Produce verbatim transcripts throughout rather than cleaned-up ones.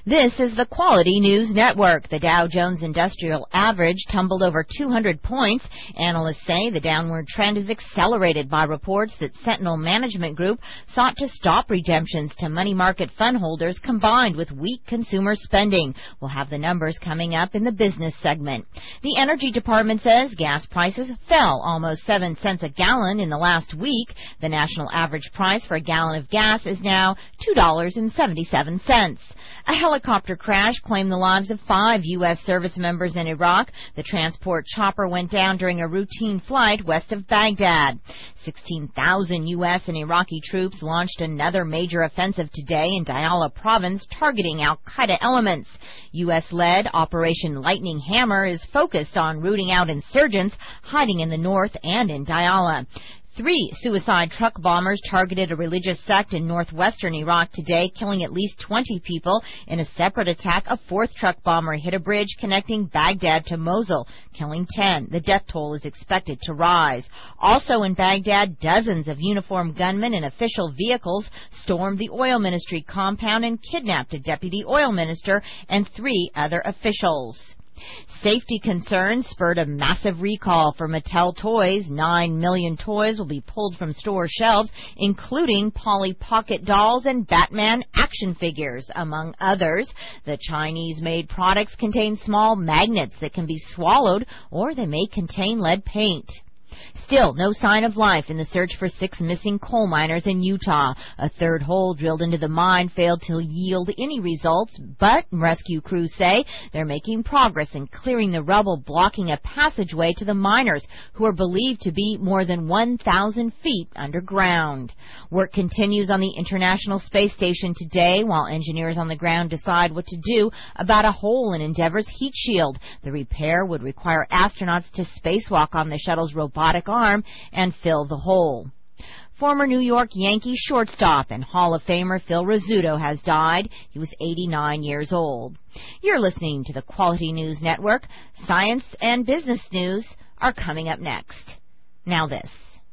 This is the Quality News Network. The Dow Jones Industrial Average tumbled over two hundred points. Analysts say the downward trend is accelerated by reports that Sentinel Management Group sought to stop redemptions to money market fund holders combined with weak consumer spending. We'll have the numbers coming up in the business segment. The Energy Department says gas prices fell almost seven cents a gallon in the last week. The national average price for a gallon of gas is now two dollars and seventy-seven cents. A helicopter crash claimed the lives of five U S service members in Iraq. The transport chopper went down during a routine flight west of Baghdad. sixteen thousand U S and Iraqi troops launched another major offensive today in Diyala province targeting al-Qaeda elements. U S-led Operation Lightning Hammer is focused on rooting out insurgents hiding in the north and in Diyala. Three suicide truck bombers targeted a religious sect in northwestern Iraq today, killing at least twenty people. In a separate attack, a fourth truck bomber hit a bridge connecting Baghdad to Mosul, killing ten. The death toll is expected to rise. Also in Baghdad, dozens of uniformed gunmen in official vehicles stormed the oil ministry compound and kidnapped a deputy oil minister and three other officials. Safety concerns spurred a massive recall for Mattel toys. Nine million toys will be pulled from store shelves, including Polly Pocket dolls and Batman action figures, among others. The Chinese-made products contain small magnets that can be swallowed, or they may contain lead paint. Still, no sign of life in the search for six missing coal miners in Utah. A third hole drilled into the mine failed to yield any results, but rescue crews say they're making progress in clearing the rubble blocking a passageway to the miners, who are believed to be more than one thousand feet underground. Work continues on the International Space Station today while engineers on the ground decide what to do about a hole in Endeavour's heat shield. The repair would require astronauts to spacewalk on the shuttle's robotic arm and fill the hole. Former New York Yankees shortstop and Hall of Famer Phil Rizzuto has died. He was eighty-nine years old. You're listening to the Quality News Network. Science and business news are coming up next. Now this.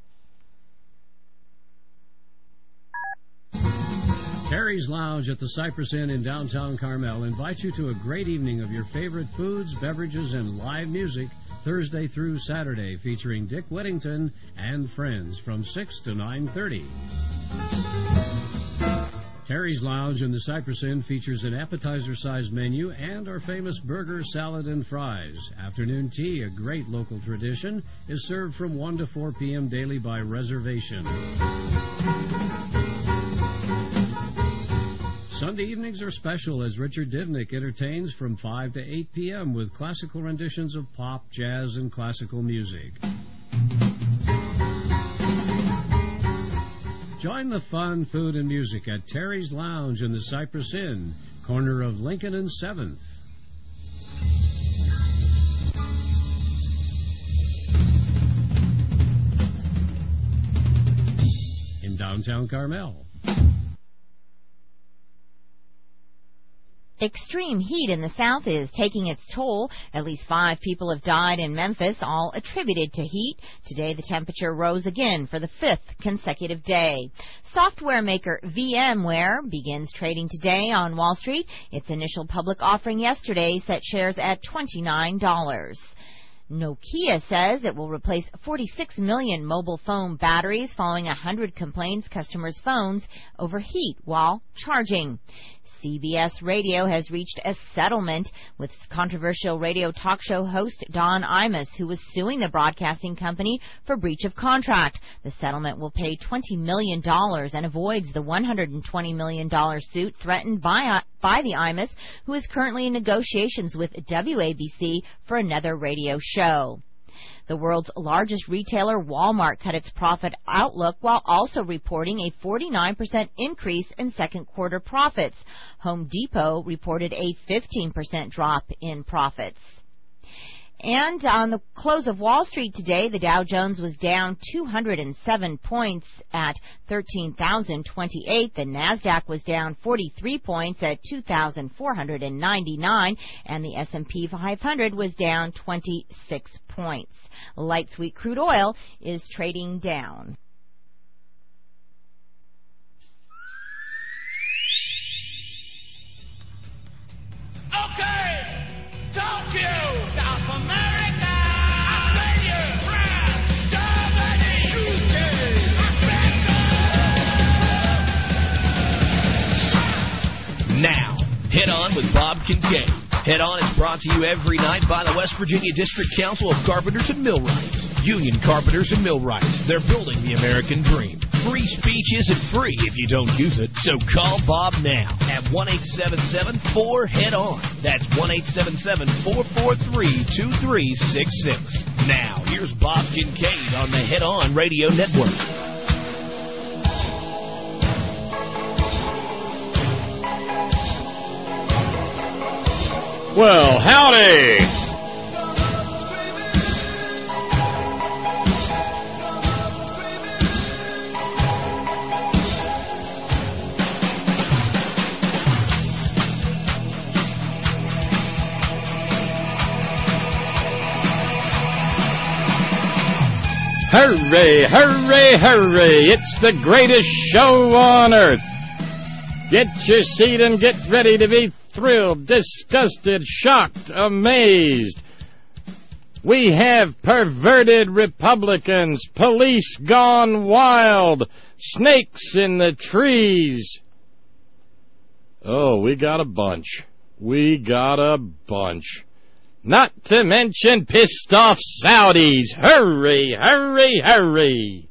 Terry's Lounge at the Cypress Inn in downtown Carmel invites you to a great evening of your favorite foods, beverages, and live music Thursday through Saturday, featuring Dick Whittington and friends from six to nine thirty. Terry's Lounge in the Cypress Inn features an appetizer-sized menu and our famous burger, salad, and fries. Afternoon tea, a great local tradition, is served from one to four p.m. daily by reservation. Sunday evenings are special as Richard Divnick entertains from five to eight p.m. with classical renditions of pop, jazz, and classical music. Join the fun, food, and music at Terry's Lounge in the Cypress Inn, corner of Lincoln and seventh. In downtown Carmel. Extreme heat in the south is taking its toll. At least five people have died in Memphis, all attributed to heat. Today, the temperature rose again for the fifth consecutive day. Software maker VMware begins trading today on Wall Street. Its initial public offering yesterday set shares at twenty-nine dollars. Nokia says it will replace forty-six million mobile phone batteries following one hundred complaints customers' phones overheat while charging. C B S Radio has reached a settlement with controversial radio talk show host Don Imus, who was suing the broadcasting company for breach of contract. The settlement will pay twenty million dollars and avoids the one hundred twenty million dollars suit threatened by, by the Imus, who is currently in negotiations with W A B C for another radio show. The world's largest retailer, Walmart, cut its profit outlook while also reporting a forty-nine percent increase in second quarter profits. Home Depot reported a fifteen percent drop in profits. And on the close of Wall Street today, the Dow Jones was down two hundred seven points at thirteen thousand twenty-eight. The NASDAQ was down forty-three points at two thousand four hundred ninety-nine. And the S and P five hundred was down twenty-six points. Light sweet crude oil is trading down. Okay, Tokyo, South America, Australia, France, Germany, U K, America. Now, Head On with Bob Kincaid. Head On is brought to you every night by the West Virginia District Council of Carpenters and Millwrights. Union Carpenters and Millwrights. They're building the American dream. Free speech isn't free if you don't use it. So call Bob now at one eight seven seven four head on. That's one eight seven seven four four three two three six six. Now, here's Bob Kincaid on the Head On Radio Network. Well, howdy! Hooray, hooray, hooray! It's the greatest show on earth. Get your seat and get ready to be thrilled, disgusted, shocked, amazed. We have perverted Republicans, police gone wild, snakes in the trees. Oh, we got a bunch. We got a bunch. Not to mention pissed off Saudis. Hurry, hurry, hurry.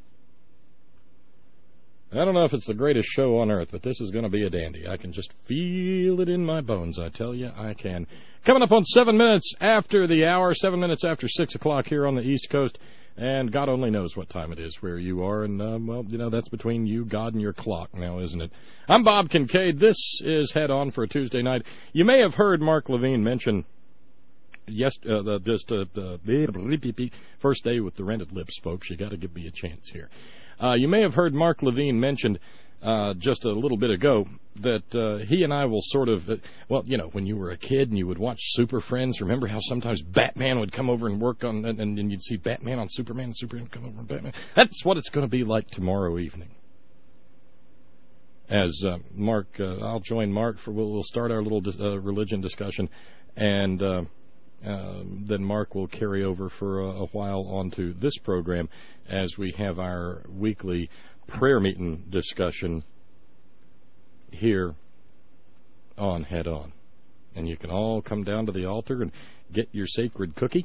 I don't know if it's the greatest show on earth, but this is going to be a dandy. I can just feel it in my bones, I tell you, I can. Coming up on seven minutes after the hour, seven minutes after six o'clock here on the East Coast, and God only knows what time it is where you are, and, uh, well, you know, that's between you, God, and your clock now, isn't it? I'm Bob Kincaid. This is Head On for a Tuesday night. You may have heard Mark Levine mention yes, uh, the, just uh, the first day with the rented lips, folks. You got to give me a chance here. Uh, you may have heard Mark Levine mentioned uh, just a little bit ago that uh, he and I will sort of, uh, well, you know, when you were a kid and you would watch Super Friends, remember how sometimes Batman would come over and work on, and, and, and you'd see Batman on Superman, and Superman would come over on Batman. That's what it's going to be like tomorrow evening. As uh, Mark, uh, I'll join Mark for, we'll, we'll start our little dis- uh, religion discussion, and uh, uh, then Mark will carry over for a, a while onto this program as we have our weekly prayer meeting discussion here on Head On. And you can all come down to the altar and get your sacred cookie.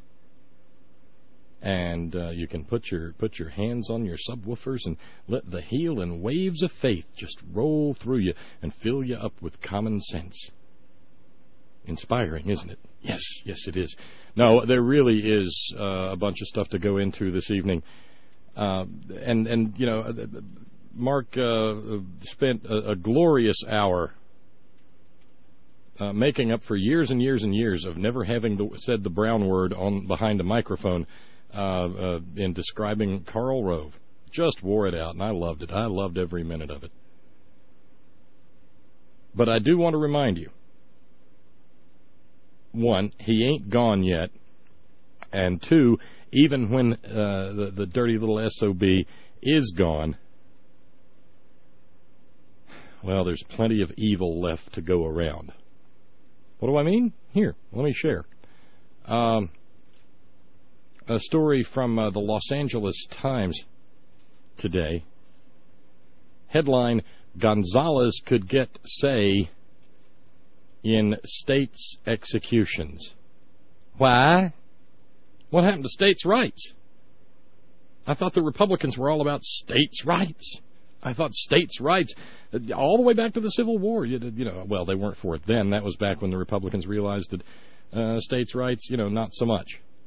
And uh, you can put your put your hands on your subwoofers and let the healing waves of faith just roll through you and fill you up with common sense. Inspiring, isn't it? Yes, yes, it is. No, there really is uh, a bunch of stuff to go into this evening. Uh, and, and, you know, Mark uh, spent a, a glorious hour uh, making up for years and years and years of never having the, said the brown word on behind a microphone uh, uh, in describing Karl Rove. Just wore it out, and I loved it. I loved every minute of it. But I do want to remind you, one, he ain't gone yet, and two, even when uh, the, the dirty little S O B is gone, well, there's plenty of evil left to go around. What do I mean? Here, let me share. Um, a story from uh, the Los Angeles Times today. Headline, Gonzalez could get say in states' executions. Why? What happened to states' rights? I thought the Republicans were all about states' rights. I thought states' rights, all the way back to the Civil War, you, you know, well, they weren't for it then. That was back when the Republicans realized that uh, states' rights, you know, not so much.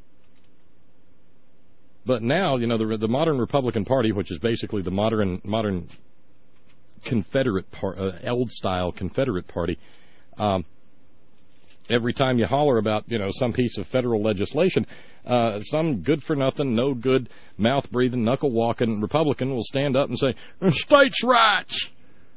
But now, you know, the, the modern Republican Party, which is basically the modern modern Confederate, par- uh, old-style Confederate Party, Um, every time you holler about, you know, some piece of federal legislation, uh, some good-for-nothing, no-good, mouth-breathing, knuckle-walking Republican will stand up and say, states' rights!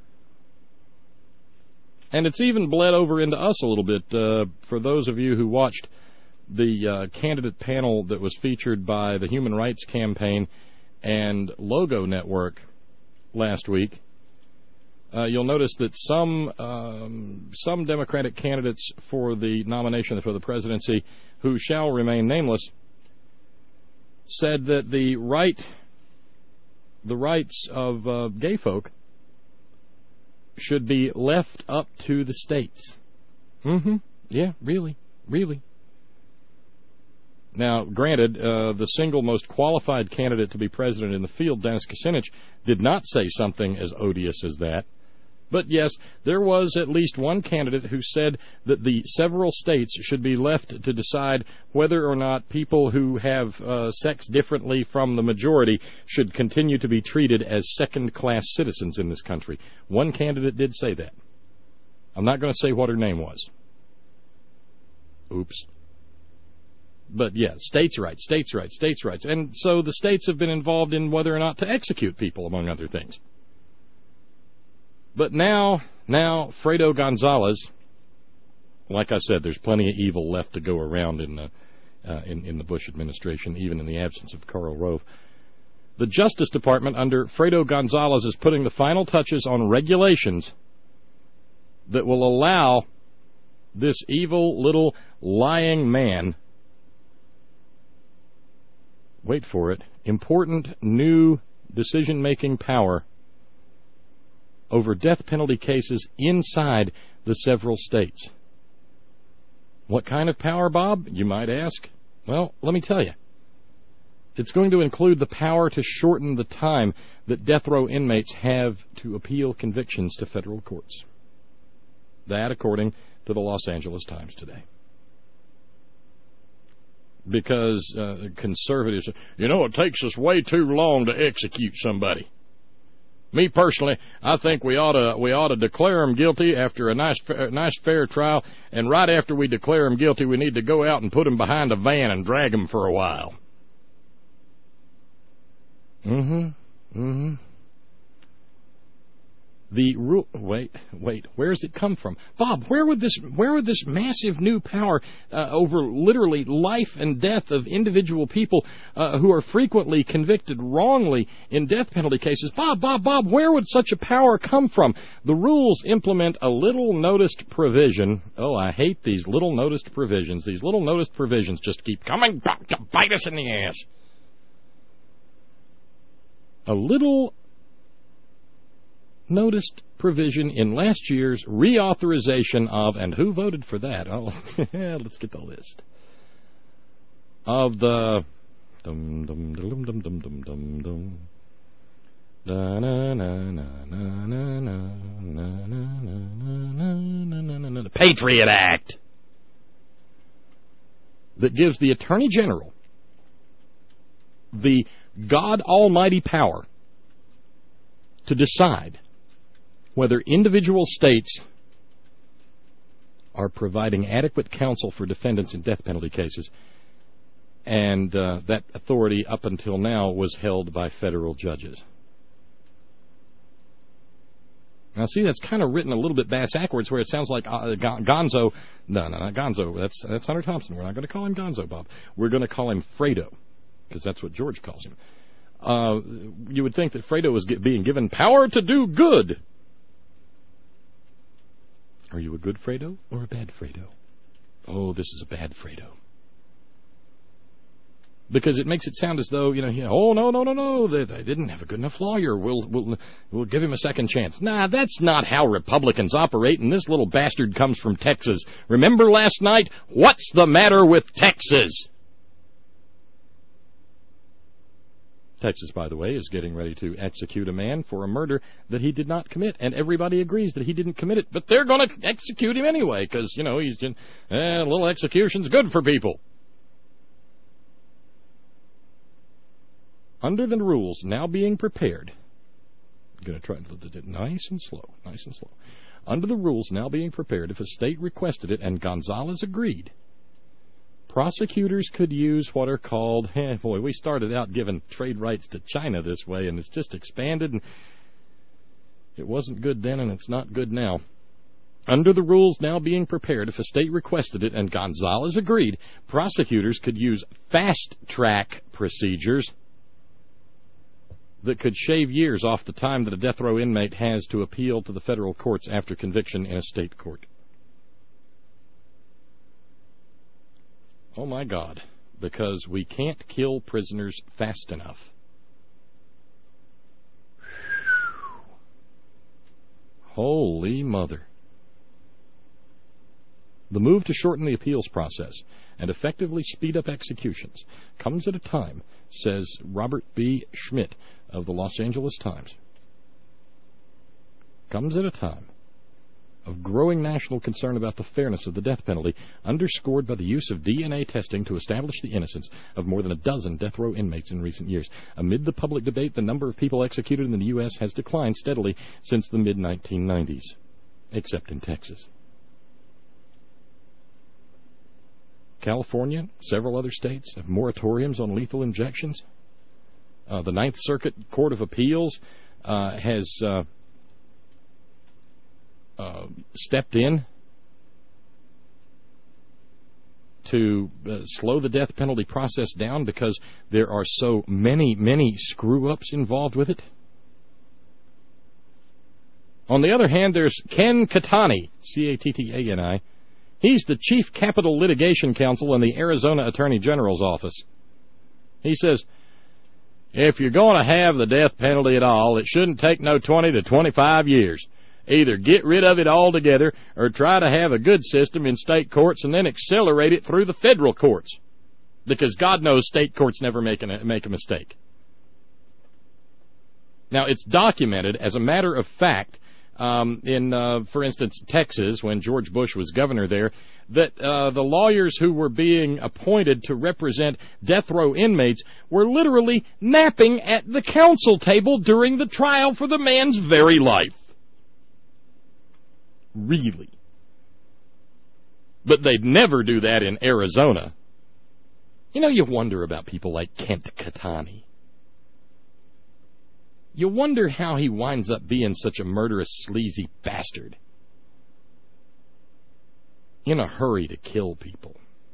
And it's even bled over into us a little bit. Uh, for those of you who watched the uh, candidate panel that was featured by the Human Rights Campaign and Logo Network last week, Uh, you'll notice that some um, some Democratic candidates for the nomination for the presidency, who shall remain nameless, said that the right, the rights of uh, gay folk should be left up to the states. Mm-hmm. Yeah, really, really. Now, granted, uh, the single most qualified candidate to be president in the field, Dennis Kucinich, did not say something as odious as that. But yes, there was at least one candidate who said that the several states should be left to decide whether or not people who have uh, sex differently from the majority should continue to be treated as second-class citizens in this country. One candidate did say that. I'm not going to say what her name was. Oops. But yeah, states' rights, states' rights, states' rights. And so the states have been involved in whether or not to execute people, among other things. But now, now, Fredo Gonzalez, like I said, there's plenty of evil left to go around in the, uh, in, in the Bush administration, even in the absence of Karl Rove. The Justice Department under Fredo Gonzalez is putting the final touches on regulations that will allow this evil little lying man, wait for it, important new decision-making power over death penalty cases inside the several states. What kind of power, Bob, you might ask? Well, let me tell you. It's going to include the power to shorten the time that death row inmates have to appeal convictions to federal courts. That, according to the Los Angeles Times today. Because uh, conservatives, you know, it takes us way too long to execute somebody. Me personally, I think we ought to we ought to declare them guilty after a nice a nice fair trial, and right after we declare them guilty, we need to go out and put them behind a van and drag them for a while. Mm-hmm. Mm-hmm. The rule. Wait, wait. Where does it come from, Bob? Where would this? Where would this massive new power uh, over literally life and death of individual people uh, who are frequently convicted wrongly in death penalty cases? Bob, Bob, Bob. Where would such a power come from? The rules implement a little noticed provision. Oh, I hate these little noticed provisions. These little noticed provisions just keep coming back to bite us in the ass. A little noticed provision in last year's reauthorization of, and who voted for that? Oh, let's get the list. Of the dum dum dum dum dum dum dum dum da na na na na na na na na na na the Patriot Act that gives the Attorney General the God Almighty power to decide whether individual states are providing adequate counsel for defendants in death penalty cases, and uh, that authority up until now was held by federal judges. Now, see, that's kind of written a little bit bass-ackwards, where it sounds like uh, Gonzo. No, no, not Gonzo. That's that's Hunter Thompson. We're not going to call him Gonzo, Bob. We're going to call him Fredo, because that's what George calls him. Uh, you would think that Fredo was get, being given power to do good. Are you a good Fredo or a bad Fredo? Oh, this is a bad Fredo. Because it makes it sound as though, you know, oh, no, no, no, no, they, they didn't have a good enough lawyer. We'll, we'll, we'll give him a second chance. Nah, that's not how Republicans operate, and this little bastard comes from Texas. Remember last night? What's the matter with Texas? Texas, by the way, is getting ready to execute a man for a murder that he did not commit, and everybody agrees that he didn't commit it, but they're going to execute him anyway, because, you know, he's just, eh, a little execution's good for people. Under the rules now being prepared, I'm going to try to nice and slow, nice and slow. Under the rules now being prepared, if a state requested it and Gonzalez agreed, prosecutors could use what are called, eh, boy, we started out giving trade rights to China this way, and it's just expanded, and it wasn't good then, and it's not good now. Under the rules now being prepared, if a state requested it and Gonzalez agreed, prosecutors could use fast-track procedures that could shave years off the time that a death row inmate has to appeal to the federal courts after conviction in a state court. Oh, my God, because we can't kill prisoners fast enough. Holy mother. The move to shorten the appeals process and effectively speed up executions comes at a time, says Robert B. Schmidt of the Los Angeles Times, comes at a time of growing national concern about the fairness of the death penalty, underscored by the use of D N A testing to establish the innocence of more than a dozen death row inmates in recent years. Amid the public debate, the number of people executed in the U S has declined steadily since the mid nineteen nineties, except in Texas. California, several other states have moratoriums on lethal injections. Uh, the Ninth Circuit Court of Appeals uh, has uh, uh, stepped in to uh, slow the death penalty process down because there are so many, many screw-ups involved with it. On the other hand, there's Ken Catani, C A T T A N I. He's the Chief Capital Litigation Counsel in the Arizona Attorney General's office. He says, if you're going to have the death penalty at all, it shouldn't take no twenty to twenty-five years. Either get rid of it altogether or try to have a good system in state courts and then accelerate it through the federal courts. Because God knows state courts never make a, make a mistake. Now, it's documented as a matter of fact Um, in, uh, for instance, Texas, when George Bush was governor there, that uh, the lawyers who were being appointed to represent death row inmates were literally napping at the counsel table during the trial for the man's very life. Really. But they'd never do that in Arizona. You know, you wonder about people like Kent Catani. You wonder how he winds up being such a murderous, sleazy bastard. In a hurry to kill people.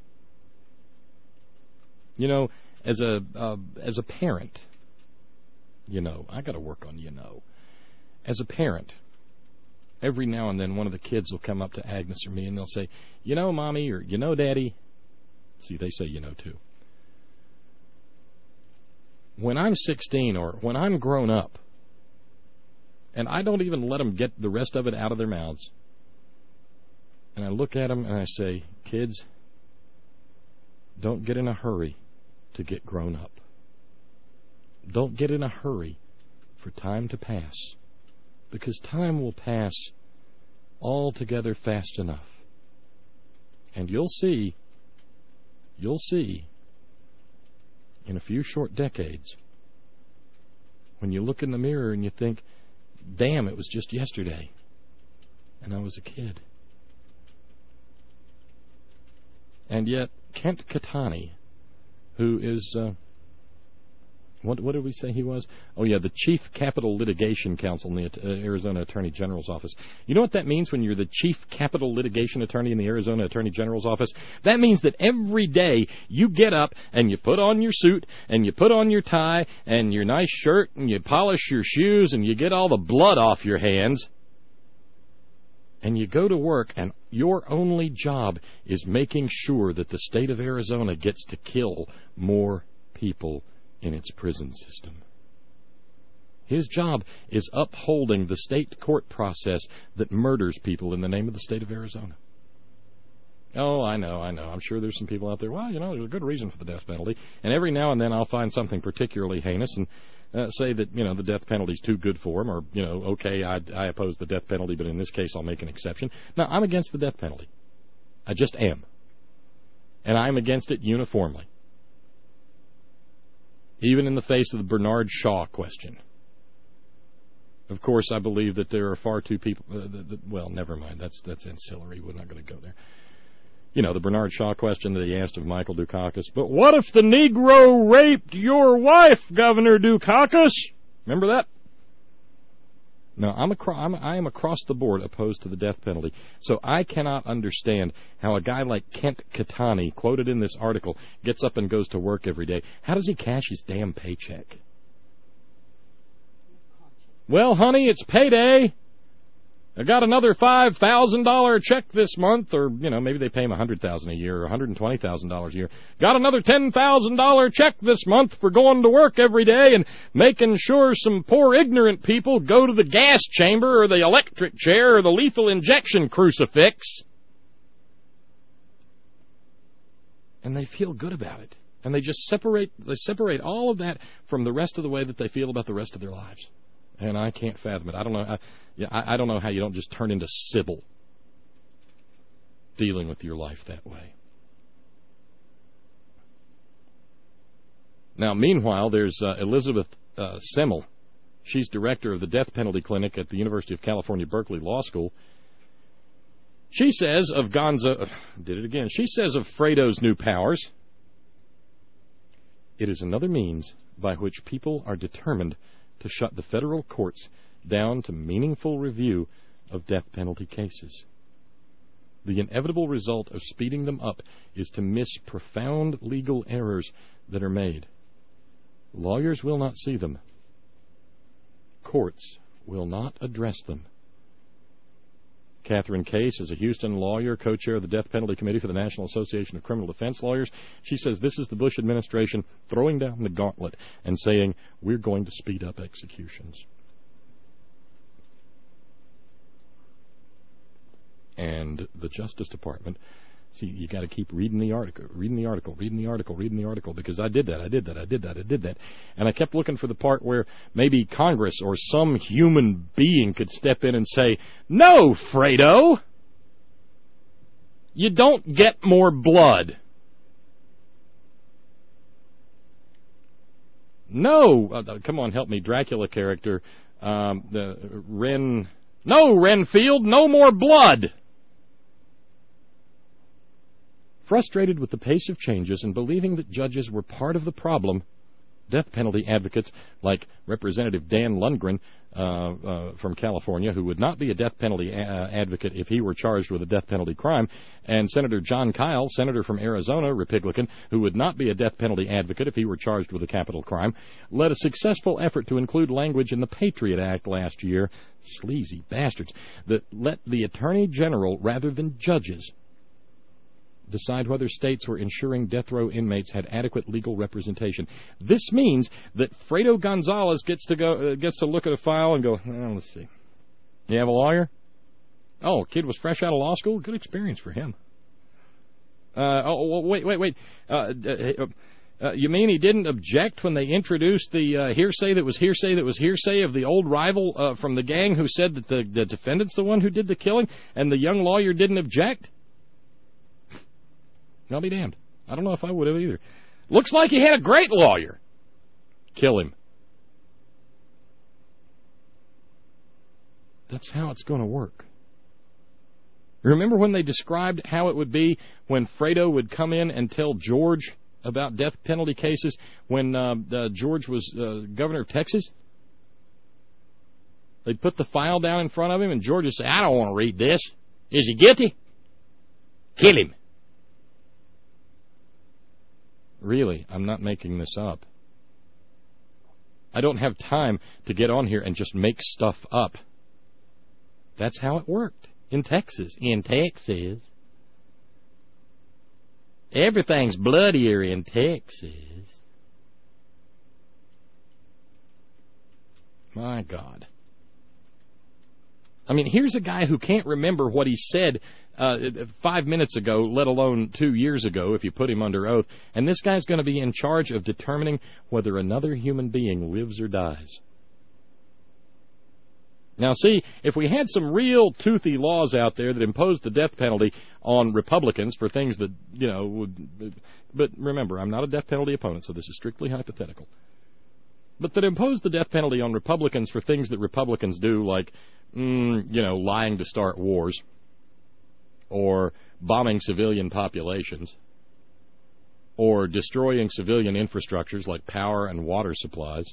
You know, as a uh, as a parent, you know, I got to work on you know. As a parent, every now and then one of the kids will come up to Agnes or me and they'll say, you know, Mommy, or you know, Daddy. See, they say you know, too. When I'm sixteen or when I'm grown up, and I don't even let them get the rest of it out of their mouths, and I look at them and I say, kids, don't get in a hurry to get grown up. Don't get in a hurry for time to pass, because time will pass altogether fast enough. And you'll see, you'll see, in a few short decades, when you look in the mirror and you think, damn, it was just yesterday, and I was a kid. And yet, Kent Catani, who is, uh, what, what did we say he was? Oh, yeah, the Chief Capital Litigation Counsel in the uh, Arizona Attorney General's office. You know what that means when you're the Chief Capital Litigation Attorney in the Arizona Attorney General's office? That means that every day you get up and you put on your suit and you put on your tie and your nice shirt and you polish your shoes and you get all the blood off your hands and you go to work, and your only job is making sure that the state of Arizona gets to kill more people in its prison system. His job is upholding the state court process that murders people in the name of the state of Arizona. Oh, I know, I know. I'm sure there's some people out there, well, you know, there's a good reason for the death penalty. And every now and then I'll find something particularly heinous and uh, say that, you know, the death penalty's too good for them, or, you know, okay, I, I oppose the death penalty, but in this case I'll make an exception. No, I'm against the death penalty. I just am. And I'm against it uniformly. Even in the face of the Bernard Shaw question. Of course, I believe that there are far too people... Uh, the, the, well, never mind. That's that's ancillary. We're not going to go there. You know, the Bernard Shaw question that he asked of Michael Dukakis. But what if the Negro raped your wife, Governor Dukakis? Remember that? No, I'm, acro- I'm I am across the board opposed to the death penalty. So I cannot understand how a guy like Kent Catani, quoted in this article, gets up and goes to work every day. How does he cash his damn paycheck? Well, honey, it's payday. I got another five thousand dollars check this month, or, you know, maybe they pay him one hundred thousand dollars a year or one hundred twenty thousand dollars a year. Got another ten thousand dollars check this month for going to work every day and making sure some poor ignorant people go to the gas chamber or the electric chair or the lethal injection crucifix. And they feel good about it. And they just separate, they separate all of that from the rest of the way that they feel about the rest of their lives. And I can't fathom it. I don't know. I, yeah, I, I don't know how you don't just turn into Sybil dealing with your life that way. Now, meanwhile, there's uh, Elizabeth uh, Semmel. She's director of the death penalty clinic at the University of California, Berkeley Law School. She says of Gonza, did it again. She says of Fredo's new powers, it is another means by which people are determined to shut the federal courts down to meaningful review of death penalty cases. The inevitable result of speeding them up is to miss profound legal errors that are made. Lawyers will not see them. Courts will not address them. Catherine Case is a Houston lawyer, co-chair of the Death Penalty Committee for the National Association of Criminal Defense Lawyers. She says this is the Bush administration throwing down the gauntlet and saying, we're going to speed up executions. And the Justice Department, see, you got to keep reading the article, reading the article, reading the article, reading the article, because I did that, I did that, I did that, I did that. And I kept looking for the part where maybe Congress or some human being could step in and say, no, Fredo, you don't get more blood. No, uh, come on, help me, Dracula character, um, the Ren, no, Renfield, no more blood. Frustrated with the pace of changes and believing that judges were part of the problem, death penalty advocates like Representative Dan Lundgren uh, uh, from California, who would not be a death penalty a- uh, advocate if he were charged with a death penalty crime, and Senator John Kyle, senator from Arizona, Republican, who would not be a death penalty advocate if he were charged with a capital crime, led a successful effort to include language in the Patriot Act last year, sleazy bastards, that let the Attorney General, rather than judges, decide whether states were ensuring death row inmates had adequate legal representation. This means that Fredo Gonzalez gets to go uh, gets to look at a file and go, oh, let's see. You have a lawyer? Oh, kid was fresh out of law school? Good experience for him. Uh, oh, wait, wait, wait. Uh, uh, uh, you mean he didn't object when they introduced the uh, hearsay that was hearsay that was hearsay of the old rival uh, from the gang who said that the, the defendant's the one who did the killing, and the young lawyer didn't object? I'll be damned. I don't know if I would have either. Looks like he had a great lawyer. Kill him. That's how it's going to work. Remember when they described how it would be when Fredo would come in and tell George about death penalty cases when uh, uh, George was uh, governor of Texas? They'd put the file down in front of him, and George would say, I don't want to read this. Is he guilty? Kill him. Really, I'm not making this up. I don't have time to get on here and just make stuff up. That's how it worked in Texas. In Texas. Everything's bloodier in Texas. My God. I mean, here's a guy who can't remember what he said uh, five minutes ago, let alone two years ago, if you put him under oath. And this guy's going to be in charge of determining whether another human being lives or dies. Now, see, if we had some real toothy laws out there that imposed the death penalty on Republicans for things that, you know, would... But remember, I'm not a death penalty opponent, so this is strictly hypothetical. But that imposed the death penalty on Republicans for things that Republicans do, like, mm, you know, lying to start wars, or bombing civilian populations, or destroying civilian infrastructures like power and water supplies.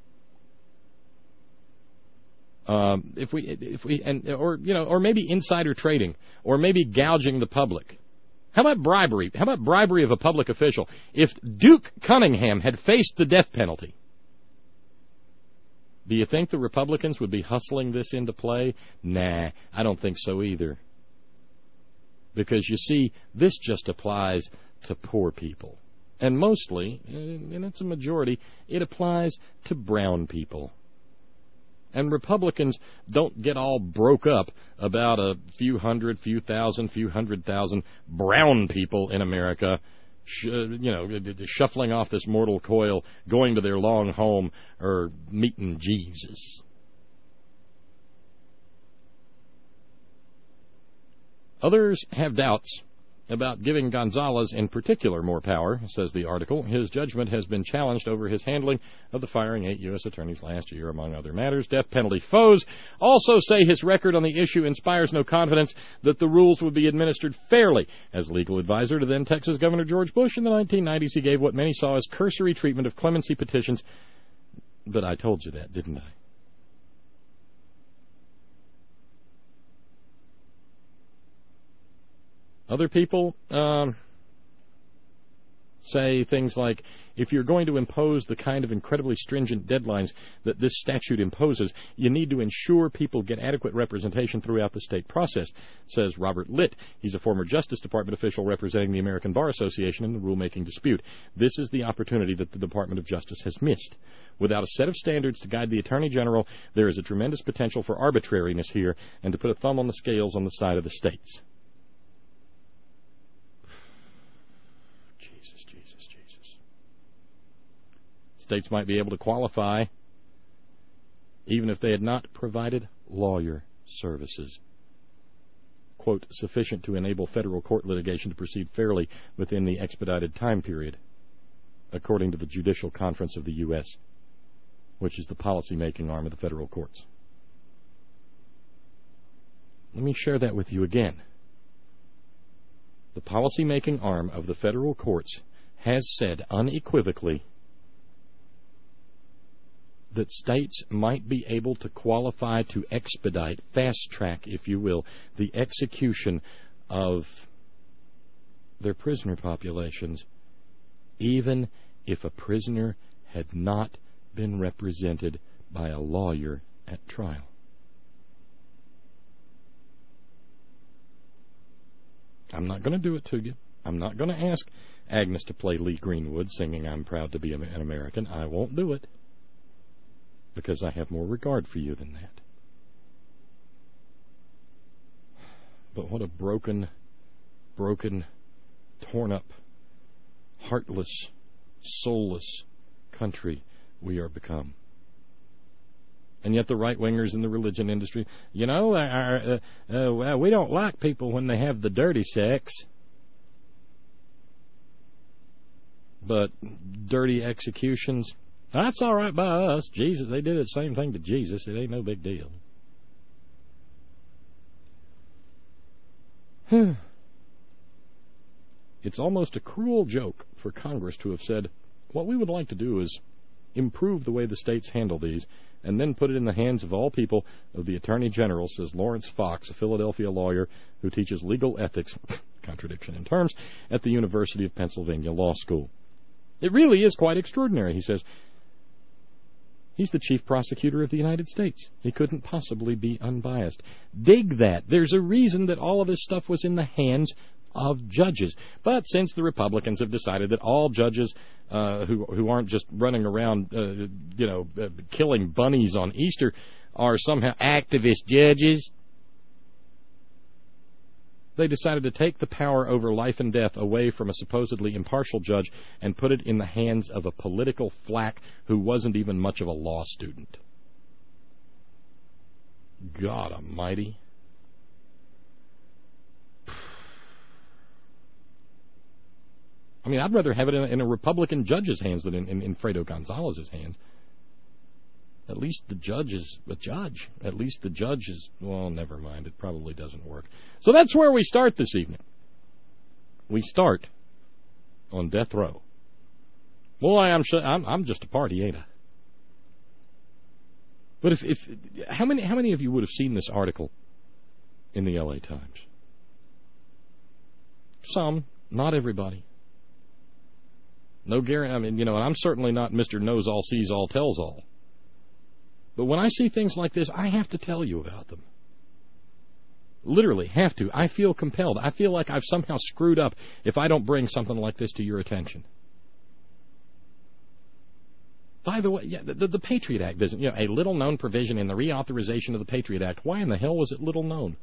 Um, if we, if we, and or you know, or maybe insider trading, or maybe gouging the public. How about bribery? How about bribery of a public official? If Duke Cunningham had faced the death penalty Do you think the Republicans would be hustling this into play? Nah, I don't think so either. Because, you see, this just applies to poor people. And mostly, and it's a majority, it applies to brown people. And Republicans don't get all broke up about a few hundred, few thousand, few hundred thousand brown people in America, sh- you know, shuffling off this mortal coil, going to their long home, or meeting Jesus. Others have doubts about giving Gonzalez in particular more power, says the article. His judgment has been challenged over his handling of the firing eight U S attorneys last year, among other matters. Death penalty foes also say his record on the issue inspires no confidence that the rules would be administered fairly. As legal advisor to then Texas Governor George Bush in the nineteen nineties, he gave what many saw as cursory treatment of clemency petitions. But I told you that, didn't I? Other people um, say things like, if you're going to impose the kind of incredibly stringent deadlines that this statute imposes, you need to ensure people get adequate representation throughout the state process, says Robert Litt. He's a former Justice Department official representing the American Bar Association in the rulemaking dispute. This is the opportunity that the Department of Justice has missed. Without a set of standards to guide the Attorney General, there is a tremendous potential for arbitrariness here and to put a thumb on the scales on the side of the states. States might be able to qualify even if they had not provided lawyer services, quote, sufficient to enable federal court litigation to proceed fairly within the expedited time period, according to the Judicial Conference of the U S, which is the policy-making arm of the federal courts. Let me share that with you again. The policy-making arm of the federal courts has said unequivocally that states might be able to qualify to expedite, fast-track, if you will, the execution of their prisoner populations, even if a prisoner had not been represented by a lawyer at trial. I'm not going to do it to you. I'm not going to ask Agnes to play Lee Greenwood singing I'm Proud to Be an American. I won't do it, because I have more regard for you than that. But what a broken, broken, torn-up, heartless, soulless country we are become. And yet the right-wingers in the religion industry, you know, our, uh, uh, well, we don't like people when they have the dirty sex. But dirty executions, that's all right by us. Jesus, they did the same thing to Jesus. It ain't no big deal. It's almost a cruel joke for Congress to have said, what we would like to do is improve the way the states handle these and then put it in the hands of all people of the Attorney General, says Lawrence Fox, a Philadelphia lawyer who teaches legal ethics, contradiction in terms, at the University of Pennsylvania Law School. It really is quite extraordinary, he says. He's the chief prosecutor of the United States. He couldn't possibly be unbiased. Dig that. There's a reason that all of this stuff was in the hands of judges. But since the Republicans have decided that all judges uh, who who aren't just running around, uh, you know, uh, killing bunnies on Easter are somehow activist judges, they decided to take the power over life and death away from a supposedly impartial judge and put it in the hands of a political flack who wasn't even much of a law student. God almighty. I mean, I'd rather have it in a, in a Republican judge's hands than in, in, in Fredo Gonzalez's hands. At least the judge is a judge. At least the judge is, well, never mind. It probably doesn't work. So that's where we start this evening. We start on death row. Boy, I'm sure, I'm, I'm just a party, ain't I? But if, if how many how many of you would have seen this article in the L A Times? Some, not everybody. No guarantee. I mean, you know, and I'm certainly not Mister Knows All, Sees All, Tells All. But when I see things like this, I have to tell you about them. Literally, have to. I feel compelled. I feel like I've somehow screwed up if I don't bring something like this to your attention. By the way, yeah, the, the Patriot Act isn't, you know, a little-known provision in the reauthorization of the Patriot Act. Why in the hell was it little-known?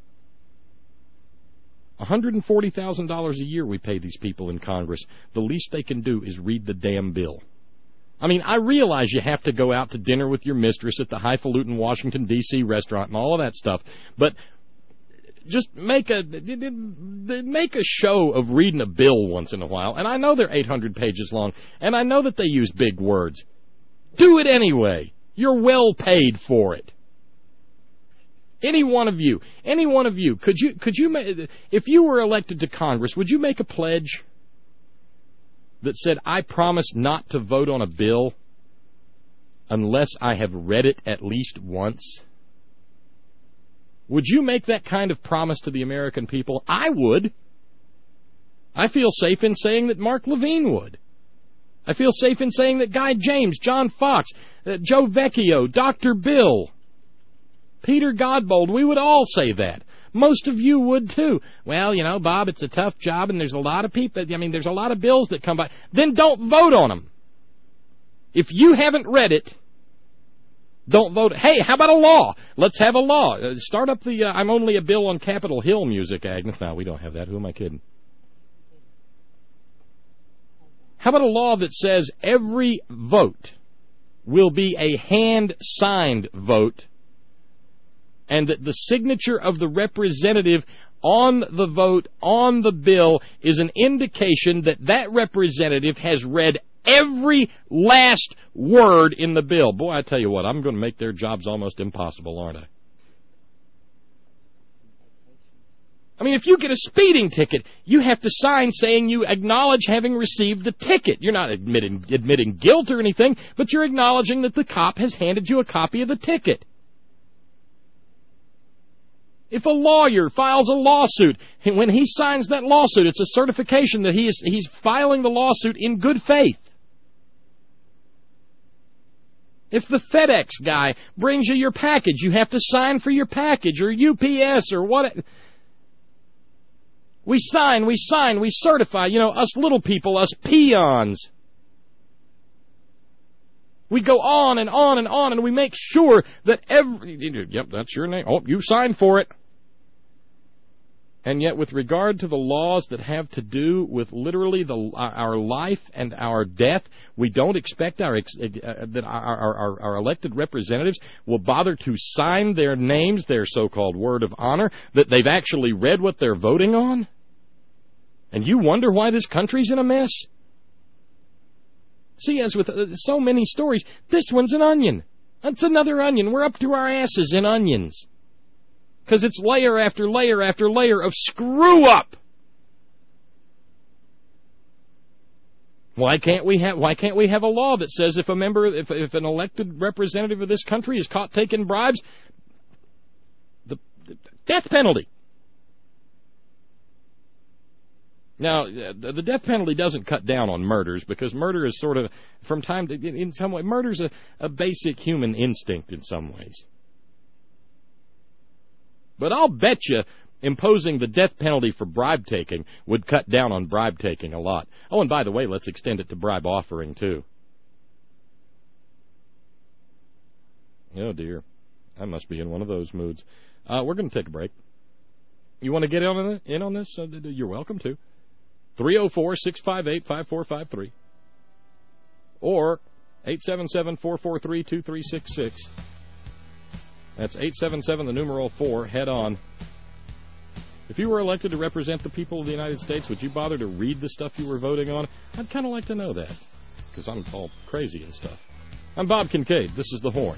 one hundred forty thousand dollars a year we pay these people in Congress. The least they can do is read the damn bill. I mean, I realize you have to go out to dinner with your mistress at the highfalutin Washington, D C restaurant and all of that stuff, but just make a make a show of reading a bill once in a while. And I know they're eight hundred pages long, and I know that they use big words. Do it anyway. You're well paid for it. Any one of you, any one of you, could you, could you, if you were elected to Congress, would you make a pledge that said, I promise not to vote on a bill unless I have read it at least once? Would you make that kind of promise to the American people? I would. I feel safe in saying that Mark Levine would. I feel safe in saying that Guy James, John Fox, uh, Joe Vecchio, Doctor Bill, Peter Godbold, we would all say that. Most of you would too. Well, you know, Bob, it's a tough job and there's a lot of people, I mean, there's a lot of bills that come by. Then don't vote on them. If you haven't read it, don't vote. Hey, how about a law? Let's have a law. Uh, start up the uh, I'm only a bill on Capitol Hill music, Agnes. No, we don't have that. Who am I kidding? How about a law that says every vote will be a hand-signed vote, and that the signature of the representative on the vote, on the bill, is an indication that that representative has read every last word in the bill? Boy, I tell you what, I'm going to make their jobs almost impossible, aren't I? I mean, if you get a speeding ticket, you have to sign saying you acknowledge having received the ticket. You're not admitting, admitting guilt or anything, but you're acknowledging that the cop has handed you a copy of the ticket. If a lawyer files a lawsuit, when he signs that lawsuit, it's a certification that he is, he's filing the lawsuit in good faith. If the FedEx guy brings you your package, you have to sign for your package, or U P S, or what. We sign, we sign, we certify, you know, us little people, us peons. We go on and on and on, and we make sure that every... Yep, that's your name. Oh, you signed for it. And yet, with regard to the laws that have to do with literally the, our life and our death, we don't expect our, uh, that our, our, our elected representatives will bother to sign their names, their so-called word of honor, that they've actually read what they're voting on? And you wonder why this country's in a mess? See, as with uh, so many stories, this one's an onion. That's another onion. We're up to our asses in onions. Because it's layer after layer after layer of screw-up. Why can't we have Why can't we have a law that says if a member, if if an elected representative of this country is caught taking bribes, the, the death penalty? Now, the death penalty doesn't cut down on murders, because murder is sort of, from time to, in some way, murder's a, a basic human instinct in some ways. But I'll bet you imposing the death penalty for bribe taking would cut down on bribe taking a lot. Oh, and by the way, let's extend it to bribe offering, too. Oh, dear. I must be in one of those moods. Uh, we're going to take a break. You want to get in on this? In on this? Uh, you're welcome to. three oh four, six five eight, five four five three. Or eight seven seven, four four three, two three six six. That's eight seven seven, the numeral four, head on. If you were elected to represent the people of the United States, would you bother to read the stuff you were voting on? I'd kind of like to know that, because I'm all crazy and stuff. I'm Bob Kincaid. This is The Horn.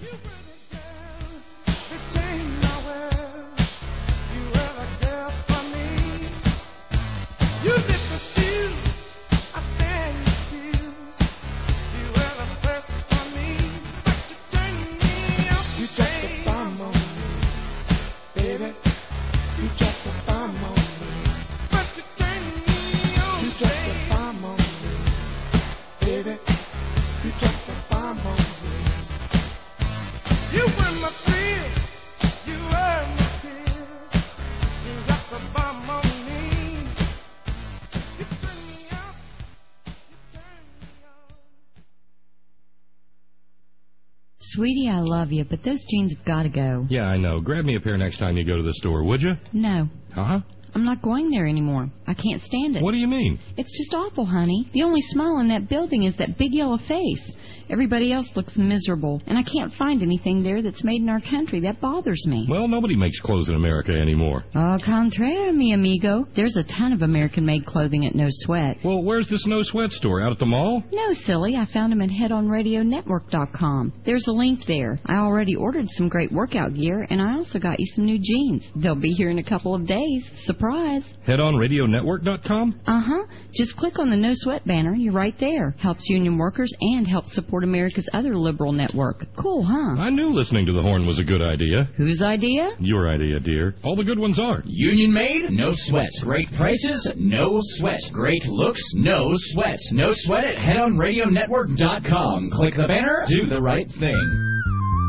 Sweetie, I love you, but those jeans have got to go. Yeah, I know. Grab me a pair next time you go to the store, would you? No. Huh? I'm not going there anymore. I can't stand it. What do you mean? It's just awful, honey. The only smile in that building is that big yellow face. Everybody else looks miserable, and I can't find anything there that's made in our country. That bothers me. Well, nobody makes clothes in America anymore. Au contraire, mi amigo. There's a ton of American-made clothing at No Sweat. Well, where's this No Sweat store? Out at the mall? No, silly. I found them at head on radio network dot com. There's a link there. I already ordered some great workout gear, and I also got you some new jeans. They'll be here in a couple of days. Surprise. head on radio network dot com? Uh-huh. Just click on the No Sweat banner. You're right there. Helps union workers and helps support America's other liberal network. Cool, huh? I knew listening to the horn was a good idea. Whose idea? Your idea, dear. All the good ones are. Union made, no sweat. Great prices, no sweat. Great looks, no sweat. No sweat at head on radio network dot com. Click the banner, do the right thing.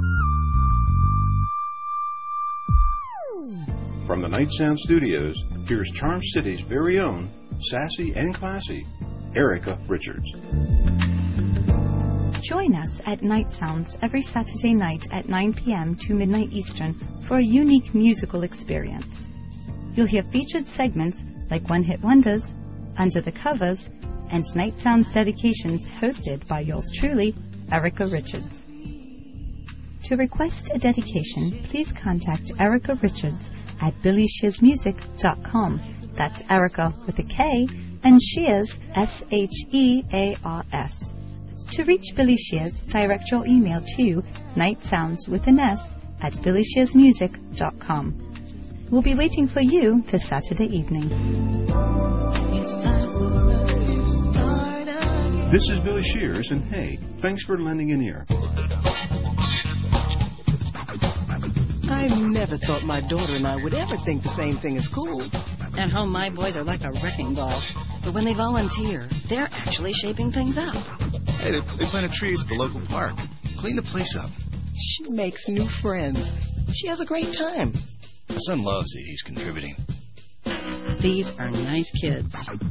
From the Night Sound Studios, here's Charm City's very own, sassy and classy, Erica Richards. Join us at Night Sounds every Saturday night at nine p.m. to midnight Eastern for a unique musical experience. You'll hear featured segments like One Hit Wonders, Under the Covers, and Night Sounds dedications hosted by yours truly, Erica Richards. To request a dedication, please contact Erica Richards at billy shears music dot com. That's Erica with a K and Shears, S H E A R S. To reach Billy Shears, direct your email to nightsounds with an S at billy shears music dot com. We'll be waiting for you this Saturday evening. This is Billy Shears, and hey, thanks for lending an ear. I never thought my daughter and I would ever think the same thing is cool. At home, my boys are like a wrecking ball. But when they volunteer, they're actually shaping things up. Hey, they, they planted trees at the local park. Clean the place up. She makes new friends. She has a great time. My son loves it. He's contributing. These are nice kids.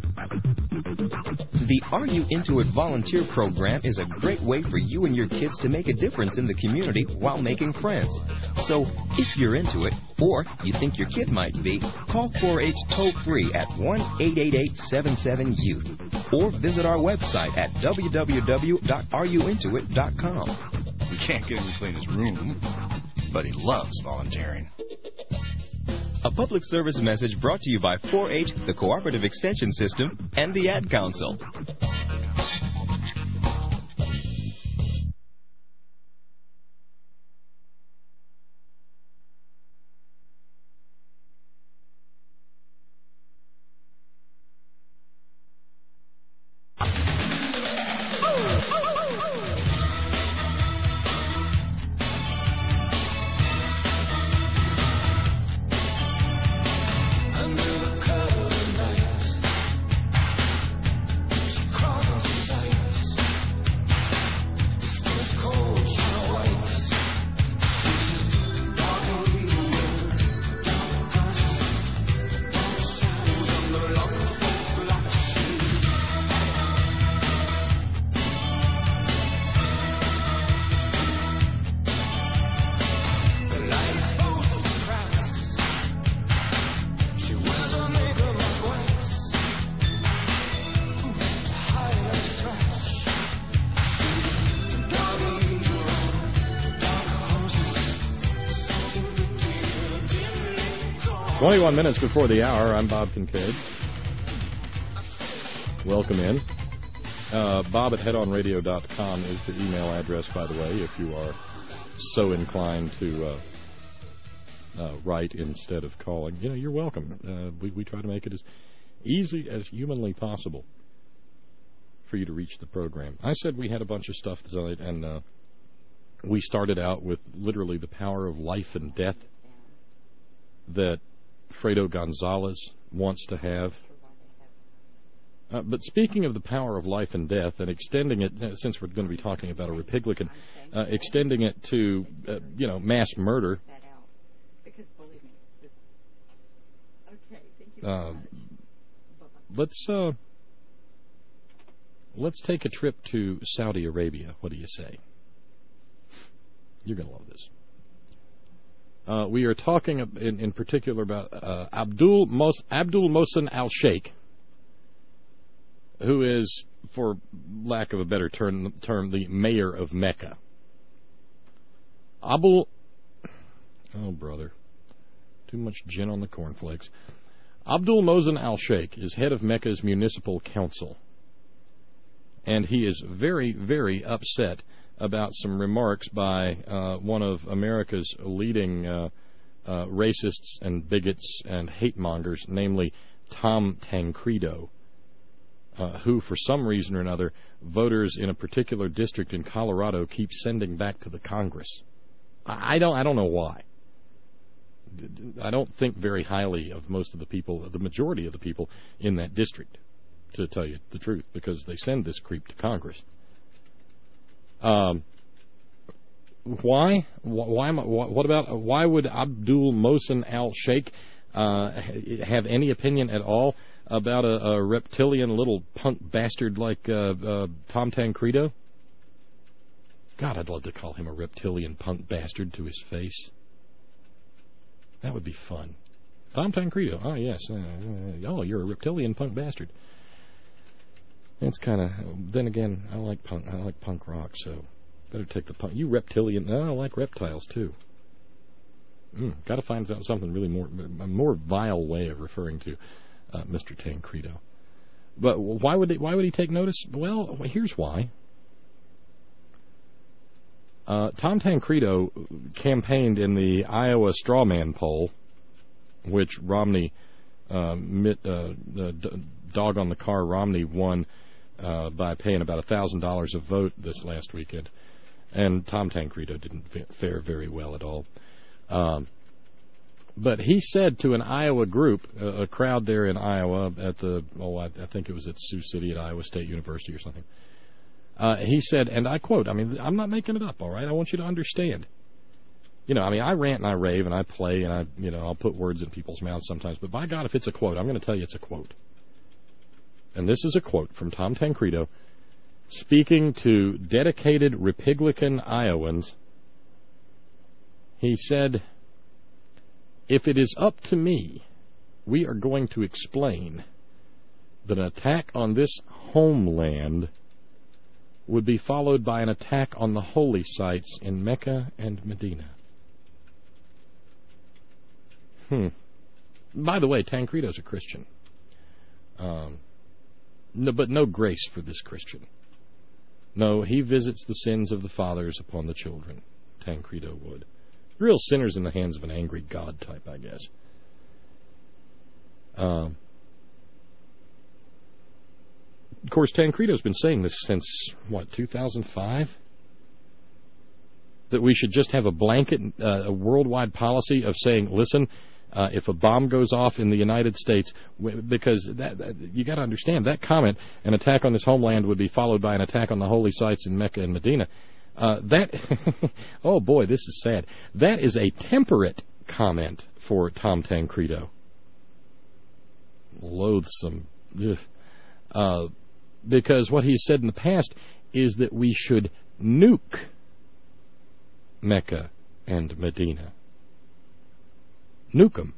The Are You Into It volunteer program is a great way for you and your kids to make a difference in the community while making friends. So, if you're into it, or you think your kid might be, call four H toll-free at one eight eight eight seven seven youth, or visit our website at w w w dot are you into it dot com. We can't get him to clean his room, but he loves volunteering. A public service message brought to you by four H, the Cooperative Extension System, and the Ad Council. twenty-one minutes before the hour, I'm Bob Kincaid. Welcome in. Uh, Bob at head on radio dot com is the email address, by the way, if you are so inclined to uh, uh, write instead of calling. You know, you're welcome. Uh, we, we try to make it as easy as humanly possible for you to reach the program. I said we had a bunch of stuff tonight, and uh, we started out with literally the power of life and death that Fredo Gonzalez wants to have. Uh, but speaking of the power of life and death, and extending it, uh, since we're going to be talking about a Republican, uh, extending it to, uh, you know, mass murder. Uh, let's uh, let's take a trip to Saudi Arabia. What do you say? You're going to love this. Uh, we are talking in, in particular about uh, Abdul Mos- Abdul Mohsen Al-Sheikh, who is, for lack of a better term, term the mayor of Mecca. Abu... Oh, brother. Too much gin on the cornflakes. Abdul Mohsen Al-Sheikh is head of Mecca's municipal council. And he is very, very upset about some remarks by uh, one of America's leading uh, uh, racists and bigots and hate mongers, namely Tom Tancredo, uh, who, for some reason or another, voters in a particular district in Colorado keep sending back to the Congress. I don't, I don't know why. I don't think very highly of most of the people, the majority of the people in that district, to tell you the truth, because they send this creep to Congress. Um, why? Why? What about? Why would Abdul Mohsen Al-Sheikh uh, have any opinion at all about a, a reptilian little punk bastard like uh, uh, Tom Tancredo? God, I'd love to call him a reptilian punk bastard to his face. That would be fun. Tom Tancredo. Oh yes. Uh, uh, oh, you're a reptilian punk bastard. It's kind of. Then again, I like punk. I like punk rock, so better take the punk. You reptilian. No, I like reptiles too. Mm, Got to find out something really more, a more vile way of referring to uh, Mister Tancredo. But why would he, why would he take notice? Well, here's why. Uh, Tom Tancredo campaigned in the Iowa strawman poll, which Romney, uh, mit, uh, uh, dog on the car Romney won uh, by paying about one thousand dollars a vote this last weekend. And Tom Tancredo didn't fare very well at all. Um, but he said to an Iowa group, a, a crowd there in Iowa at the, oh, I, I think it was at Sioux City at Iowa State University or something. Uh, he said, and I quote, I mean, I'm not making it up, all right? I want you to understand. You know, I mean, I rant and I rave and I play and I, you know, I'll put words in people's mouths sometimes. But by God, if it's a quote, I'm going to tell you it's a quote. And this is a quote from Tom Tancredo speaking to dedicated Republican Iowans. He said, if it is up to me, we are going to explain that an attack on this homeland would be followed by an attack on the holy sites in Mecca and Medina. Hmm. By the way, Tancredo's a Christian. Um, no, but no grace for this Christian. No, he visits the sins of the fathers upon the children. Tancredo would. Real sinners in the hands of an angry God type, I guess. Um... Of course, Tancredo's been saying this since, what, two thousand five? That we should just have a blanket, uh, a worldwide policy of saying, listen, uh, if a bomb goes off in the United States, because that, that, you got to understand, that comment, an attack on this homeland would be followed by an attack on the holy sites in Mecca and Medina. Uh, that, oh boy, this is sad. That is a temperate comment for Tom Tancredo. Loathsome. Ugh. Uh, because what he said in the past is that we should nuke Mecca and Medina. Nuke them.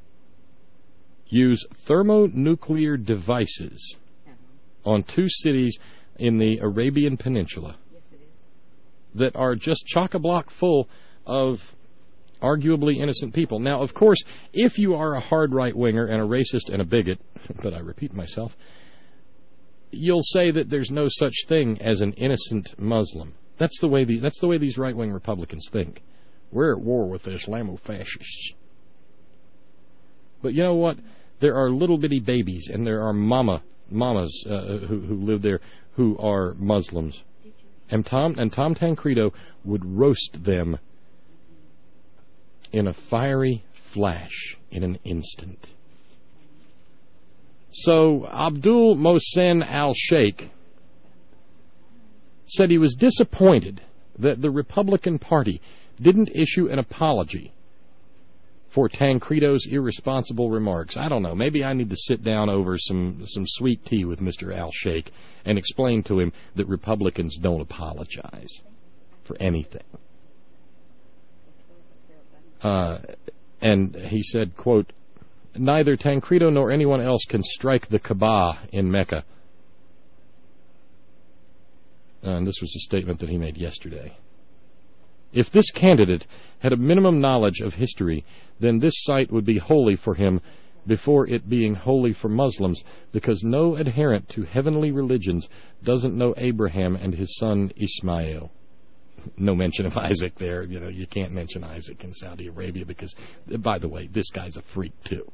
Use thermonuclear devices on two cities in the Arabian Peninsula that are just chock-a-block full of arguably innocent people. Now, of course, if you are a hard right-winger and a racist and a bigot, but I repeat myself, you'll say that there's no such thing as an innocent Muslim. That's the way the, that's the way these right-wing Republicans think. We're at war with the Islamo-fascists. But you know what? There are little bitty babies, and there are mama mamas uh, who who live there who are Muslims. And Tom and Tom Tancredo would roast them in a fiery flash in an instant. So Abdul Mohsen Al-Sheikh said he was disappointed that the Republican Party didn't issue an apology for Tancredo's irresponsible remarks. I don't know. Maybe I need to sit down over some, some sweet tea with Mister Al-Sheikh and explain to him that Republicans don't apologize for anything. Uh, and he said, quote, neither Tancredo nor anyone else can strike the Kaaba in Mecca. And this was a statement that he made yesterday. If this candidate had a minimum knowledge of history, then this site would be holy for him before it being holy for Muslims, because no adherent to heavenly religions doesn't know Abraham and his son Ismail. No mention of Isaac there. You know, you can't mention Isaac in Saudi Arabia because, by the way, this guy's a freak too.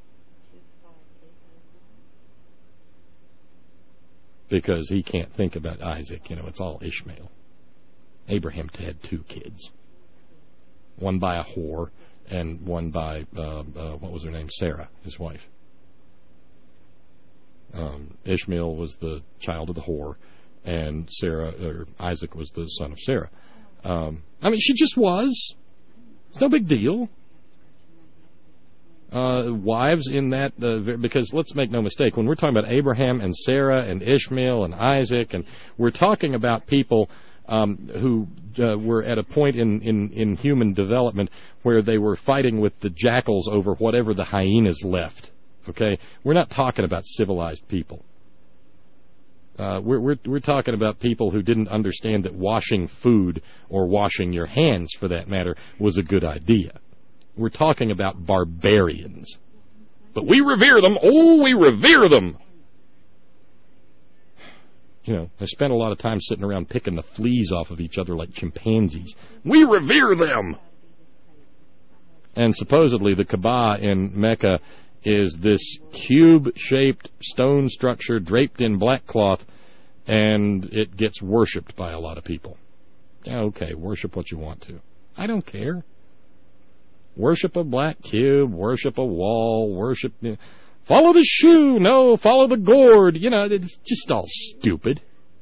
Because he can't think about Isaac. You know, it's all Ishmael. Abraham had two kids. One by a whore and one by, uh, uh, what was her name? Sarah, his wife. Um, Ishmael was the child of the whore, and Sarah, or Isaac was the son of Sarah. Um, I mean, she just was. It's no big deal. Uh, wives in that, uh, because let's make no mistake, when we're talking about Abraham and Sarah and Ishmael and Isaac, and we're talking about people um, who uh, were at a point in, in, in human development where they were fighting with the jackals over whatever the hyenas left. Okay? We're not talking about civilized people. Uh, we're, we're, we're talking about people who didn't understand that washing food, or washing your hands for that matter, was a good idea. We're talking about barbarians. But we revere them. Oh, we revere them. You know, they spent a lot of time sitting around picking the fleas off of each other like chimpanzees. We revere them. And supposedly the Kaaba in Mecca is this cube-shaped stone structure draped in black cloth, and it gets worshipped by a lot of people. Yeah, okay, worship what you want to. I don't care. Worship a black cube, worship a wall, worship... You know, follow the shoe, no, follow the gourd. You know, it's just all stupid.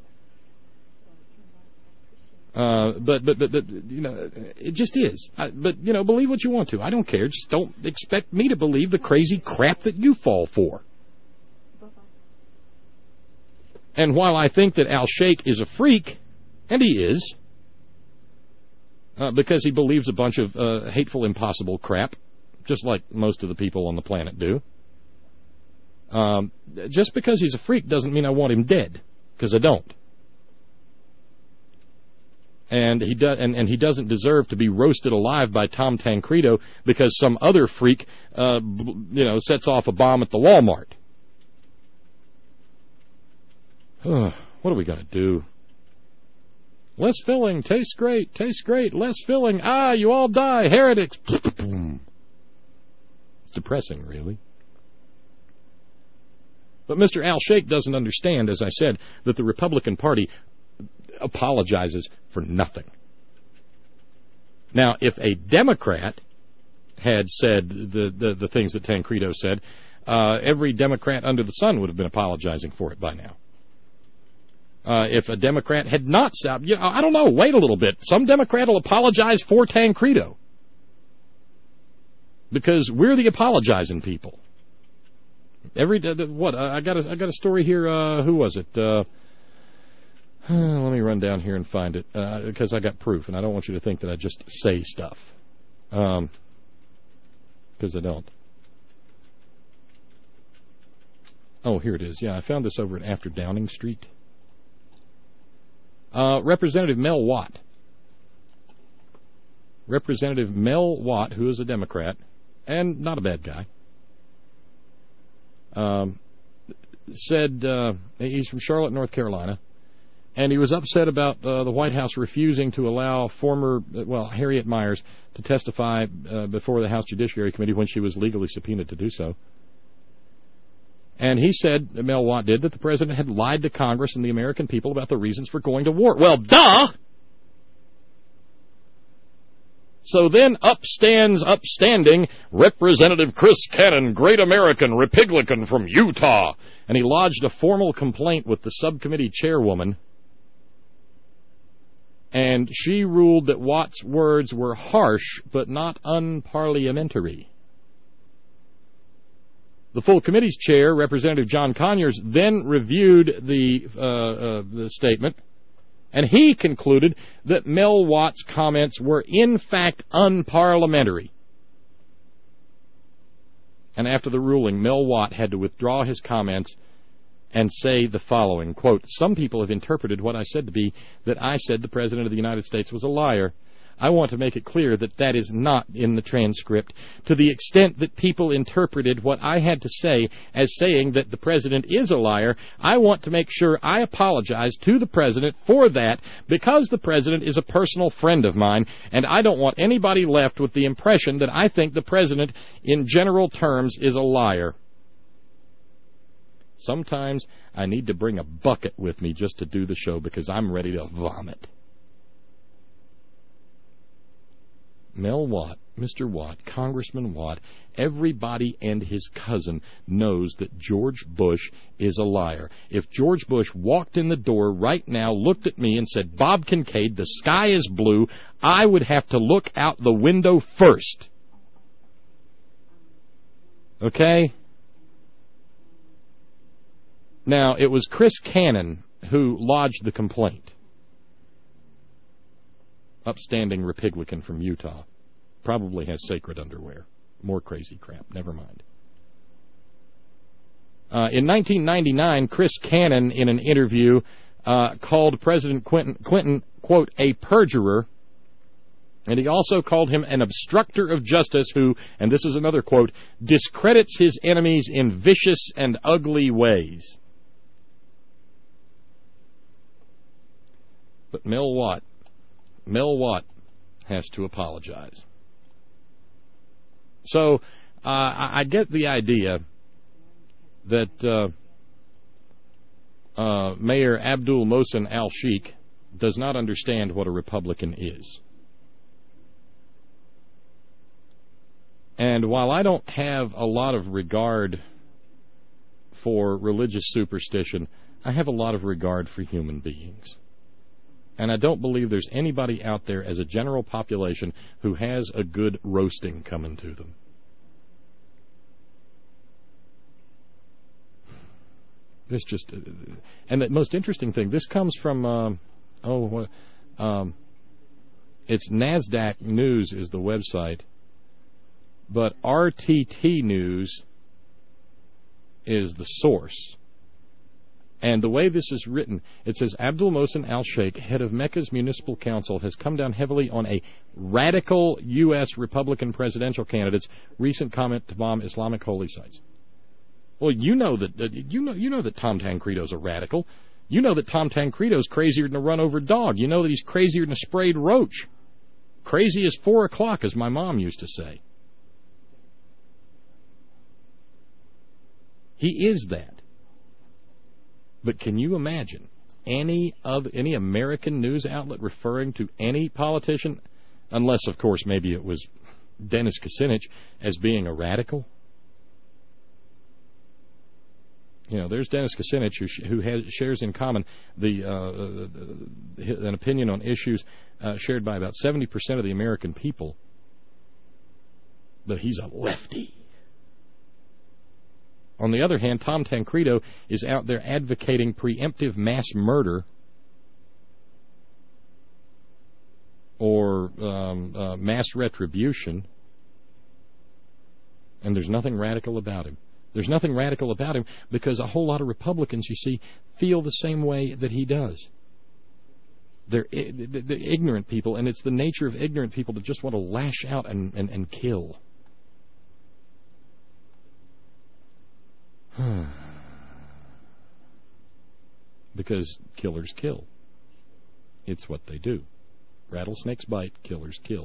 Uh, but, but, but, but, you know, it just is. I, but, you know, believe what you want to. I don't care. Just don't expect me to believe the crazy crap that you fall for. And while I think that Al-Sheikh is a freak, and he is, uh, because he believes a bunch of uh, hateful, impossible crap, just like most of the people on the planet do, um, just because he's a freak doesn't mean I want him dead, because I don't. And he, do, and, and he doesn't deserve to be roasted alive by Tom Tancredo because some other freak, uh, you know, sets off a bomb at the Walmart. What are we going to do? Less filling, tastes great, tastes great, less filling. Ah, you all die, heretics. It's depressing, really. But Mister Al-Sheikh doesn't understand, as I said, that the Republican Party apologizes for nothing. Now, if a Democrat had said the, the, the things that Tancredo said, uh, every Democrat under the sun would have been apologizing for it by now. Uh, if a Democrat had not said, you know, I don't know, wait a little bit. Some Democrat will apologize for Tancredo. Because we're the apologizing people. Every, uh, what, uh, I got a, I got a story here, uh, who was it? Uh, let me run down here and find it, uh, because I got proof, and I don't want you to think that I just say stuff. Um, because I don't. Oh, here it is. Yeah, I found this over at After Downing Street. Uh, Representative Mel Watt. Representative Mel Watt, who is a Democrat, and not a bad guy, um, said uh, he's from Charlotte, North Carolina, and he was upset about uh, the White House refusing to allow former, well, Harriet Miers to testify uh, before the House Judiciary Committee when she was legally subpoenaed to do so. And he said, Mel Watt did, that the president had lied to Congress and the American people about the reasons for going to war. Well, duh! So then up stands upstanding Representative Chris Cannon, great American, Republican from Utah. And he lodged a formal complaint with the subcommittee chairwoman. And she ruled that Watt's words were harsh but not unparliamentary. The full committee's chair, Representative John Conyers, then reviewed the, uh, uh, the statement, and he concluded that Mel Watt's comments were in fact unparliamentary. And after the ruling, Mel Watt had to withdraw his comments and say the following, quote, "Some people have interpreted what I said to be that I said the President of the United States was a liar. I want to make it clear that that is not in the transcript. To the extent that people interpreted what I had to say as saying that the President is a liar, I want to make sure I apologize to the President for that because the President is a personal friend of mine, and I don't want anybody left with the impression that I think the President, in general terms, is a liar. Sometimes I need to bring a bucket with me just to do the show because I'm ready to vomit." Mel Watt, Mister Watt, Congressman Watt, everybody and his cousin knows that George Bush is a liar. If George Bush walked in the door right now, looked at me and said, "Bob Kincaid, the sky is blue," I would have to look out the window first. Okay? Now, it was Chris Cannon who lodged the complaint. Upstanding Republican from Utah. Probably has sacred underwear. More crazy crap. Never mind. Uh, in nineteen ninety-nine, Chris Cannon, in an interview, uh, called President Clinton, Clinton, quote, "a perjurer," and he also called him an obstructor of justice who, and this is another quote, "discredits his enemies in vicious and ugly ways." But Mel Watt, Mel Watt has to apologize. So uh, I get the idea that uh, uh, Mayor Abdul Mohsen Al-Sheikh does not understand what a Republican is. And while I don't have a lot of regard for religious superstition, I have a lot of regard for human beings. And I don't believe there's anybody out there as a general population who has a good roasting coming to them. This just, and the most interesting thing, this comes from, um, oh, um, it's NASDAQ News is the website, but R T T News is the source. And the way this is written, it says, Abdul Mohsen Al-Sheikh, head of Mecca's Municipal Council, has come down heavily on a radical U S Republican presidential candidate's recent comment to bomb Islamic holy sites. Well, you know that uh, you know you know that Tom Tancredo's a radical. You know that Tom Tancredo's crazier than a run-over dog. You know that he's crazier than a sprayed roach. Crazy as four o'clock, as my mom used to say. He is that. But can you imagine any of any American news outlet referring to any politician, unless, of course, maybe it was Dennis Kucinich, as being a radical? You know, there's Dennis Kucinich, who, sh- who has, shares in common the uh, uh, an opinion on issues uh, shared by about seventy percent of the American people, but he's a lefty. On the other hand, Tom Tancredo is out there advocating preemptive mass murder or um, uh, mass retribution, and there's nothing radical about him. There's nothing radical about him because a whole lot of Republicans, you see, feel the same way that he does. They're, they're ignorant people, and it's the nature of ignorant people to just want to lash out and, and, and kill. Because killers kill. It's what they do. Rattlesnakes bite, killers kill.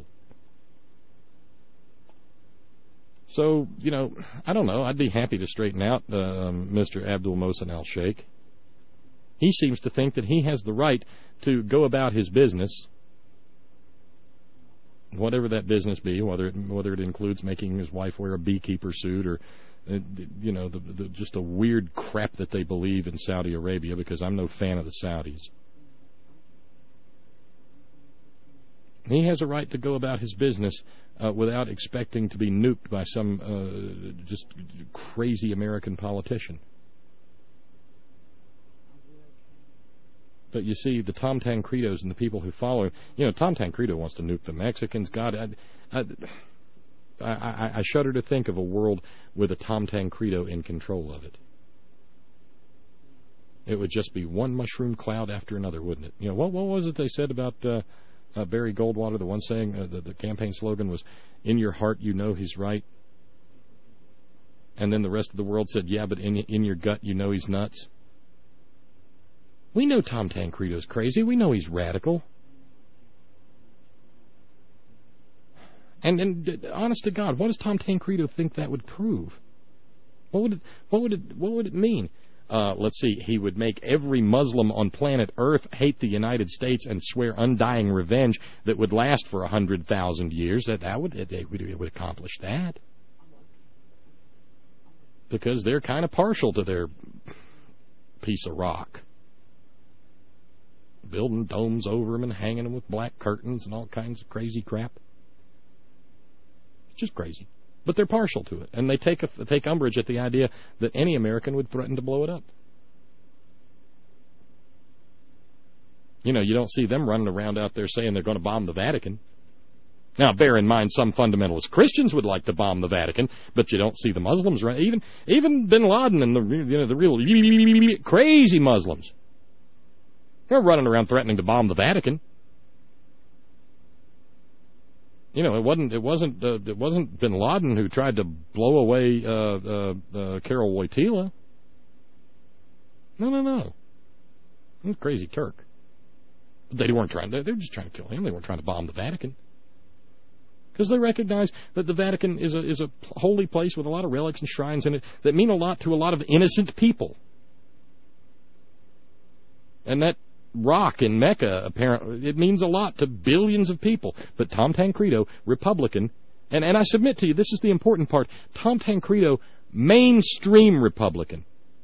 So, you know, I don't know. I'd be happy to straighten out uh, Mister Abdul Mohsen Al-Sheikh. He seems to think that he has the right to go about his business, whatever that business be, whether it, whether it includes making his wife wear a beekeeper suit or Uh, you know, the, the, just a weird crap that they believe in Saudi Arabia, because I'm no fan of the Saudis. He has a right to go about his business uh, without expecting to be nuked by some uh, just crazy American politician. But you see, the Tom Tancredos and the people who follow him, you know, Tom Tancredo wants to nuke the Mexicans. God, I, I, I, I, I shudder to think of a world with a Tom Tancredo in control of it. It would just be one mushroom cloud after another, wouldn't it? You know, what what was it they said about uh, uh, Barry Goldwater? The one saying, uh, the, the campaign slogan was, "In your heart, you know he's right." And then the rest of the world said, "Yeah, but in in your gut, you know he's nuts." We know Tom Tancredo's crazy. We know he's radical. And, and honest to God, what does Tom Tancredo think that would prove? What would it, what would it, what would it mean? Uh, let's see. He would make every Muslim on planet Earth hate the United States and swear undying revenge that would last for a hundred thousand years. That that would it, it would it would accomplish that, because they're kind of partial to their piece of rock, building domes over them and hanging them with black curtains and all kinds of crazy crap. It's just crazy. But they're partial to it, and they take a, take umbrage at the idea that any American would threaten to blow it up. You know, you don't see them running around out there saying they're going to bomb the Vatican. Now, bear in mind, some fundamentalist Christians would like to bomb the Vatican, but you don't see the Muslims run. Even even Bin Laden and the you know the real crazy Muslims, they're running around threatening to bomb the Vatican. You know, it wasn't it wasn't uh, it wasn't Bin Laden who tried to blow away uh, uh, uh, Carol Wojtyla. No, no, no. It was crazy Turk. They weren't trying to. They were just trying to kill him. They weren't trying to bomb the Vatican, because they recognize that the Vatican is a is a holy place with a lot of relics and shrines in it that mean a lot to a lot of innocent people, and that rock in Mecca, apparently, it means a lot to billions of people. But Tom Tancredo, Republican, and, and I submit to you, this is the important part, Tom Tancredo, mainstream Republican.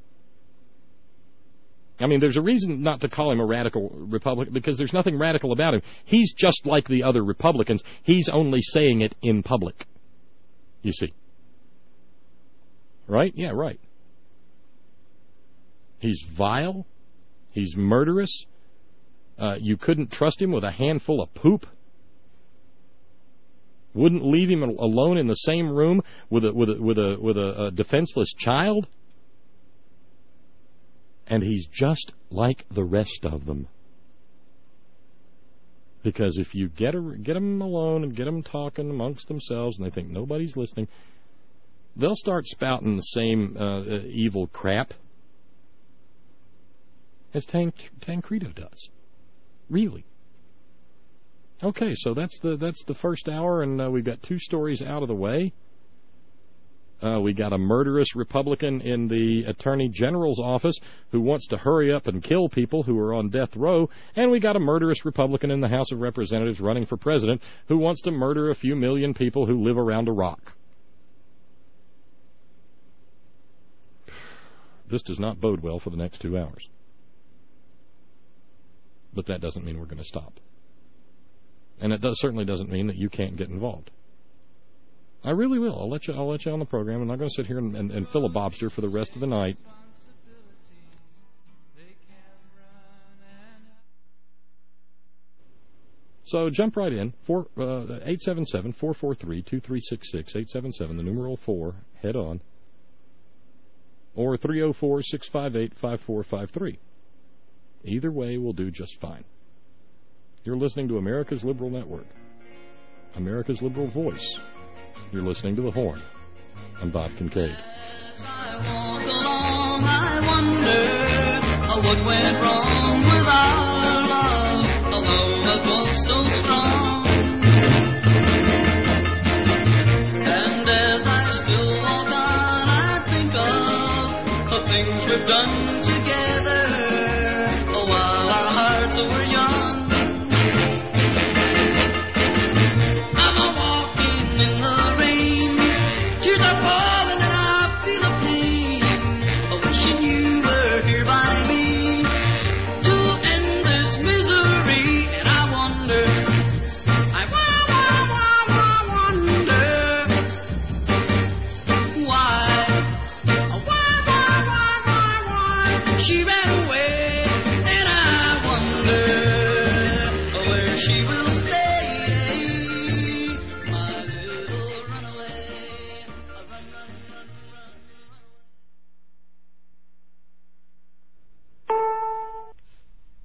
I mean, there's a reason not to call him a radical Republican, because there's nothing radical about him. He's just like the other Republicans. He's only saying it in public, you see. Right? Yeah, right. He's vile. He's murderous. Uh, you couldn't trust him with a handful of poop. Wouldn't leave him alone in the same room with a with a with a with a, a defenseless child. And he's just like the rest of them. Because if you get a, get them alone and get them talking amongst themselves, and they think nobody's listening, they'll start spouting the same uh, uh, evil crap as Tan- Tancredo does. Really. Okay, so that's the that's the first hour, and uh, we've got two stories out of the way. Uh, we got a murderous Republican in the Attorney General's office who wants to hurry up and kill people who are on death row, and we got a murderous Republican in the House of Representatives running for president who wants to murder a few million people who live around a rock. This does not bode well for the next two hours. But that doesn't mean we're going to stop. And it does, certainly doesn't mean that you can't get involved. I really will. I'll let you I'll let you on the program. I'm not going to sit here and, and, and filibobster for the rest of the night. So jump right in. Four, uh, eight seven seven, four four three, two three six six. eight seven seven, the numeral four, head on. Or three oh four, six five eight, five four five three. Either way will do just fine. You're listening to America's Liberal Network, America's Liberal Voice. You're listening to The Horn. I'm Bob Kincaid. As I walk along, I wonder what went wrong with our love, although it was so strong. And as I still walk on, I think of the things we've done together. While our hearts were young, I'm a walking in the rain, tears are falling and I feel a pain, wishing you were here by me to end this misery. And I wonder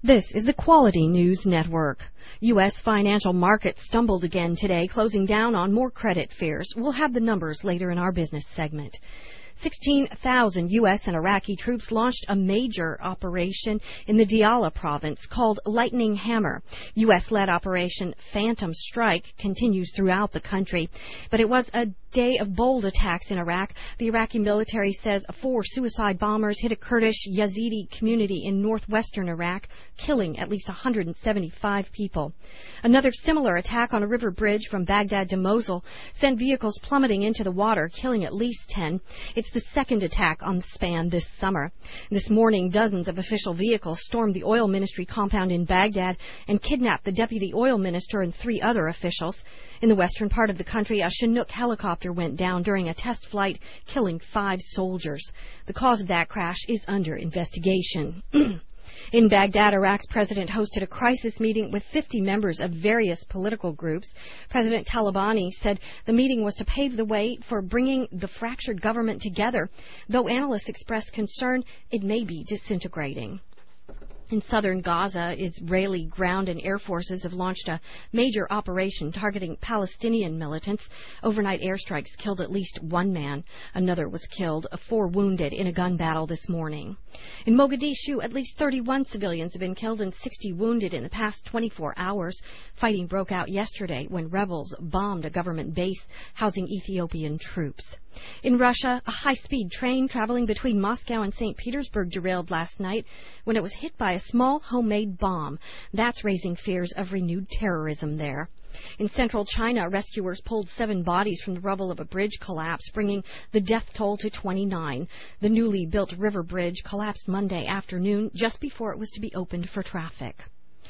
This is the Quality News Network. U S financial markets stumbled again today, closing down on more credit fears. We'll have the numbers later in our business segment. sixteen thousand U S and Iraqi troops launched a major operation in the Diyala province called Lightning Hammer. U S-led Operation Phantom Strike continues throughout the country, but it was a day of bold attacks in Iraq. The Iraqi military says four suicide bombers hit a Kurdish Yazidi community in northwestern Iraq, killing at least one hundred seventy-five people. Another similar attack on a river bridge from Baghdad to Mosul sent vehicles plummeting into the water, killing at least ten. It's the second attack on the span this summer. This morning, dozens of official vehicles stormed the oil ministry compound in Baghdad and kidnapped the deputy oil minister and three other officials. In the western part of the country, a Chinook helicopter went down during a test flight, killing five soldiers. The cause of that crash is under investigation. In Baghdad, Iraq's president hosted a crisis meeting with fifty members of various political groups. President Talabani said the meeting was to pave the way for bringing the fractured government together, though analysts expressed concern it may be disintegrating. In southern Gaza, Israeli ground and air forces have launched a major operation targeting Palestinian militants. Overnight airstrikes killed at least one man. Another was killed, four wounded in a gun battle this morning. In Mogadishu, at least thirty-one civilians have been killed and sixty wounded in the past twenty-four hours. Fighting broke out yesterday when rebels bombed a government base housing Ethiopian troops. In Russia, a high-speed train traveling between Moscow and Saint Petersburg derailed last night when it was hit by a small homemade bomb. That's raising fears of renewed terrorism there. In central China, rescuers pulled seven bodies from the rubble of a bridge collapse, bringing the death toll to twenty-nine. The newly built river bridge collapsed Monday afternoon just before it was to be opened for traffic.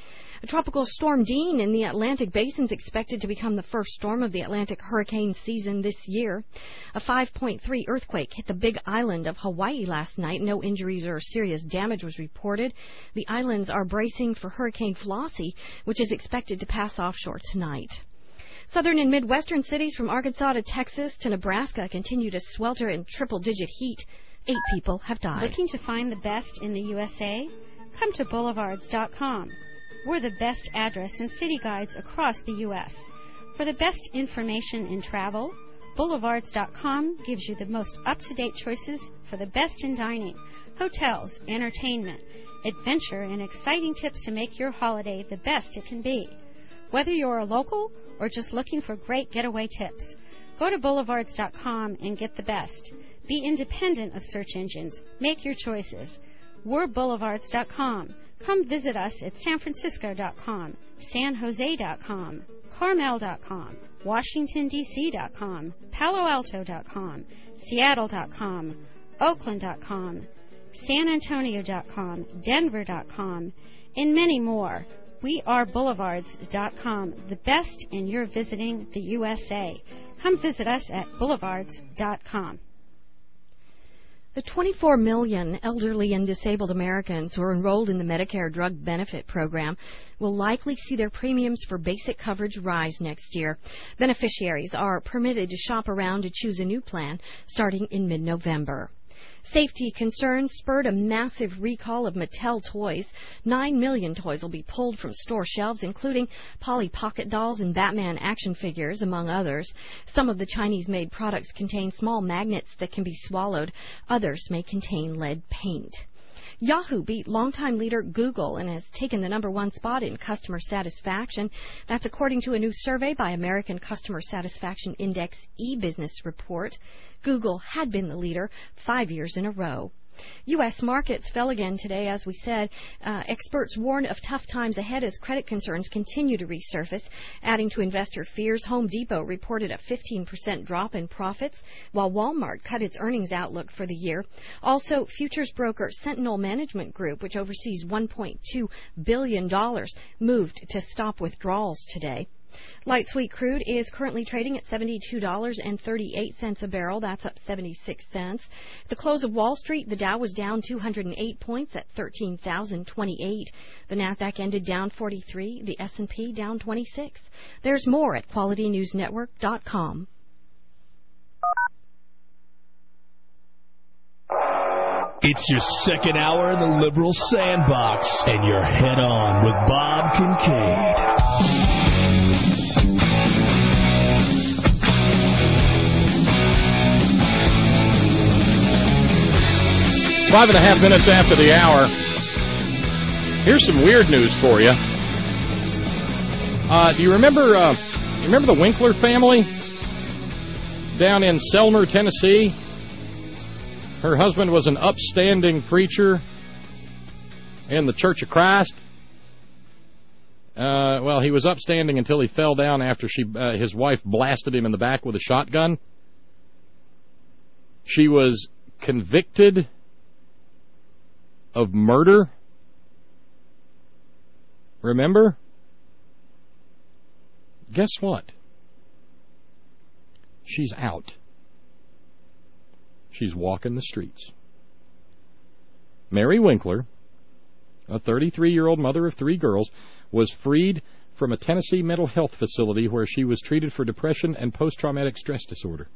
A tropical storm Dean in the Atlantic Basin is expected to become the first storm of the Atlantic hurricane season this year. A five point three earthquake hit the Big Island of Hawaii last night. No injuries or serious damage was reported. The islands are bracing for Hurricane Flossie, which is expected to pass offshore tonight. Southern and Midwestern cities from Arkansas to Texas to Nebraska continue to swelter in triple-digit heat. Eight people have died. Looking to find the best in the U S A? Come to boulevards dot com. We're the best address and city guides across the U S For the best information in travel, boulevards dot com gives you the most up-to-date choices for the best in dining, hotels, entertainment, adventure, and exciting tips to make your holiday the best it can be. Whether you're a local or just looking for great getaway tips, go to boulevards dot com and get the best. Be independent of search engines. Make your choices. We're boulevards dot com. Come visit us at san francisco dot com, san jose dot com, carmel dot com, washington d c dot com, palo alto dot com, seattle dot com, oakland dot com, san antonio dot com, denver dot com, and many more. We are boulevards dot com, the best in your visiting the U S A. Come visit us at boulevards dot com. The twenty-four million elderly and disabled Americans who are enrolled in the Medicare Drug Benefit Program will likely see their premiums for basic coverage rise next year. Beneficiaries are permitted to shop around to choose a new plan starting in mid-November. Safety concerns spurred a massive recall of Mattel toys. Nine million toys will be pulled from store shelves, including Polly Pocket dolls and Batman action figures, among others. Some of the Chinese-made products contain small magnets that can be swallowed. Others may contain lead paint. Yahoo beat longtime leader Google and has taken the number one spot in customer satisfaction. That's according to a new survey by American Customer Satisfaction Index e-Business report. Google had been the leader five years in a row. U S markets fell again today, as we said. Uh, experts warn of tough times ahead as credit concerns continue to resurface. Adding to investor fears, Home Depot reported a fifteen percent drop in profits, while Walmart cut its earnings outlook for the year. Also, futures broker Sentinel Management Group, which oversees one point two billion dollars, moved to stop withdrawals today. Light sweet crude is currently trading at seventy-two dollars and thirty-eight cents a barrel. That's up seventy-six cents. At the close of Wall Street, the Dow was down two hundred eight points at thirteen thousand twenty-eight. The Nasdaq ended down forty-three. The S and P down twenty-six. There's more at quality news network dot com. It's your second hour in the liberal sandbox, and you're head on with Bob Kincaid. Five and a half minutes after the hour. Here's some weird news for you. Uh, do you remember? Uh, you remember the Winkler family down in Selmer, Tennessee? Her husband was an upstanding preacher in the Church of Christ. Uh, well, he was upstanding until he fell down after she, uh, his wife blasted him in the back with a shotgun. She was convicted of murder. Remember? Guess what? She's out. She's walking the streets. Mary Winkler, a thirty-three-year-old mother of three girls, was freed from a Tennessee mental health facility where she was treated for depression and post-traumatic stress disorder.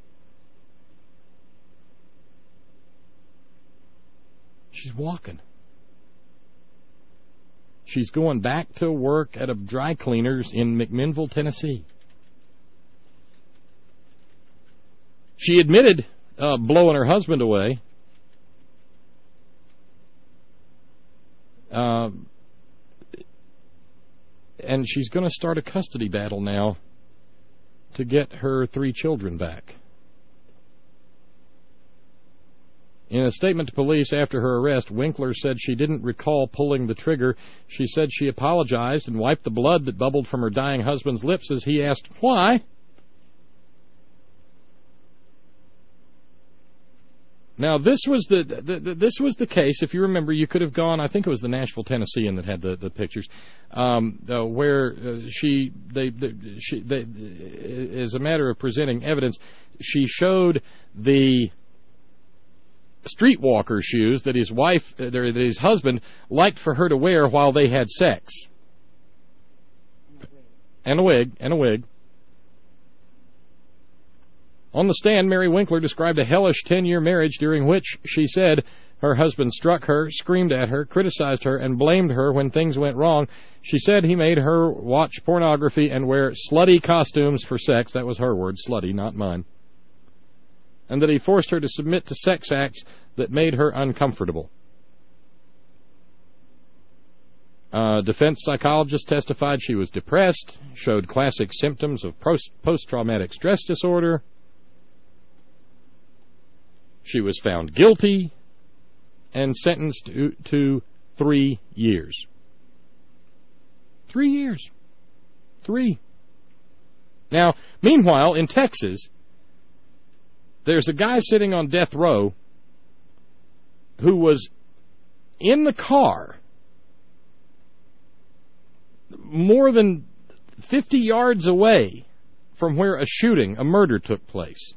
She's walking. She's going back to work at a dry cleaner's in McMinnville, Tennessee. She admitted uh, blowing her husband away. Uh, and she's going to start a custody battle now to get her three children back. In a statement to police after her arrest, Winkler said she didn't recall pulling the trigger. She said she apologized and wiped the blood that bubbled from her dying husband's lips as he asked, "Why?" Now, this was the, the, the this was the case. If you remember, you could have gone. I think it was the Nashville Tennessean that had the, the pictures, um, uh, where uh, she they, they she they, as a matter of presenting evidence, she showed the streetwalker shoes that his wife, uh, that his husband, liked for her to wear while they had sex, and a wig, and a wig. On the stand, Mary Winkler described a hellish ten-year marriage during which, she said, her husband struck her, screamed at her, criticized her, and blamed her when things went wrong. She said he made her watch pornography and wear slutty costumes for sex. That was her word, slutty, not mine. And that he forced her to submit to sex acts that made her uncomfortable. Uh, defense psychologist testified she was depressed, showed classic symptoms of post- post-traumatic stress disorder. She was found guilty and sentenced to, to three years. Three years. Three. Now, meanwhile, in Texas, there's a guy sitting on death row who was in the car more than fifty yards away from where a shooting, a murder took place.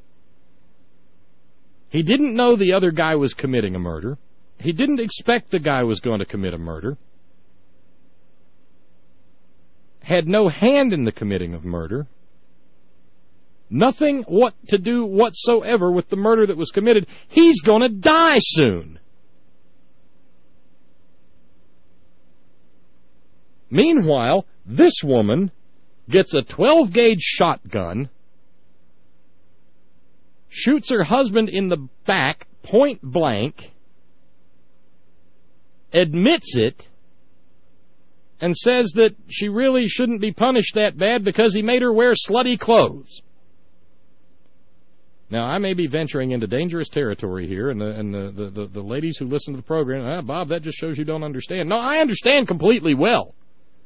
He didn't know the other guy was committing a murder. He didn't expect the guy was going to commit a murder. Had no hand in the committing of murder. Nothing what to do whatsoever with the murder that was committed. He's going to die soon. Meanwhile, this woman gets a twelve gauge shotgun, shoots her husband in the back, point blank, admits it, and says that she really shouldn't be punished that bad because he made her wear slutty clothes. Now, I may be venturing into dangerous territory here, and the and the, the, the, the ladies who listen to the program, ah, Bob, that just shows you don't understand. No, I understand completely well.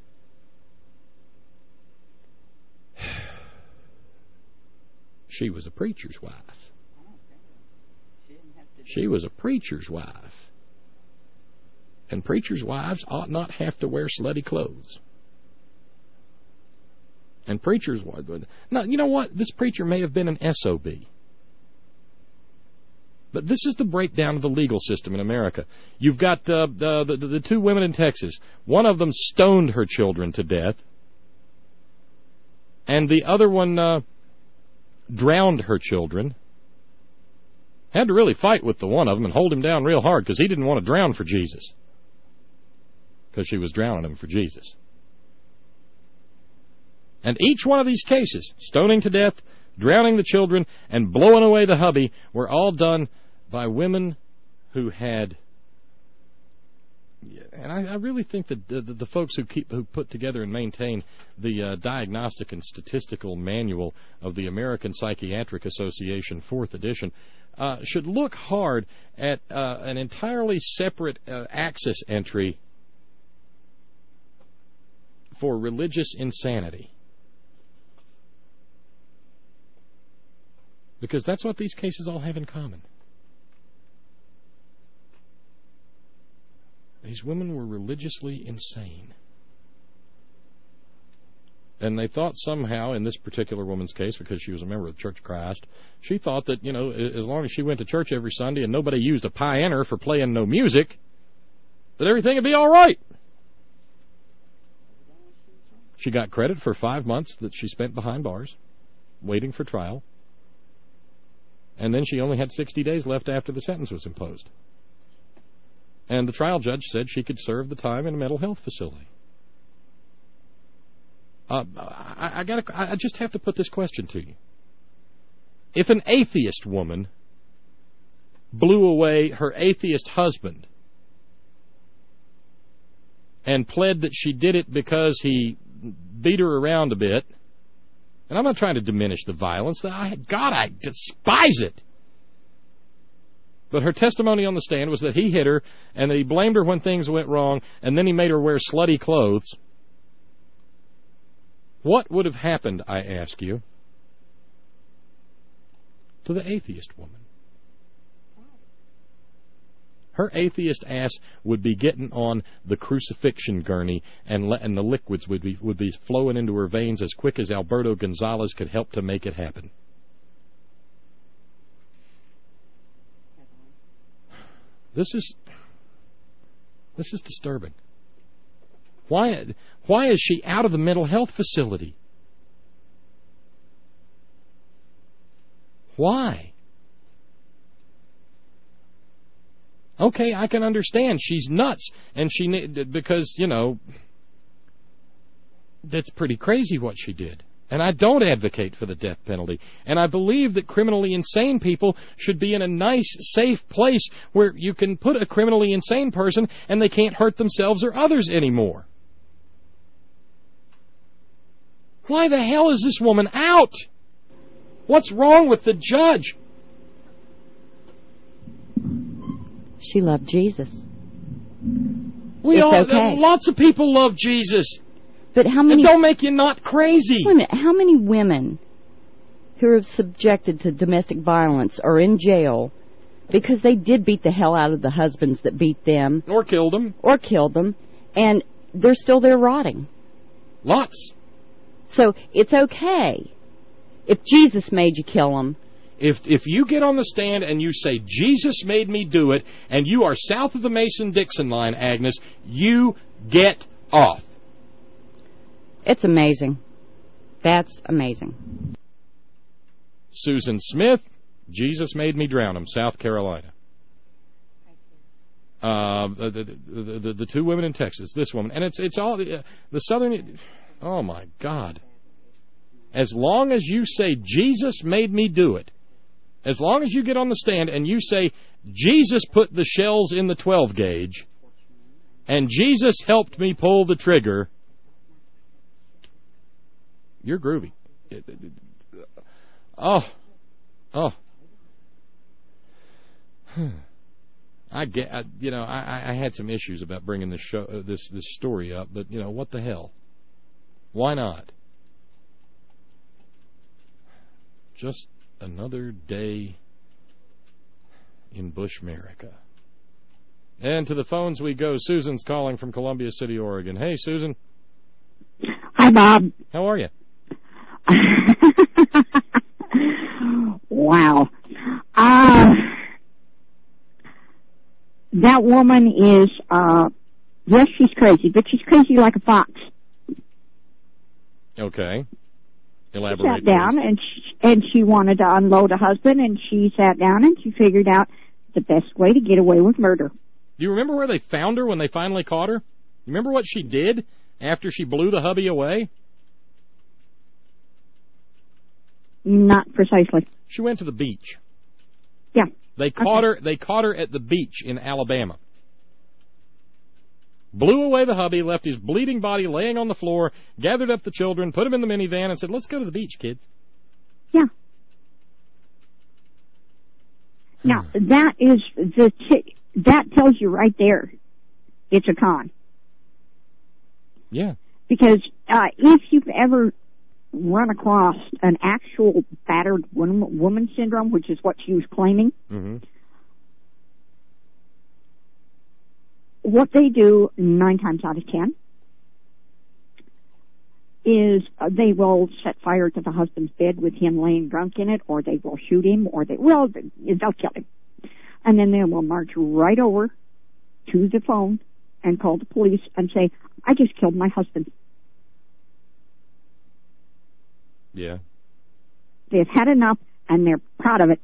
She was a preacher's wife. She was a preacher's wife. And preachers' wives ought not have to wear slutty clothes. And preachers' wives... Now, you know what? This preacher may have been an S O B. But this is the breakdown of the legal system in America. You've got uh, the, the, the two women in Texas. One of them stoned her children to death. And the other one... Uh, drowned her children. Had to really fight with the one of them and hold him down real hard because he didn't want to drown for Jesus. Because she was drowning him for Jesus. And each one of these cases, stoning to death, drowning the children, and blowing away the hubby, were all done by women who had... And I, I really think that the, the, the folks who keep who put together and maintain the uh, Diagnostic and Statistical Manual of the American Psychiatric Association, fourth edition, uh, should look hard at uh, an entirely separate uh, access entry for religious insanity. Because that's what these cases all have in common. These women were religiously insane. And they thought somehow, in this particular woman's case, because she was a member of the Church of Christ, she thought that, you know, as long as she went to church every Sunday and nobody used a piano for playing no music, that everything would be all right. She got credit for five months that she spent behind bars, waiting for trial. And then she only had sixty days left after the sentence was imposed. And the trial judge said she could serve the time in a mental health facility. Uh, I, I, gotta, I just have to put this question to you. If an atheist woman blew away her atheist husband and pled that she did it because he beat her around a bit, and I'm not trying to diminish the violence, I, God, I despise it. But her testimony on the stand was that he hit her and that he blamed her when things went wrong and then he made her wear slutty clothes. What would have happened, I ask you, to the atheist woman? Her atheist ass would be getting on the crucifixion gurney and, le- and the liquids would be, would be flowing into her veins as quick as Alberto Gonzalez could help to make it happen. This is this is disturbing. Why why is she out of the mental health facility? Why? Okay, I can understand she's nuts, and she because you know that's pretty crazy what she did. And I don't advocate for the death penalty. And I believe that criminally insane people should be in a nice, safe place where you can put a criminally insane person and they can't hurt themselves or others anymore. Why the hell is this woman out? What's wrong with the judge? She loved Jesus. We it's all, okay. Lots of people love Jesus. But how many? It don't make you not crazy. Wait a minute. How many women who are subjected to domestic violence are in jail because they did beat the hell out of the husbands that beat them, or killed them, or killed them, and they're still there rotting? Lots. So it's okay if Jesus made you kill them. If if you get on the stand and you say, Jesus made me do it, and you are south of the Mason-Dixon line, Agnes, you get off. It's amazing. That's amazing. Susan Smith, Jesus made me drown him, South Carolina. Uh, the, the, the, the two women in Texas, this woman, and it's it's all the, the southern. Oh my God! As long as you say Jesus made me do it, as long as you get on the stand and you say Jesus put the shells in the twelve gauge, and Jesus helped me pull the trigger, you're groovy. Oh, oh. I get, I, you know, I, I had some issues about bringing this show, uh, this this story up, but you know what the hell? Why not? Just another day in Bush-America. And to the phones we go. Susan's calling from Columbia City, Oregon. Hey, Susan. Hi, Bob. How are you? Wow. Uh, that woman is, uh, yes, she's crazy, but she's crazy like a fox. Okay. Elaborate. She sat down, and she, and she wanted to unload a husband, and she sat down, and she figured out the best way to get away with murder. Do you remember where they found her when they finally caught her? You remember what she did after she blew the hubby away? Not precisely. She went to the beach. Yeah. They caught okay. her. They caught her at the beach in Alabama. Blew away the hubby, left his bleeding body laying on the floor, gathered up the children, put them in the minivan, and said, "Let's go to the beach, kids." Yeah. Now that is the t- that tells you right there, it's a con. Yeah. Because uh, if you've ever run across an actual battered woman, woman syndrome, which is what she was claiming, mm-hmm. what they do nine times out of ten is uh, they will set fire to the husband's bed with him laying drunk in it, or they will shoot him, or they will they'll kill him, and then they will march right over to the phone and call the police and say, "I just killed my husband." Yeah. They've had enough, and they're proud of it.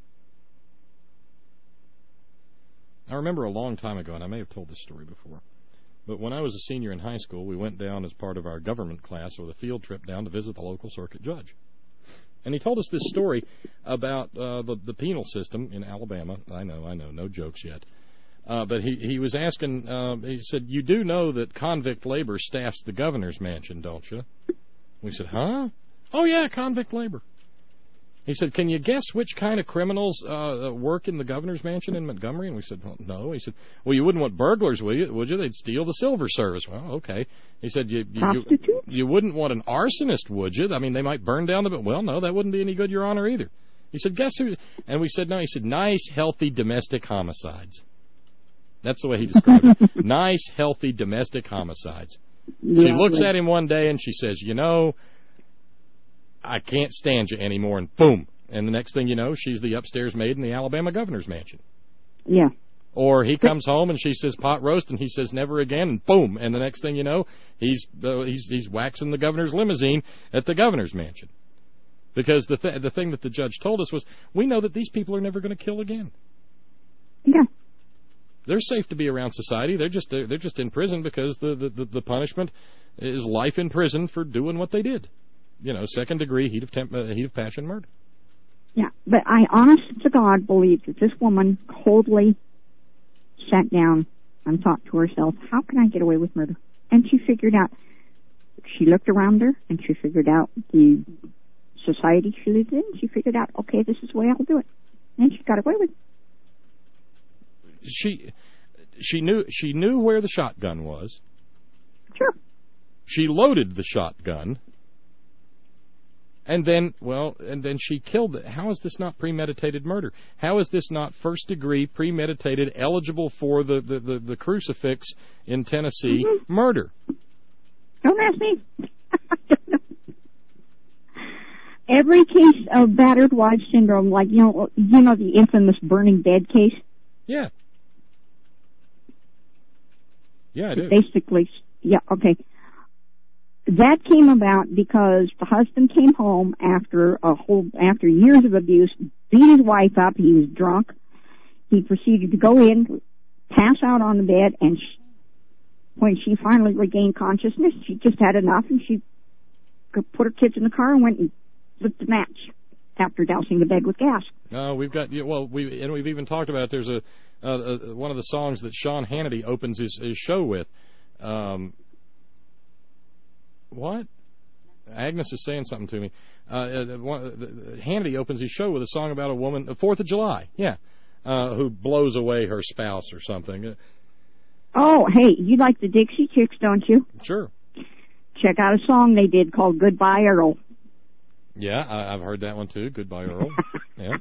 I remember a long time ago, and I may have told this story before, but when I was a senior in high school, we went down as part of our government class with a field trip down to visit the local circuit judge. And he told us this story about uh, the, the penal system in Alabama. I know, I know, no jokes yet. Uh, but he, he was asking, uh, he said, "You do know that convict labor staffs the governor's mansion, don't you?" We said, "Huh?" "Oh, yeah, convict labor." He said, "Can you guess which kind of criminals uh, work in the governor's mansion in Montgomery?" And we said, "Well, no." He said, "Well, you wouldn't want burglars, would you? Would you? They'd steal the silver service." Well, okay. He said, you, you, you, you wouldn't want an arsonist, would you? I mean, they might burn down the... Well, no, that wouldn't be any good, Your Honor, either. He said, "Guess who?" And we said, no. He said, "Nice, healthy domestic homicides." That's the way he described it. Nice, healthy domestic homicides. Yeah, she looks yeah. at him one day and she says, "You know, I can't stand you anymore," and boom. And the next thing you know, she's the upstairs maid in the Alabama governor's mansion. Yeah. Or he comes home and she says, "Pot roast," and he says, "Never again," and boom. And the next thing you know, he's uh, he's he's waxing the governor's limousine at the governor's mansion. Because the th- the thing that the judge told us was, we know that these people are never going to kill again. Yeah. They're safe to be around society. They're just they're, they're just in prison because the, the, the punishment is life in prison for doing what they did. You know, second degree heat of temp, uh, heat of passion murder. Yeah, but I honest to God believe that this woman coldly sat down and thought to herself, "How can I get away with murder?" And she figured out. She looked around her and she figured out the society she lived in. She figured out, okay, this is the way I'll do it, and she got away with it. She, she knew she knew where the shotgun was. Sure. She loaded the shotgun, and then, well, and then she killed it. How is this not premeditated murder? How is this not first degree, premeditated, eligible for the the, the, the crucifix in Tennessee mm-hmm. murder? Don't ask me. Every case of battered wife syndrome, like you know, you know the infamous burning bed case. Yeah. Yeah, I do. Basically, yeah, okay. That came about because the husband came home after a whole after years of abuse, beat his wife up. He was drunk. He proceeded to go in, pass out on the bed, and she, when she finally regained consciousness, she just had enough, and she put her kids in the car and went and lit the match after dousing the bed with gas. No, we've got well, we and we've even talked about it. There's a, uh, a one of the songs that Sean Hannity opens his, his show with. Um, what? Agnes is saying something to me. Uh, uh, one, uh, Hannity opens his show with a song about a woman, the Fourth of July, yeah, uh, who blows away her spouse or something. Uh, oh, hey, you like the Dixie Chicks, don't you? Sure. Check out a song they did called "Goodbye Earl." Yeah, I, I've heard that one too. Goodbye, Earl. Yeah.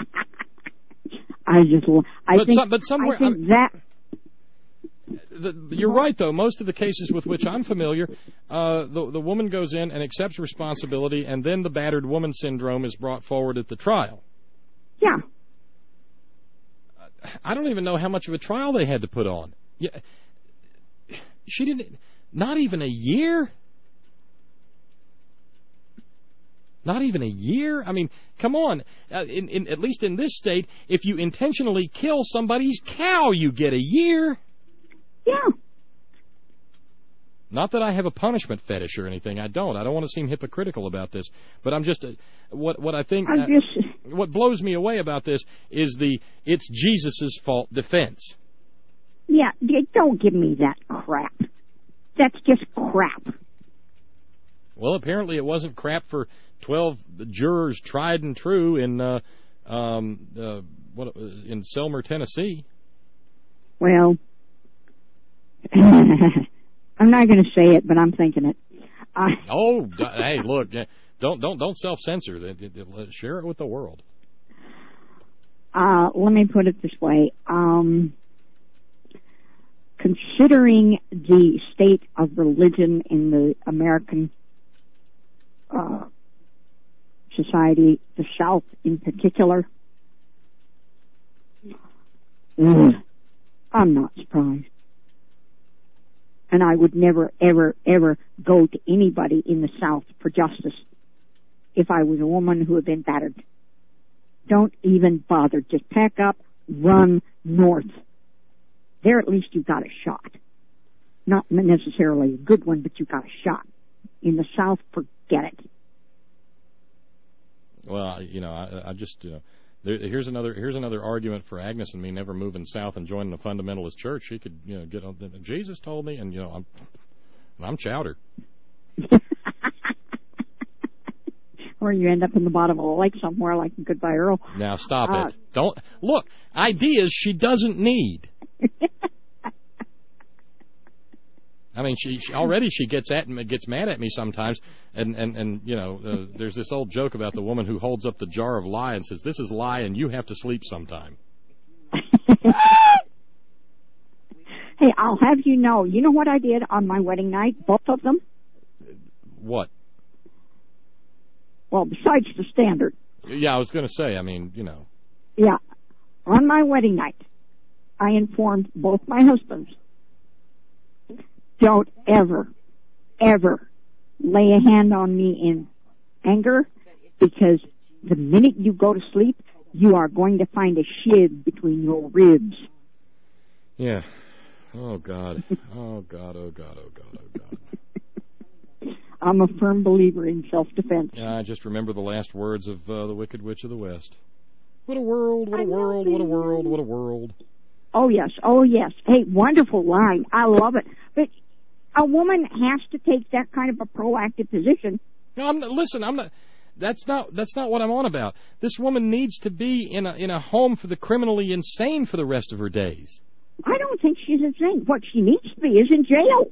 I just, I but think, some, but somewhere, I think I, that. The, you're right, though. Most of the cases with which I'm familiar, uh, the the woman goes in and accepts responsibility, and then the battered woman syndrome is brought forward at the trial. Yeah. I don't even know how much of a trial they had to put on. Yeah, she didn't. Not even a year. Not even a year? I mean, come on. Uh, in, in, at least in this state, if you intentionally kill somebody's cow, you get a year. Yeah. Not that I have a punishment fetish or anything. I don't. I don't want to seem hypocritical about this. But I'm just... Uh, what what I think... I'm uh, just... What blows me away about this is the it's Jesus' fault defense. Yeah, don't give me that crap. That's just crap. Well, apparently it wasn't crap for twelve jurors tried and true in uh, um, uh, what in Selmer, Tennessee. Well, I'm not going to say it, but I'm thinking it. Uh, oh, hey, look, don't don't don't self-censor. Share it with the world. Uh, let me put it this way. Um, considering the state of religion in the American uh, society, the South in particular, ugh, I'm not surprised. And I would never, ever, ever go to anybody in the South for justice if I was a woman who had been battered. Don't even bother. Just pack up, run north. There at least you got a shot. Not necessarily a good one, but you got a shot. In the South, forget it. Well, you know, I, I just, you know, there, here's another here's another argument for Agnes and me never moving south and joining a fundamentalist church. She could, you know, get on. Jesus told me, and you know, I'm I'm chowder. Or you end up in the bottom of a lake somewhere like Goodbye Earl. Now stop uh, it! Don't look. Ideas she doesn't need. I mean, she, she already she gets at me, gets mad at me sometimes, and and and you know, uh, there's this old joke about the woman who holds up the jar of lye and says, "This is lye, and you have to sleep sometime." Hey, I'll have you know, you know what I did on my wedding night? Both of them. What? Well, besides the standard. Yeah, I was going to say. I mean, you know. Yeah, on my wedding night, I informed both my husbands. Don't ever, ever lay a hand on me in anger, because the minute you go to sleep, you are going to find a shiv between your ribs. Yeah. Oh, God. Oh, God, oh, God, oh, God, oh, God. I'm a firm believer in self-defense. Yeah, I just remember the last words of uh, the Wicked Witch of the West. What a world, what a world, what a world, what a world. Oh, yes, oh, yes. Hey, wonderful line. I love it. But a woman has to take that kind of a proactive position. No, I'm not, listen, I'm not. That's not. That's not what I'm on about. This woman needs to be in a in a home for the criminally insane for the rest of her days. I don't think she's insane. What she needs to be is in jail.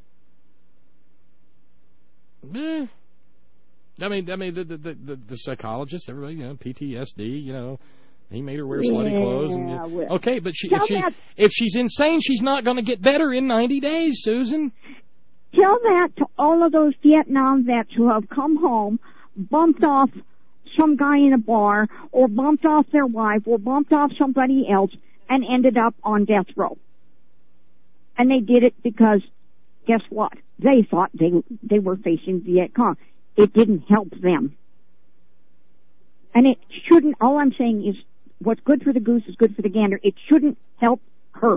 Eh. I mean, I mean, the the the, the psychologist, everybody, you know, P T S D, you know. He made her wear slutty yeah, clothes. And, well, okay, but she, if she that, if she's insane, she's not going to get better in ninety days, Susan. Tell that to all of those Vietnam vets who have come home, bumped off some guy in a bar, or bumped off their wife, or bumped off somebody else, and ended up on death row. And they did it because, guess what? They thought they they were facing Viet Cong. It didn't help them. And it shouldn't, all I'm saying is, what's good for the goose is good for the gander. It shouldn't help her.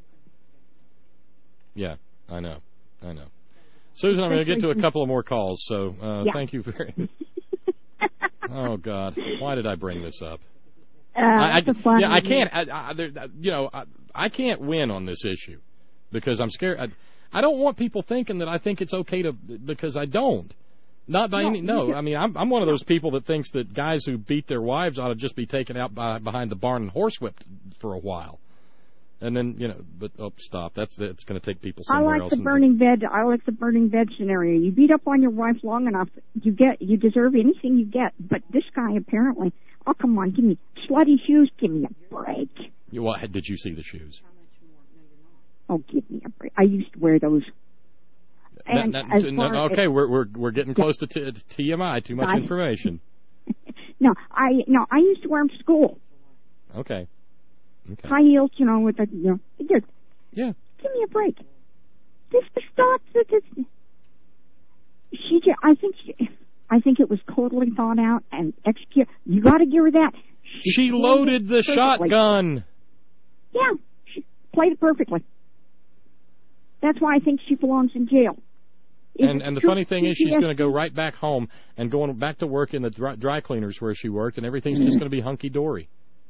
Yeah, I know. I know. Susan, I'm going to get to a couple of more calls, so uh, yeah. thank you very much. Oh, God. Why did I bring this up? Uh, I, I, fun yeah, I can't, I, I, there, you know, I, I can't win on this issue because I'm scared. I, I don't want people thinking that I think it's okay to, because I don't. Not by no, any, no, I mean, I'm, I'm one of those people that thinks that guys who beat their wives ought to just be taken out by, behind the barn and horsewhipped for a while. And then, you know, but, oh, stop. That's it's going to take people somewhere I like else. the burning bed. I like the burning bed scenario. You beat up on your wife long enough, you get, you deserve anything you get. But this guy apparently, oh, come on, give me slutty shoes, give me a break. You, what, did you see the shoes? Oh, give me a break. I used to wear those. And not, as not, far okay, as, we're we're we're getting close to t- T M I. Too much I, information. no, I no, I used to wear them to school. Okay. Okay. High heels, you know, with the, you know, just, yeah. Give me a break. This stop. This, she, I think, she, I think it was totally thought out and executed. You got to give her that. She, she loaded the perfectly. shotgun. Yeah, she played it perfectly. That's why I think she belongs in jail. Is and and the funny thing is, she's going to go right back home and going back to work in the dry, dry cleaners where she worked, and everything's just going to be hunky-dory.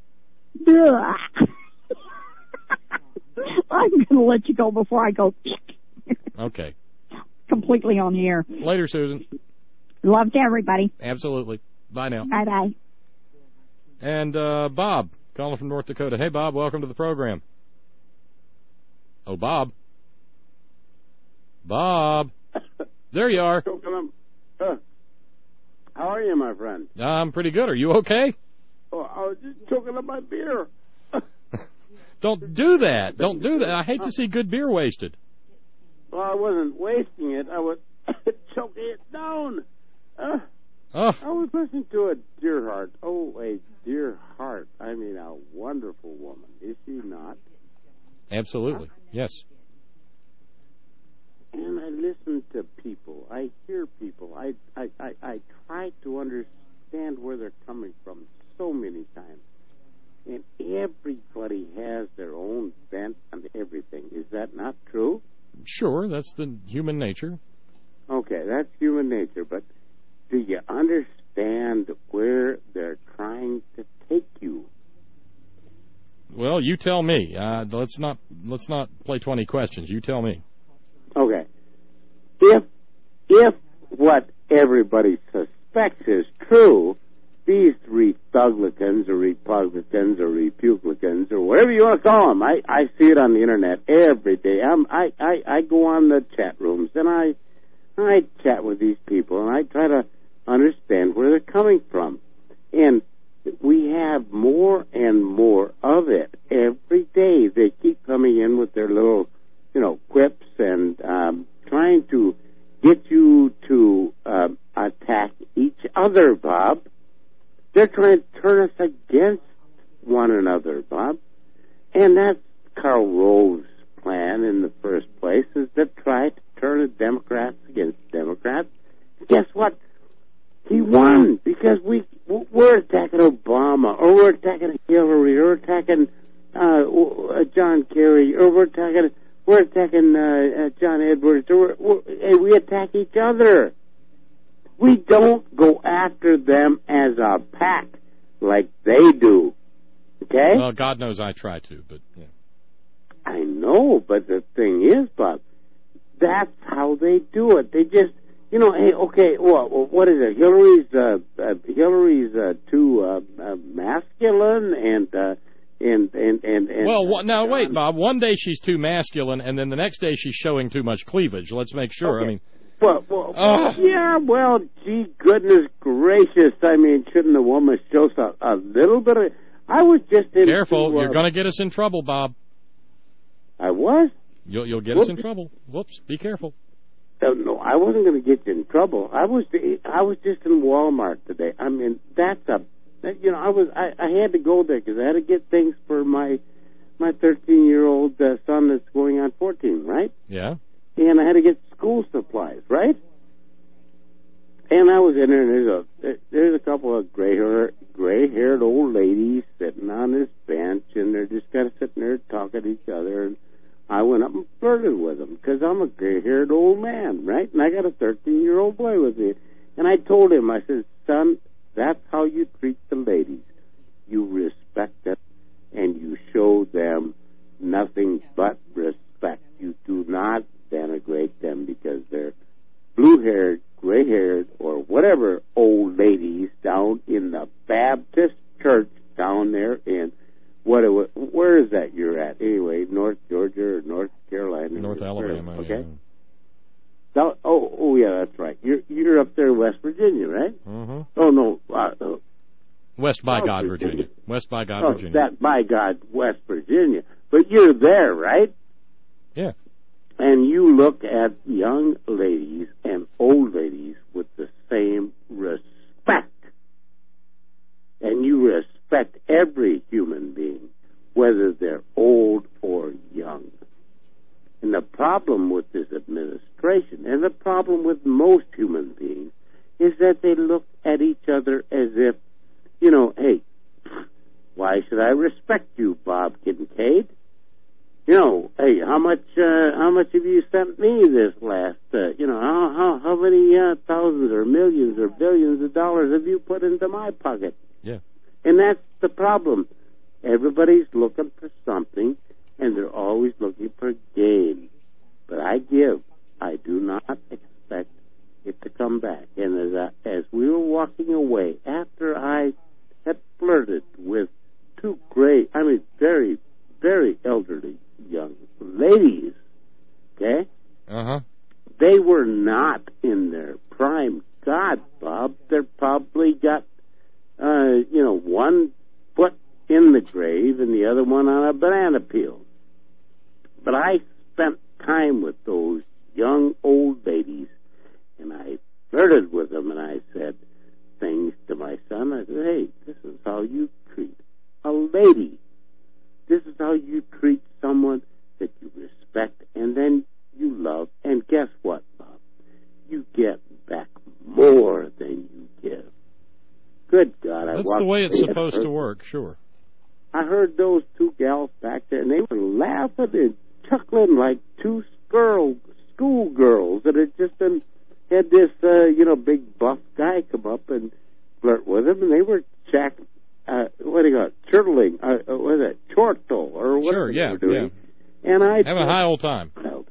I'm going to let you go before I go. Okay. Completely on the air. Later, Susan. Love to everybody. Absolutely. Bye now. Bye-bye. And uh, Bob, calling from North Dakota. Hey, Bob, welcome to the program. Oh, Bob. Bob. There you are. Uh, how are you, my friend? I'm pretty good. Are you okay? Oh, I was just choking up my beer. Don't do that. Don't do that. I hate to see good beer wasted. Well, I wasn't wasting it. I was choking it down. Uh, oh. I was listening to a dear heart. Oh, a dear heart. I mean, a wonderful woman. Is she not? Absolutely. Huh? Yes. And I listen to people. I hear people. I, I, I, I try to understand where they're coming from so many times. And everybody has their own bent on everything. Is that not true? Sure, that's the human nature. Okay, that's human nature. But do you understand where they're trying to take you? Well, you tell me. Uh, let's not let's not play twenty questions. You tell me. Okay. If if what everybody suspects is true, these Republicans or Republicans or Republicans or whatever you want to call them, I, I see it on the internet every day. I'm, I, I, I go on the chat rooms and I I chat with these people and I try to understand where they're coming from. And we have more and more of it every day. They keep coming in with their little, you know, quips and um, trying to get you to uh, attack each other, Bob. They're trying to turn us against one another, Bob. And that's Karl Rove's plan in the first place, is to try to turn the Democrats against Democrats. Guess what? He won because we, we're attacking Obama, or we're attacking Hillary, or we're attacking uh, John Kerry, or we're attacking, we're attacking uh, uh, John Edwards, or we're, we're, we attack each other. We don't go after them as a pack like they do. Okay? Well, God knows I try to, but yeah. I know, but the thing is, Bob, that's how they do it. They just, you know, hey, okay, well, what is it? Hillary's, uh, uh, Hillary's uh, too uh, uh, masculine and, uh, and, and, and, and. Well, uh, now wait, Bob. One day she's too masculine, and then the next day she's showing too much cleavage. Let's make sure. Okay. I mean. Well, well, uh, yeah, well, gee, goodness gracious. I mean, shouldn't a woman show a, a little bit of... I was just in... Careful, to, uh, you're going to get us in trouble, Bob. I was? You'll, you'll get Whoops. us in trouble. Whoops, be careful. Uh, no, I wasn't going to get you in trouble. I was I was just in Walmart today. I mean, that's a... You know, I was I, I had to go there because I had to get things for my my thirteen-year-old uh, son that's going on fourteen, right? Yeah. And I had to get school supplies, right? And I was in there, and there's a there's a couple of gray hair, gray haired old ladies sitting on this bench, and they're just kind of sitting there talking to each other. And I went up and flirted with them because I'm a gray haired old man, right? And I got a thirteen year old boy with me, and I told him, I said, son, that's how you treat the ladies. You respect them, and you show them nothing but respect. You do not denigrate them because they're blue-haired, gray-haired, or whatever old ladies down in the Baptist church down there in, what? where is that you're at? Anyway, North Georgia or North Carolina? North Alabama, okay. Yeah. So, oh, oh, yeah, that's right. You're you're up there in West Virginia, right? Mm-hmm. Oh, no. Uh, uh, West by South God, Virginia. Virginia. West by God, oh, Virginia. That by God, West Virginia. But you're there, right? Yeah. And you look at young ladies and old ladies with the same respect. And you respect every human being, whether they're old or young. And the problem with this administration, and the problem with most human beings, is that they look at each other as if, you know, hey, why should I respect you, Bob Kincaid? You know, hey, how much, uh, how much have you sent me this last, uh, you know, how, how, how many uh, thousands or millions or billions of dollars have you put into my pocket? Yeah. And that's the problem. Everybody's looking for something, and they're always looking for gain. But I give. I do not expect it to come back. And as, I, as we were walking away, after I had flirted with two great, I mean, very, very elderly young ladies, okay? Uh-huh. They were not in their prime. God, Bob, they're probably got, uh, you know, one foot in the grave and the other one on a banana peel. But I spent time with those young old ladies, and I flirted with them, and I said things to my son. I said, hey, this is how you treat a lady. This is how you treat someone that you respect and then you love. And guess what, Bob? You get back more than you give. Good God. I That's the way it's supposed to work, sure. I heard those two gals back there, and they were laughing and chuckling like two girl, schoolgirls that had just been, had this, uh, you know, big buff guy come up and flirt with them, and they were chack, uh, what do you call it, chortling, uh, what is it, chortle, or what sure, they yeah, were doing. Yeah. And I have a high old time.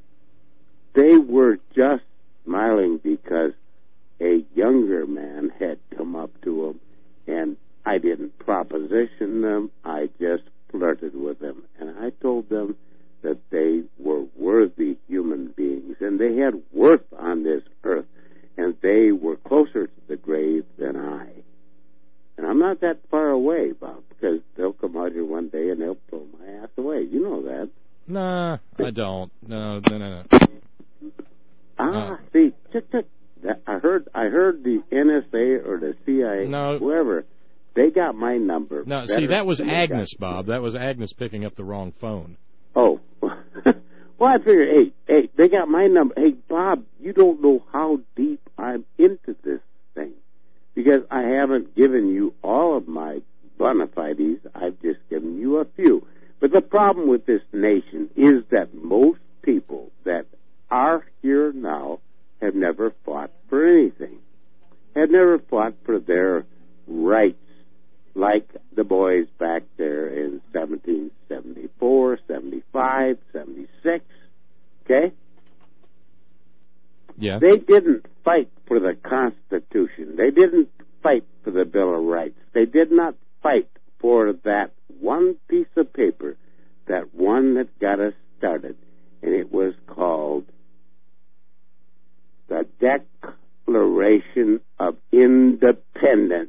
They were just smiling because a younger man had come up to them, and I didn't proposition them. I just flirted with them, and I told them that they were worthy human beings, and they had worth on this earth, and they were closer to the grave than I. And I'm not that far away, Bob, because they'll come out here one day and they'll blow my ass away. You know that. Nah, I don't. No, no, no, no. Ah, uh, see, check, check. I heard, I heard the N S A or the C I A, no. whoever, they got my number. No, see, that was Agnes, Bob. That was Agnes picking up the wrong phone. Oh. Well, I figured, hey, hey, they got my number. Hey, Bob, you don't know how deep I'm into this thing because I haven't given you all of my bona fides. I've just given you a few. But the problem with this nation is that most people that are here now have never fought for anything, have never fought for their rights, like the boys back there in seventeen seventy-four, seventy-five, seventy-six, okay? Yeah. They didn't fight for the Constitution. They didn't fight for the Bill of Rights. They did not fight for that one piece of paper, that one that got us started, and it was called the Declaration of Independence.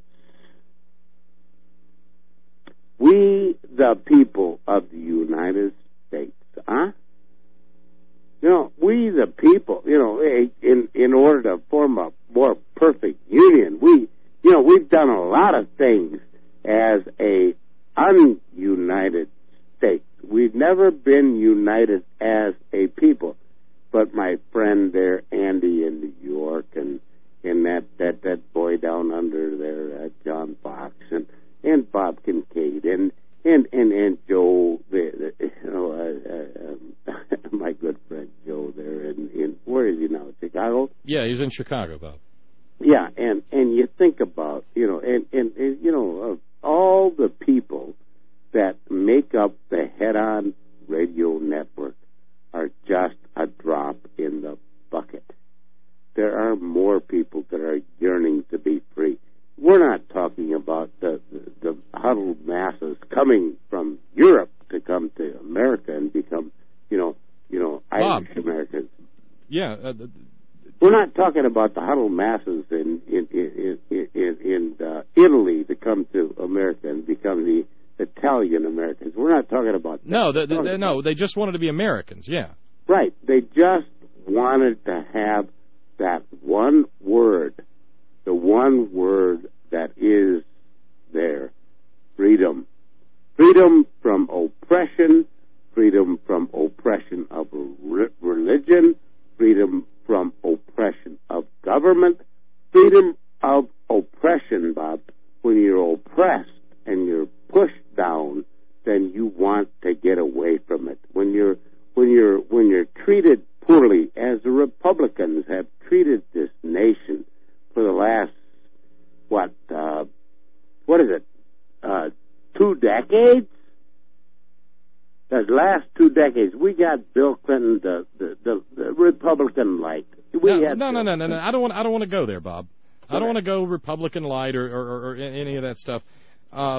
We, the people of the United States, huh? You know, we, the people, you know, in in order to form a more perfect union, we, you know, we've done a lot of things as a ununited state. We've never been united as a people. But my friend there, Andy in New York, and and that that that boy down under there, uh, John Fox, and and Bob Kincaid, and and and, and Joe, the, the, you know, uh, uh, um, my good friend Joe there, in, in where is he now? Chicago? Yeah, he's in Chicago, Bob. Yeah, and and you think about, you know, and and, and you know, uh, all the people that make up the Head-On Radio Network are just a drop in the bucket. There are more people that are yearning to be free. We're not talking about the, the, the huddled masses coming from Europe to come to America and become, you know, you know, Irish Bob. Americans. Yeah. Uh, We're not talking about the huddled masses in in in in, in, in uh, Italy to come to America and become the Italian Americans. We're not talking about that. No, they, they, no, they just wanted to be Americans. Yeah. Right. They just wanted to have that one word, the one word that is there, freedom. Freedom from oppression, freedom from oppression of re- religion, freedom from oppression of government, freedom oppressed and you're pushed down, then you want to get away from it. When you're when you're when you're treated poorly, as the Republicans have treated this nation for the last what uh, what is it uh, two decades? The last two decades, we got Bill Clinton, the the, the, the Republican light. We no, had no, no, no, no, no. I don't want. I don't want to go there, Bob. I don't Okay. want to go Republican light or, or, or any of that stuff. Uh,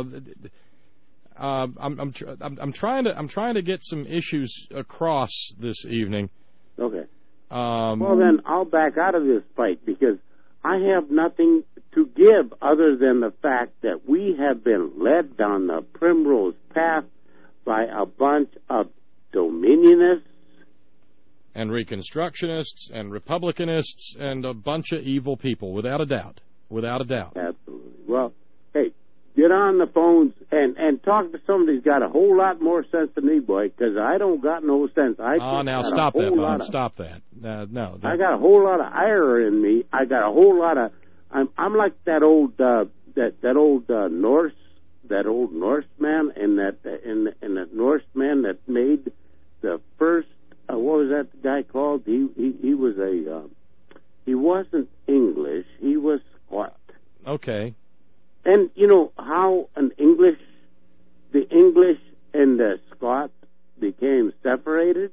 uh, I'm I'm, tr- I'm I'm trying to I'm trying to get some issues across this evening. Okay. Um, Well, then I'll back out of this fight because I have nothing to give other than the fact that we have been led down the primrose path by a bunch of dominionists and Reconstructionists and Republicanists and a bunch of evil people, without a doubt. Without a doubt. Absolutely. Well, hey, get on the phones and, and talk to somebody who's got a whole lot more sense than me, boy, because I don't got no sense. I Oh, now got stop a that, whole Bob. lot of- Stop that. Uh, no. I got a whole lot of ire in me. I got a whole lot of. I'm I'm like that old uh, that that old uh, Norse that old Norseman and that in in the Norseman that made the first. Uh, what was that guy called? He he, he was a. Uh, he wasn't English. He was Scot. Okay. And you know how an English, the English and the Scots became separated?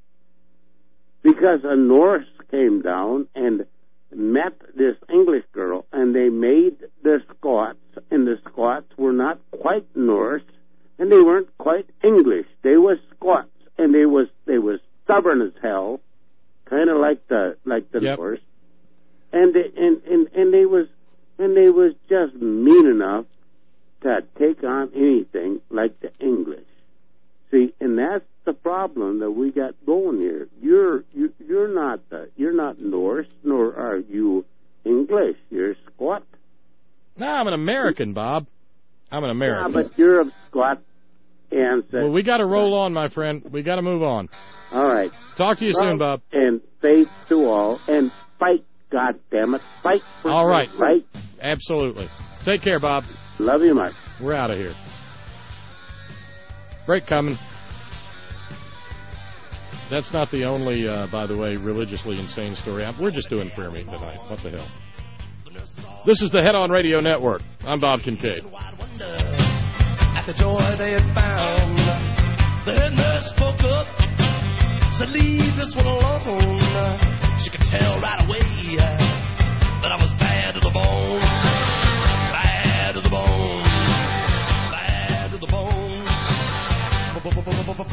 Because a Norse came down and met this English girl, and they made the Scots, and the Scots were not quite Norse, and they weren't quite English. They was Scots, and they was they was stubborn as hell, kind of like the like the Yep. Norse, and they, and and and they was and they was just mean enough to take on anything like the English. See, and that's the problem that we got going here. You're you, you're not the, you're not Norse, nor are you English. You're Scot. No, I'm an American, Bob. I'm an American. Yeah, but you're of Scot ancestry. Well, we got to roll on, my friend. We got to move on. All right. Talk to you soon, Bob. And faith to all, and fight. God damn it, fight for All right. your right. Absolutely. Take care, Bob. Love you much. We're out of here. Break coming. That's not the only, uh, by the way, religiously insane story. We're just doing prayer meeting tonight. What the hell? This is the Head On Radio Network. I'm Bob Kincaid. At the joy they had found, the head nurse spoke up, said, "Leave this one alone." She could tell right away that I was bad to the bone, bad to the bone, bad to the bone, bad,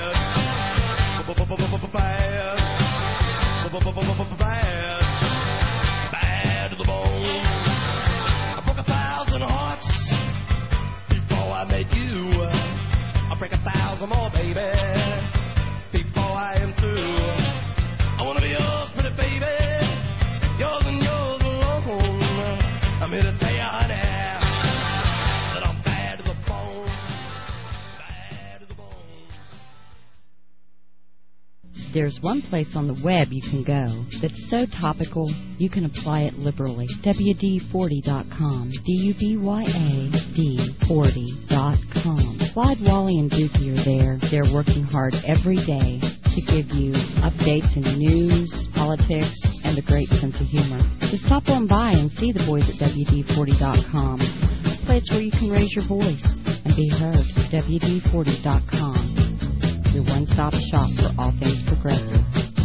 bad, bad to the bone. I broke a thousand hearts before I met you. I break a thousand more, baby, before I am through. I wanna be yours, pretty baby, yours and yours alone. I'm here to tell you, honey, that I'm bad to the bone, bad to the bone. There's one place on the web you can go that's so topical you can apply it liberally. W D forty dot com. D U B Y A D forty dot com. Clyde, Wally, and Dookie are there. They're working hard every day to give you updates in news, politics, and a great sense of humor. Just stop on by and see the boys at W D forty dot com. A place where you can raise your voice and be heard. W D forty dot com. Your one-stop shop for all things progressive.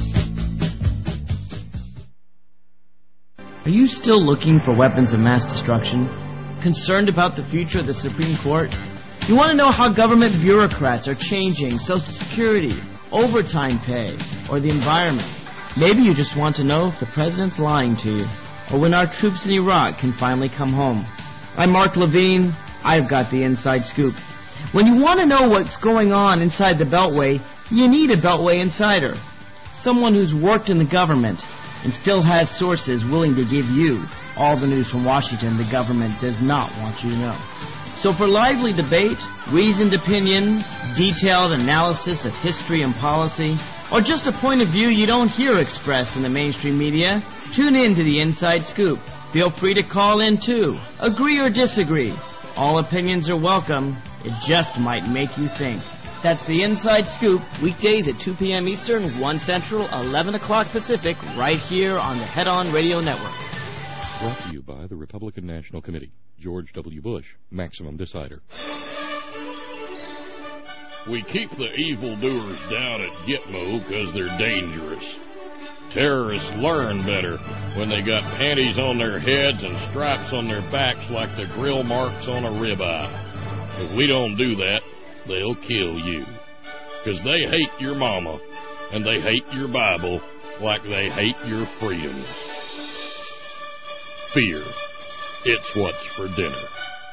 Are you still looking for weapons of mass destruction? Concerned about the future of the Supreme Court? You want to know how government bureaucrats are changing Social Security, overtime pay, or the environment? Maybe you just want to know if the president's lying to you, or when our troops in Iraq can finally come home. I'm Mark Levine. I've got the inside scoop. When you want to know what's going on inside the Beltway, you need a Beltway insider. Someone who's worked in the government and still has sources willing to give you all the news from Washington the government does not want you to know. So for lively debate, reasoned opinion, detailed analysis of history and policy, or just a point of view you don't hear expressed in the mainstream media, tune in to the Inside Scoop. Feel free to call in too. Agree or disagree. All opinions are welcome. It just might make you think. That's the Inside Scoop, weekdays at two p.m. Eastern, one Central, eleven o'clock Pacific, right here on the Head On Radio Network. Brought to you by the Republican National Committee. George W. Bush, Maximum Decider. We keep the evildoers down at Gitmo because they're dangerous. Terrorists learn better when they got panties on their heads and stripes on their backs like the grill marks on a ribeye. If we don't do that, they'll kill you. Because they hate your mama, and they hate your Bible like they hate your freedoms. Fear. It's what's for dinner.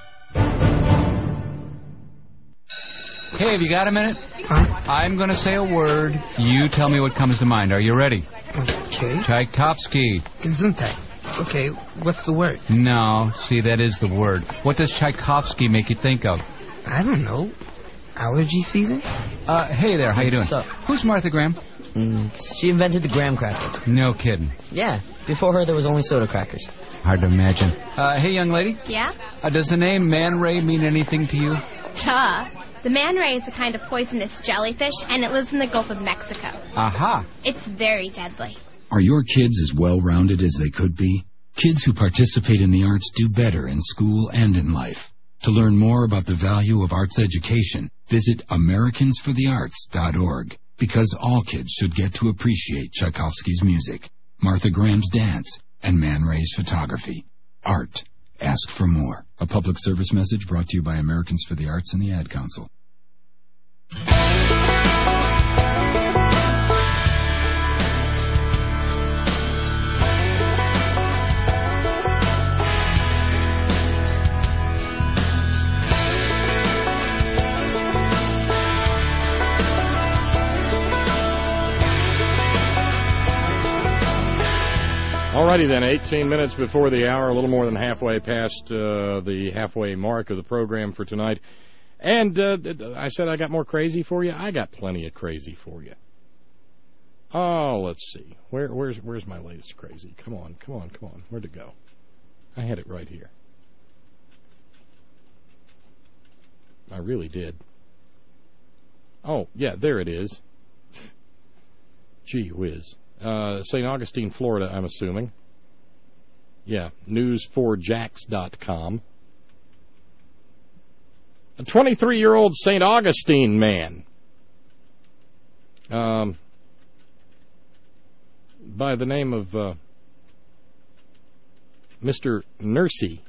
Hey, have you got a minute? Huh? I'm going to say a word. You tell me what comes to mind. Are you ready? Okay. Tchaikovsky. Gesundheit. Okay, what's the word? No, see, that is the word. What does Tchaikovsky make you think of? I don't know. Allergy season? Uh, hey there, how you doing? So, who's Martha Graham? Mm, she invented the graham cracker. No kidding. Yeah, before her there was only soda crackers. Hard to imagine. Uh, hey, young lady? Yeah? Uh, does the name Man Ray mean anything to you? Duh. The man ray is a kind of poisonous jellyfish, and it lives in the Gulf of Mexico. Aha. It's very deadly. Are your kids as well-rounded as they could be? Kids who participate in the arts do better in school and in life. To learn more about the value of arts education, visit Americans for the Arts dot org, because all kids should get to appreciate Tchaikovsky's music, Martha Graham's dance, and Man Ray's photography. Art. Ask for more. A public service message brought to you by Americans for the Arts and the Ad Council. Alrighty then, eighteen minutes before the hour, a little more than halfway past uh, the halfway mark of the program for tonight. And uh, I said I got more crazy for you. I got plenty of crazy for you. Oh, let's see. Where, where's where's my latest crazy? Come on, come on, come on. Where'd it go? I had it right here. I really did. Oh, yeah, there it is. Gee whiz. Uh, Saint Augustine, Florida, I'm assuming. Yeah, news four jacks dot com. A twenty-three-year-old Saint Augustine man um, by the name of uh, Mister Nursey.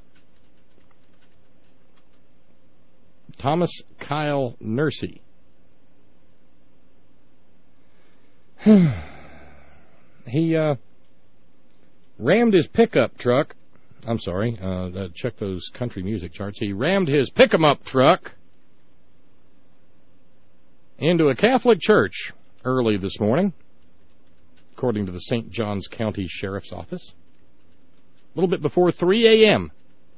Thomas Kyle Nursey. He uh, rammed his pickup truck. I'm sorry, uh, uh, check those country music charts. He rammed his pick-em-up truck into a Catholic church early this morning, according to the Saint Johns County Sheriff's Office. A little bit before three a.m.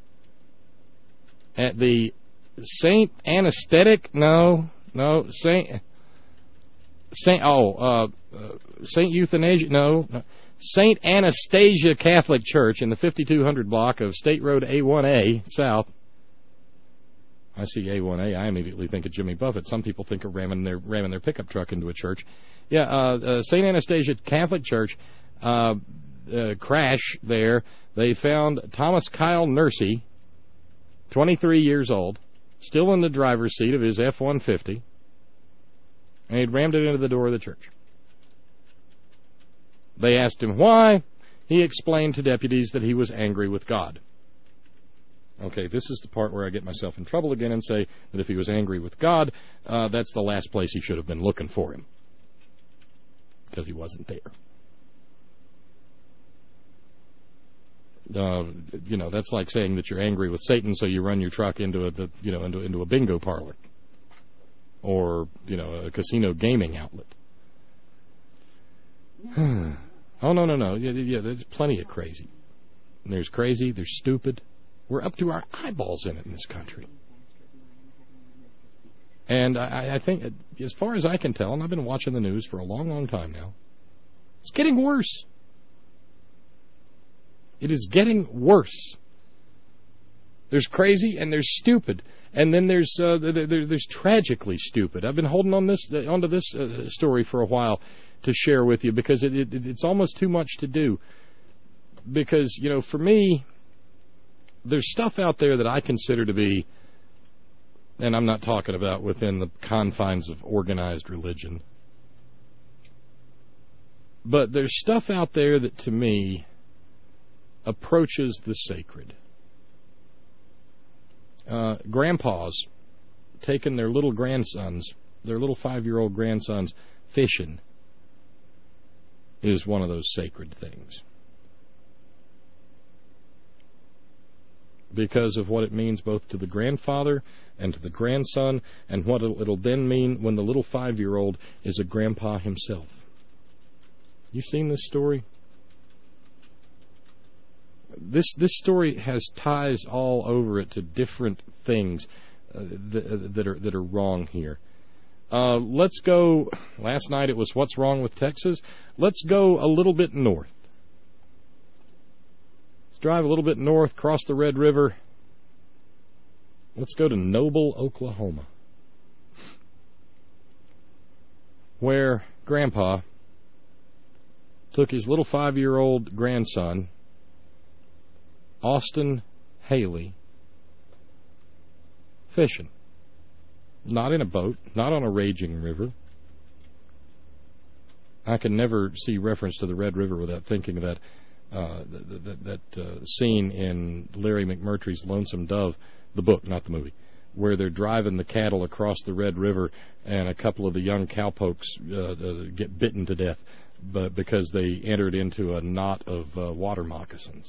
at the Saint Anesthetic, no, no, Saint... Saint oh uh, uh, Saint Euthanasia no Saint Anastasia Catholic Church in the fifty-two hundred block of State Road A one A South. I see A one A. I immediately think of Jimmy Buffett. Some people think of ramming their ramming their pickup truck into a church. Yeah, uh, uh, Saint Anastasia Catholic Church uh, uh, crash there. They found Thomas Kyle Nursey, twenty-three years old, still in the driver's seat of his F one fifty. And he'd rammed it into the door of the church. They asked him why. He explained to deputies that he was angry with God. Okay, this is the part where I get myself in trouble again and say that if he was angry with God, uh, that's the last place he should have been looking for him. Because he wasn't there. Uh, you know, that's like saying that you're angry with Satan, so you run your truck into a, you know, into, into a bingo parlor. Or, you know, a casino gaming outlet. oh, no, no, no. Yeah, yeah, there's plenty of crazy. There's crazy, there's stupid. We're up to our eyeballs in it in this country. And I, I think, as far as I can tell, and I've been watching the news for a long, long time now, it's getting worse. It is getting worse. There's crazy and there's stupid, and then there's uh, there, there's tragically stupid. I've been holding on this onto this uh, story for a while to share with you because it, it it's almost too much to do. Because you know, for me, there's stuff out there that I consider to be, and I'm not talking about within the confines of organized religion, but there's stuff out there that to me approaches the sacred. Uh, grandpas taking their little grandsons, their little five-year-old grandsons, fishing is one of those sacred things. Because of what it means both to the grandfather and to the grandson, and what it'll then mean when the little five-year-old is a grandpa himself. You seen this story? This this story has ties all over it to different things uh, that, that are that are wrong here. Uh, let's go. Last night it was what's wrong with Texas. Let's go a little bit north. Let's drive a little bit north, cross the Red River. Let's go to Noble, Oklahoma, where Grandpa took his little five-year-old grandson, Austin Haley, fishing. Not in a boat, not on a raging river. I can never see reference to the Red River without thinking of that uh, that, that, that uh, scene in Larry McMurtry's Lonesome Dove, the book, not the movie, where they're driving the cattle across the Red River and a couple of the young cowpokes uh, uh, get bitten to death but because they entered into a knot of uh, water moccasins.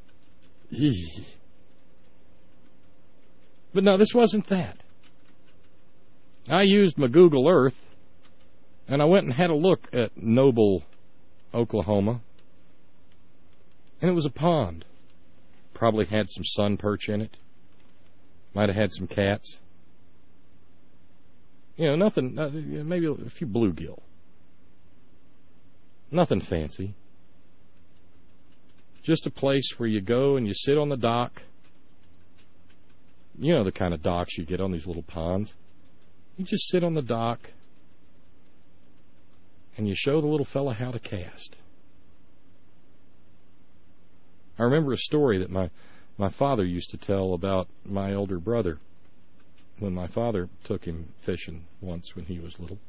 But no, this wasn't that. I used my Google Earth, and I went and had a look at Noble, Oklahoma, and it was a pond. Probably had some sun perch in it. Might have had some cats. You know, nothing, uh, maybe a few bluegill. Nothing fancy. Just a place where you go and you sit on the dock. You know the kind of docks you get on these little ponds. You just sit on the dock and you show the little fella how to cast. I remember a story that my, my father used to tell about my older brother when my father took him fishing once when he was little.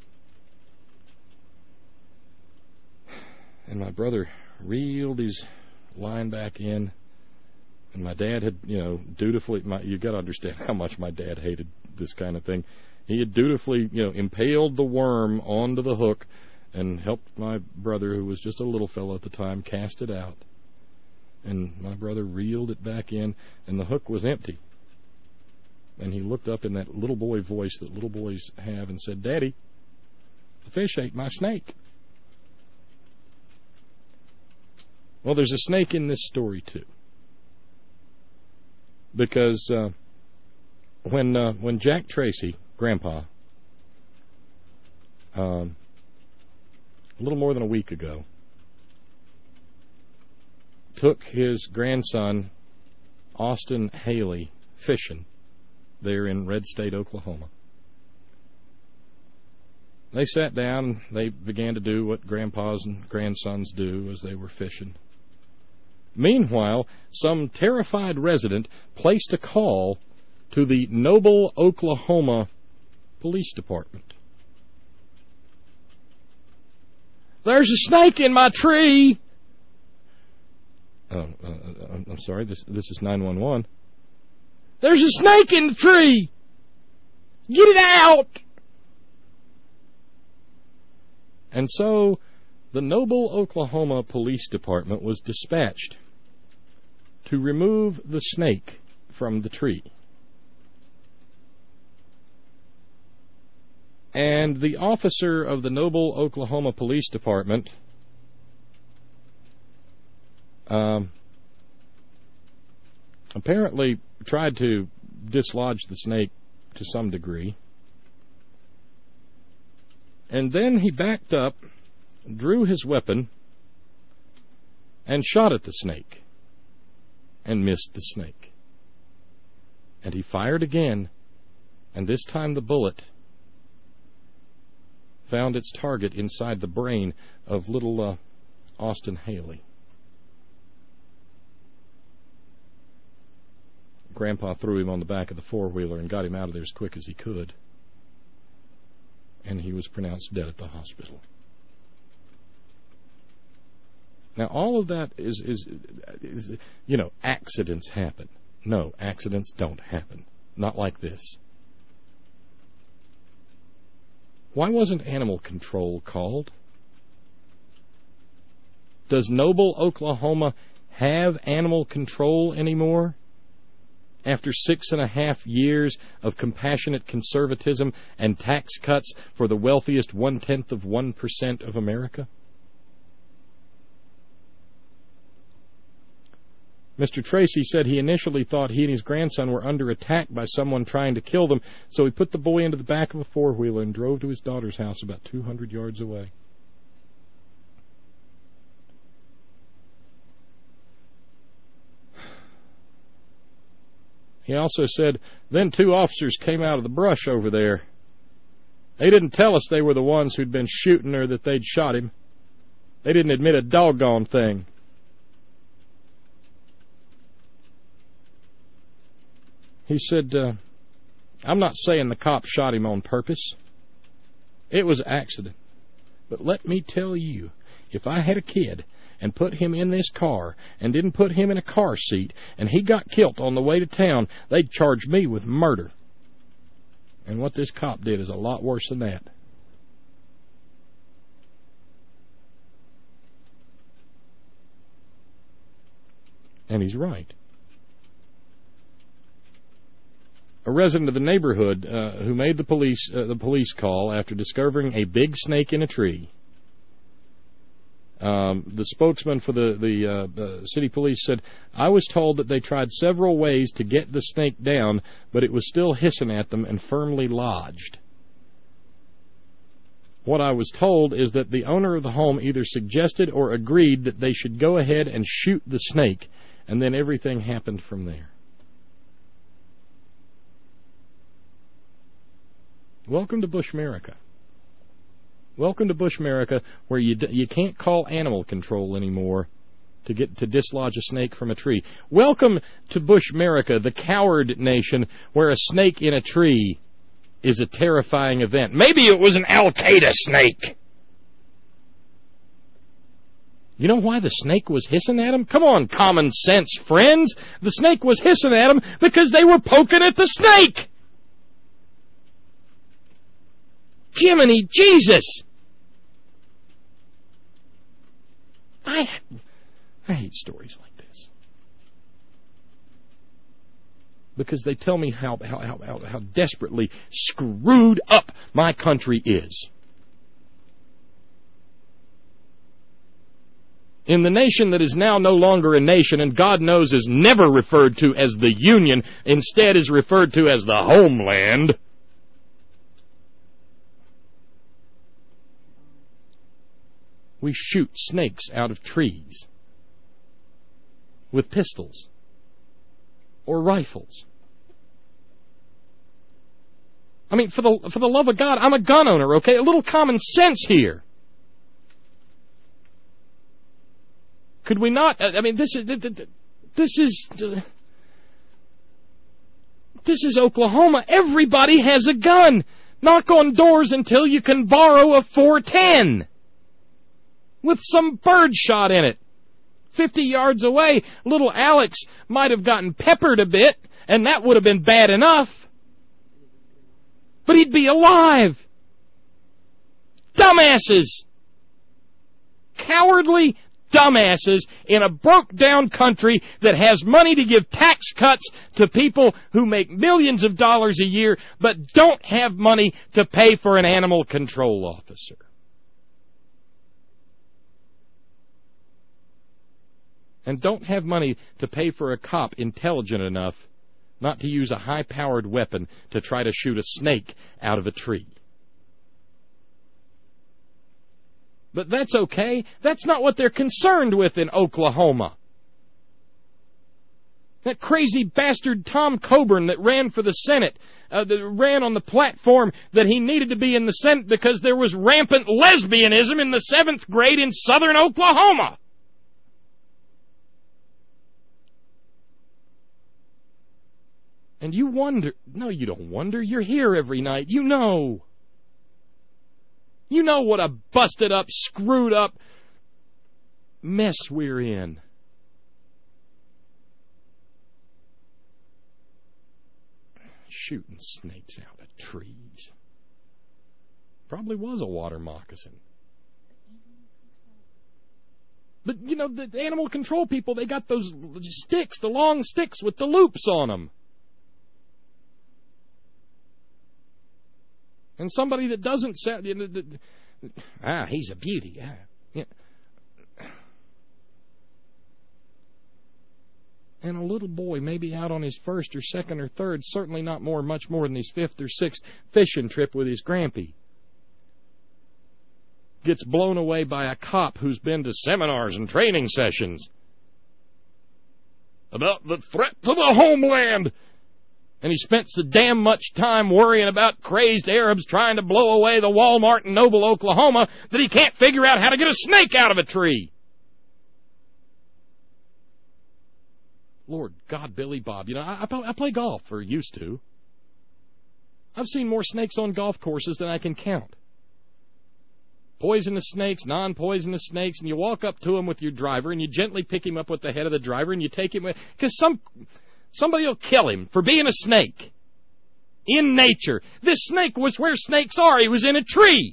And my brother reeled his line back in, and my dad had, you know, dutifully, my, you got to understand how much my dad hated this kind of thing. He had dutifully, you know, impaled the worm onto the hook and helped my brother, who was just a little fellow at the time, cast it out. And my brother reeled it back in, and the hook was empty. And he looked up in that little boy voice that little boys have and said, "Daddy, the fish ate my snake." Well, there's a snake in this story, too. Because uh, when uh, when Jack Tracy, Grandpa, um, a little more than a week ago, took his grandson, Austin Haley, fishing there in Red State, Oklahoma, they sat down and they began to do what grandpas and grandsons do as they were fishing. Meanwhile, some terrified resident placed a call to the Noble, Oklahoma Police Department. "There's a snake in my tree!" Oh, uh, I'm sorry, this this is nine one one. "There's a snake in the tree! Get it out!" And so the Noble, Oklahoma Police Department was dispatched to remove the snake from the tree. And the officer of the Noble, Oklahoma Police Department um, apparently tried to dislodge the snake to some degree. And then he backed up, drew his weapon, and shot at the snake, and missed the snake. And he fired again, and this time the bullet found its target inside the brain of little uh, Austin Haley. Grandpa threw him on the back of the four-wheeler and got him out of there as quick as he could. And he was pronounced dead at the hospital. Now, all of that is, is, is, you know, accidents happen. No, accidents don't happen. Not like this. Why wasn't animal control called? Does Noble, Oklahoma have animal control anymore? After six and a half years of compassionate conservatism and tax cuts for the wealthiest one-tenth of one percent of America? Mister Tracy said he initially thought he and his grandson were under attack by someone trying to kill them, so he put the boy into the back of a four-wheeler and drove to his daughter's house about two hundred yards away. He also said, then two officers came out of the brush over there. They didn't tell us they were the ones who'd been shooting or that they'd shot him. They didn't admit a doggone thing. He said, uh, I'm not saying the cop shot him on purpose. It was an accident. But let me tell you, if I had a kid and put him in this car and didn't put him in a car seat and he got killed on the way to town, they'd charge me with murder. And what this cop did is a lot worse than that. And he's right. A resident of the neighborhood uh, who made the police uh, the police call after discovering a big snake in a tree. Um, the spokesman for the the uh, uh, city police said, I was told that they tried several ways to get the snake down, but it was still hissing at them and firmly lodged. What I was told is that the owner of the home either suggested or agreed that they should go ahead and shoot the snake, and then everything happened from there. Welcome to Bush America. Welcome to Bush America, where you d you can't call animal control anymore to get to dislodge a snake from a tree. Welcome to Bush America, the coward nation, where a snake in a tree is a terrifying event. Maybe it was an Al-Qaeda snake. You know why the snake was hissing at him? Come on, common sense friends. The snake was hissing at him because they were poking at the snake. Jiminy Jesus! I, I hate stories like this. Because they tell me how, how, how, how desperately screwed up my country is. In the nation that is now no longer a nation, and God knows is never referred to as the Union, instead is referred to as the homeland, we shoot snakes out of trees with pistols or rifles. I mean, for the for the love of God, I'm a gun owner, okay? A little common sense here. Could we not? I mean, this is this is this is Oklahoma. Everybody has a gun. Knock on doors until you can borrow a four ten. With some bird shot in it. Fifty yards away, little Alex might have gotten peppered a bit, and that would have been bad enough. But he'd be alive. Dumbasses. Cowardly dumbasses in a broke-down country that has money to give tax cuts to people who make millions of dollars a year, but don't have money to pay for an animal control officer. And don't have money to pay for a cop intelligent enough not to use a high-powered weapon to try to shoot a snake out of a tree. But that's okay. That's not what they're concerned with in Oklahoma. That crazy bastard Tom Coburn that ran for the Senate, uh, that ran on the platform that he needed to be in the Senate because there was rampant lesbianism in the seventh grade in southern Oklahoma. And you wonder, no, you don't wonder, you're here every night, you know. You know what a busted up, screwed up mess we're in. Shooting snakes out of trees. Probably was a water moccasin. But, you know, the animal control people, they got those sticks, the long sticks with the loops on them. And somebody that doesn't sound, you know, the, ah, he's a beauty. Ah, yeah. And a little boy, maybe out on his first or second or third, certainly not more, much more than his fifth or sixth fishing trip with his grampy, gets blown away by a cop who's been to seminars and training sessions about the threat to the homeland. And he spent so damn much time worrying about crazed Arabs trying to blow away the Walmart in Noble, Oklahoma, that he can't figure out how to get a snake out of a tree. Lord God, Billy Bob. You know, I, I play golf, or used to. I've seen more snakes on golf courses than I can count. Poisonous snakes, non-poisonous snakes, and you walk up to him with your driver, and you gently pick him up with the head of the driver, and you take him, because some... somebody will kill him for being a snake. In nature. This snake was where snakes are. He was in a tree.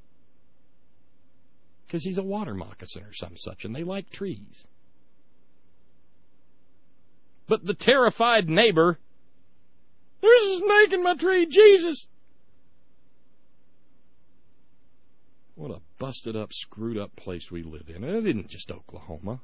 Because he's a water moccasin or some such, and they like trees. But the terrified neighbor, there's a snake in my tree, Jesus! What a busted up, screwed up place we live in. And it isn't just Oklahoma.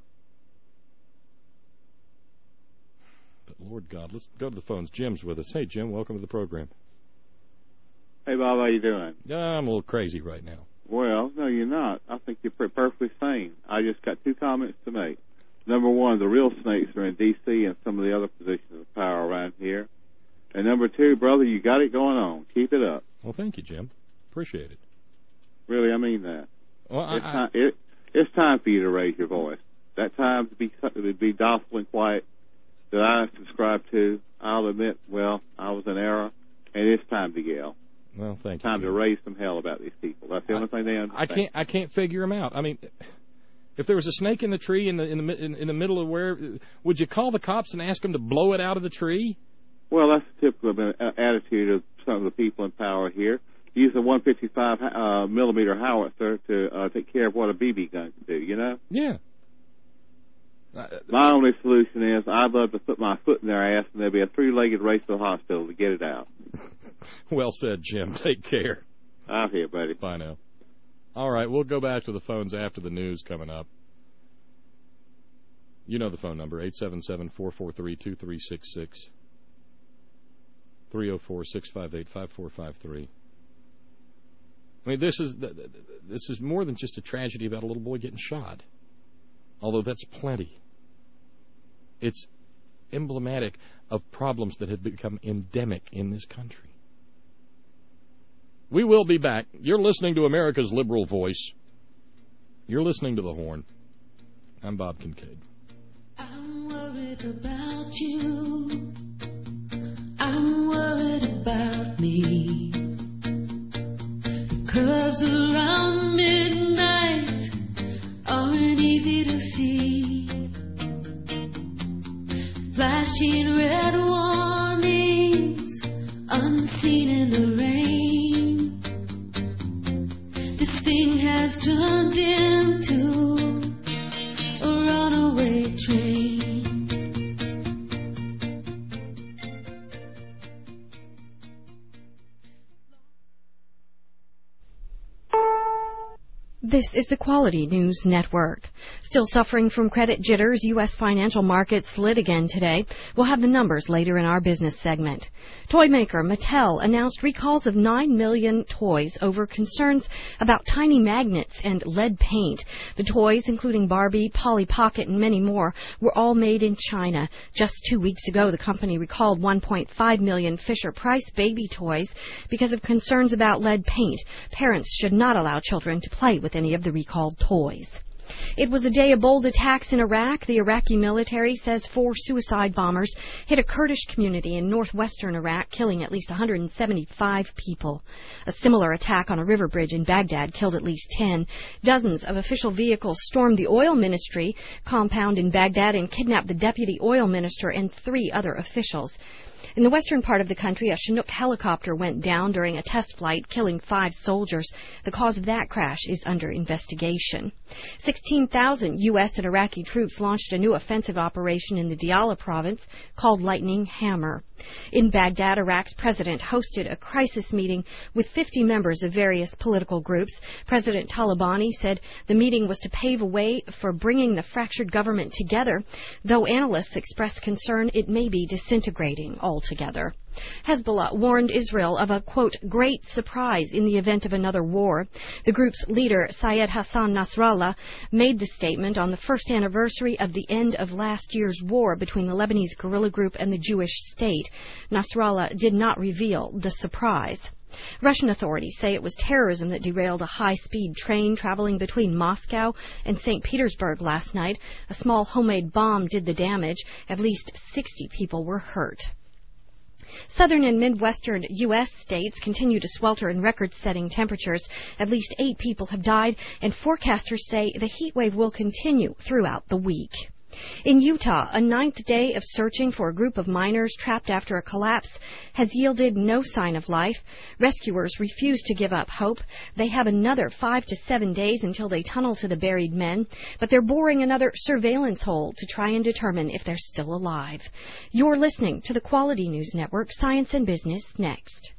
But Lord God, let's go to the phones. Jim's with us. Hey, Jim, welcome to the program. Hey, Bob, how you doing? Uh, I'm a little crazy right now. Well, no, you're not. I think you're perfectly sane. I just got two comments to make. Number one, the real snakes are in D C and some of the other positions of power around here. And number two, brother, you got it going on. Keep it up. Well, thank you, Jim. Appreciate it. Really, I mean that. Well, I, it's, time, it, it's time for you to raise your voice. That time to be to be docile and quiet that I subscribe to, I'll admit, well, I was in error, and it's time to yell. Well, thank time you. Time to raise some hell about these people. That's the only I, thing they understand. I can't, I can't figure them out. I mean, if there was a snake in the tree in the in the in, in the middle of where, would you call the cops and ask them to blow it out of the tree? Well, that's the typical attitude of some of the people in power here. Use a one fifty-five uh, millimeter howitzer to uh, take care of what a B B gun can do. You know? Yeah. My only solution is I'd love to put my foot in their ass and there'll be a three-legged race to the hospital to get it out. Well said, Jim. Take care. Out here, buddy. Bye now. All right, we'll go back to the phones after the news coming up. You know the phone number, eight seven seven, four four three, two three six six, three oh four, six five eight, five four five three. I mean, this is this is more than just a tragedy about a little boy getting shot. Although that's plenty. It's emblematic of problems that have become endemic in this country. We will be back. You're listening to America's Liberal Voice. You're listening to The Horn. I'm Bob Kincaid. I'm worried about you. I'm worried about me. Curves around midnight aren't easy to see. Flashing red warnings, unseen in the rain. This thing has turned into a runaway train. This is the Quality News Network. Still suffering from credit jitters, U S financial markets slid again today. We'll have the numbers later in our business segment. Toy maker Mattel announced recalls of nine million toys over concerns about tiny magnets and lead paint. The toys, including Barbie, Polly Pocket, and many more, were all made in China. Just two weeks ago, the company recalled one point five million Fisher-Price baby toys because of concerns about lead paint. Parents should not allow children to play with any of the recalled toys. It was a day of bold attacks in Iraq. The Iraqi military says four suicide bombers hit a Kurdish community in northwestern Iraq, killing at least one hundred seventy-five people. A similar attack on a river bridge in Baghdad killed at least ten. Dozens of official vehicles stormed the oil ministry compound in Baghdad and kidnapped the deputy oil minister and three other officials. In the western part of the country, a Chinook helicopter went down during a test flight, killing five soldiers. The cause of that crash is under investigation. sixteen thousand U S and Iraqi troops launched a new offensive operation in the Diyala province called Lightning Hammer. In Baghdad, Iraq's president hosted a crisis meeting with fifty members of various political groups. President Talabani said the meeting was to pave a way for bringing the fractured government together, though analysts expressed concern it may be disintegrating altogether. Hezbollah warned Israel of a, quote, great surprise in the event of another war. The group's leader, Syed Hassan Nasrallah, made the statement on the first anniversary of the end of last year's war between the Lebanese guerrilla group and the Jewish state. Nasrallah did not reveal the surprise. Russian authorities say it was terrorism that derailed a high-speed train traveling between Moscow and Saint Petersburg last night. A small homemade bomb did the damage. At least sixty people were hurt. Southern and Midwestern U S states continue to swelter in record-setting temperatures. At least eight people have died, and forecasters say the heat wave will continue throughout the week. In Utah, a ninth day of searching for a group of miners trapped after a collapse has yielded no sign of life. Rescuers refuse to give up hope. They have another five to seven days until they tunnel to the buried men, but they're boring another surveillance hole to try and determine if they're still alive. You're listening to the Quality News Network, Science and Business, next.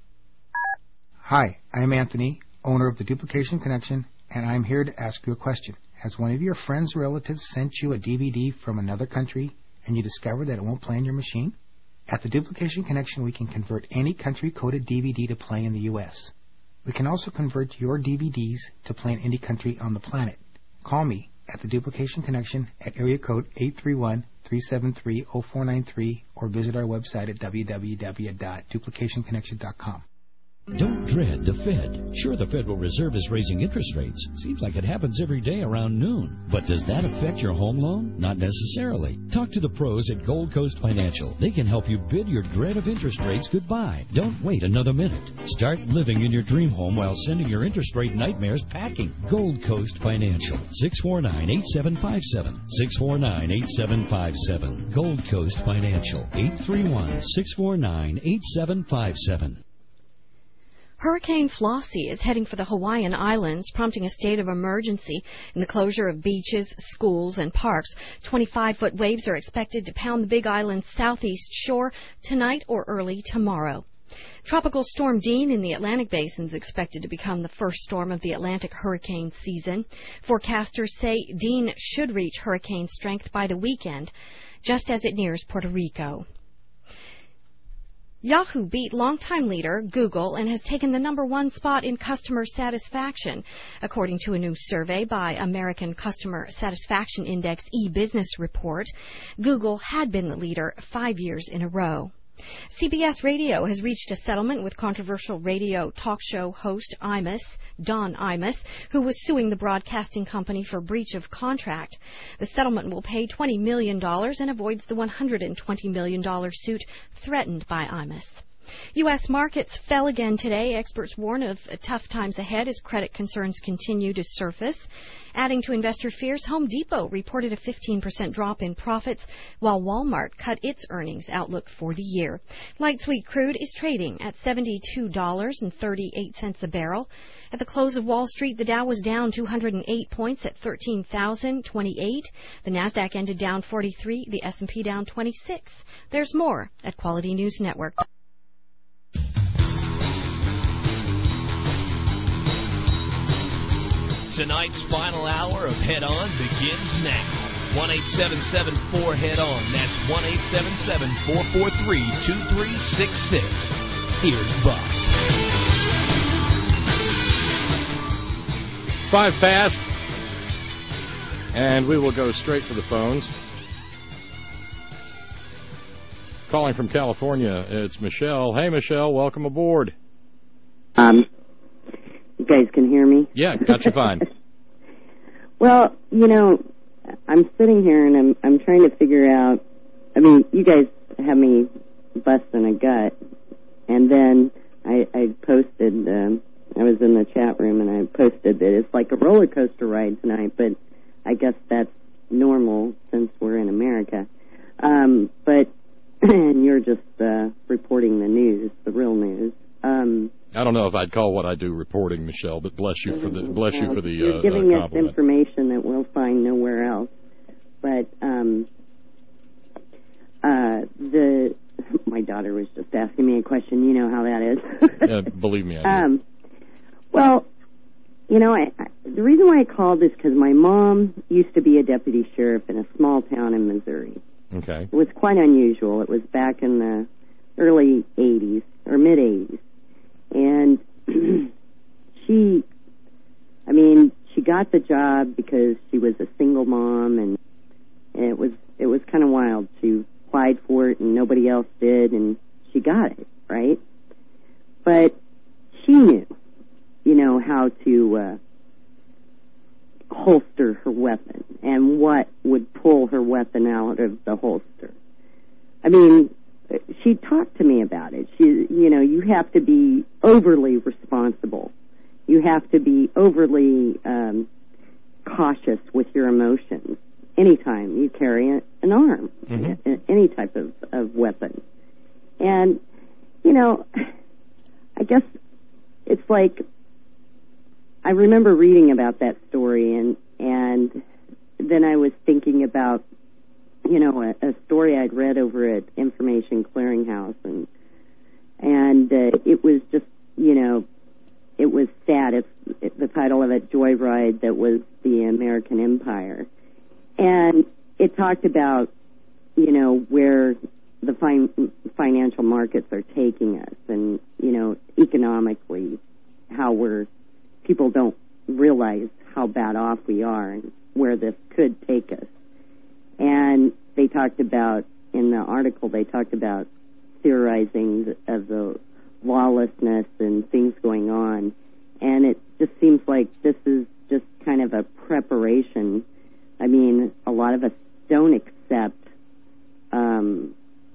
Hi, I'm Anthony, owner of the Duplication Connection, and I'm here to ask you a question. Has one of your friends or relatives sent you a D V D from another country and you discover that it won't play on your machine? At the Duplication Connection, we can convert any country-coded D V D to play in the U S. We can also convert your D V Ds to play in any country on the planet. Call me at the Duplication Connection at area code eight three one, three seven three, zero four nine three or visit our website at w w w dot duplication connection dot com. Don't dread the Fed. Sure, the Federal Reserve is raising interest rates. Seems like it happens every day around noon. But does that affect your home loan? Not necessarily. Talk to the pros at Gold Coast Financial. They can help you bid your dread of interest rates goodbye. Don't wait another minute. Start living in your dream home while sending your interest rate nightmares packing. Gold Coast Financial. six four nine, eight seven five seven. six four nine, eight seven five seven. Gold Coast Financial. eight three one, six four nine, eight seven five seven. Hurricane Flossie is heading for the Hawaiian Islands, prompting a state of emergency in the closure of beaches, schools, and parks. twenty-five foot waves are expected to pound the Big Island's southeast shore tonight or early tomorrow. Tropical Storm Dean in the Atlantic Basin is expected to become the first storm of the Atlantic hurricane season. Forecasters say Dean should reach hurricane strength by the weekend, just as it nears Puerto Rico. Yahoo beat longtime leader Google and has taken the number one spot in customer satisfaction, according to a new survey by American Customer Satisfaction Index e-Business Report. Google had been the leader five years in a row. C B S Radio has reached a settlement with controversial radio talk show host Imus, Don Imus, who was suing the broadcasting company for breach of contract. The settlement will pay twenty million dollars and avoids the one hundred twenty million dollars suit threatened by Imus. U S markets fell again today. Experts warn of tough times ahead as credit concerns continue to surface. Adding to investor fears, Home Depot reported a fifteen percent drop in profits, while Walmart cut its earnings outlook for the year. Light sweet crude is trading at seventy-two dollars and thirty-eight cents a barrel. At the close of Wall Street, the Dow was down two hundred eight points at thirteen thousand twenty-eight. The Nasdaq ended down forty-three, the S and P down twenty-six. There's more at Quality News Network. Tonight's final hour of Head On begins now. one eight seven seven four head on. That's one eight seven seven four four three two three six six. Here's Buck. Five past. And we will go straight to the phones. Calling from California, it's Michelle. Hey, Michelle, welcome aboard. Um, you guys can hear me? Yeah, got you fine. Well, you know, I'm sitting here and I'm I'm trying to figure out. I mean, you guys have me busting a gut, and then I, I posted. Um, I was in the chat room and I posted that it's like a roller coaster ride tonight, but I guess that's normal since we're in America. Um, but and you're just uh, reporting the news, the real news. Um, I don't know if I'd call what I do reporting, Michelle, but bless you for the bless you for the you're uh, giving uh, us information that we'll find nowhere else. But um, uh, the my daughter was just asking me a question. You know how that is. Yeah, believe me, I do. Um, well, you know, I, I, the reason why I called is because my mom used to be a deputy sheriff in a small town in Missouri. Okay. It was quite unusual. It was back in the early eighties or mid eighties. And she, I mean, she got the job because she was a single mom, and, and it was it was kind of wild. She applied for it, and nobody else did, and she got it, right? But she knew, you know, how to uh, holster her weapon and what would pull her weapon out of the holster. I mean, she talked to me about it. She, you know, you have to be overly responsible. You have to be overly um, cautious with your emotions anytime you carry a, an arm, mm-hmm. any type of, of weapon. And, you know, I guess it's like, I remember reading about that story, and and then I was thinking about, you know, a, a story I'd read over at Information Clearinghouse, and and uh, it was just, you know, it was sad. It's it, the title of it, Joyride, that was the American Empire, and it talked about, you know, where the fin- financial markets are taking us, and, you know, economically, how we're people don't realize how bad off we are and where this could take us. And they talked about, in the article, they talked about theorizing of the lawlessness and things going on. And it just seems like this is just kind of a preparation. I mean, a lot of us don't accept um,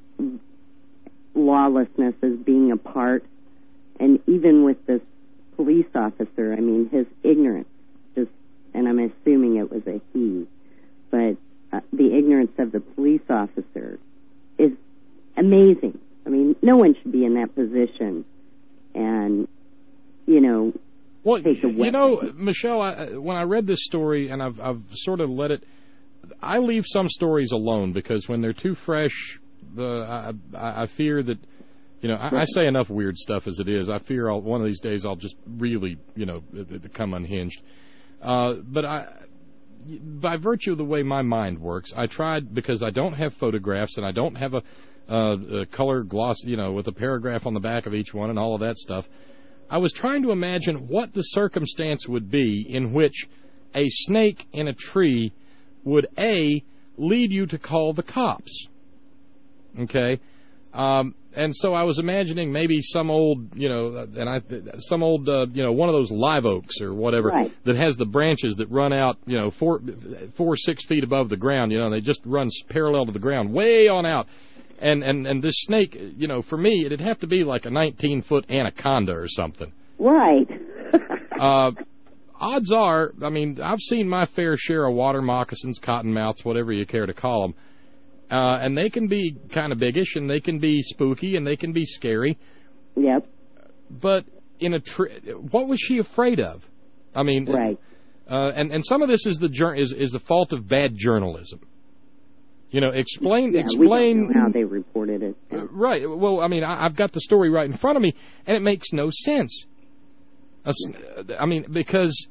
lawlessness as being a part. And even with this police officer, I mean, his ignorance, just, and I'm assuming it was a he, but uh, the ignorance of the police officer is amazing. I mean, no one should be in that position and, you know, well, take a weapon. You know, Michelle, I, when I read this story, and I've, I've sort of let it, I leave some stories alone because when they're too fresh, the I, I fear that, you know, I, I say enough weird stuff as it is. I fear I'll, one of these days I'll just really, you know, become unhinged. Uh, but I, by virtue of the way my mind works, I tried, because I don't have photographs and I don't have a, uh, a color gloss, you know, with a paragraph on the back of each one and all of that stuff. I was trying to imagine what the circumstance would be in which a snake in a tree would, A, lead you to call the cops. Okay? Um, and so I was imagining maybe some old, you know, and I, some old, uh, you know, one of those live oaks or whatever right. that has the branches that run out, you know, four, four, six feet above the ground. You know, and they just run parallel to the ground, way on out. And and and this snake, you know, for me, it'd have to be like a nineteen foot anaconda or something. Right. uh, odds are, I mean, I've seen my fair share of water moccasins, cottonmouths, whatever you care to call them. Uh, and they can be kind of biggish, and they can be spooky, and they can be scary. Yep. But in a tri- what was she afraid of? I mean, right. Uh, and and some of this is the jur- is is the fault of bad journalism. You know, explain yeah, explain we don't know how they reported it. Yeah. Uh, right. Well, I mean, I, I've got the story right in front of me, and it makes no sense. I mean, because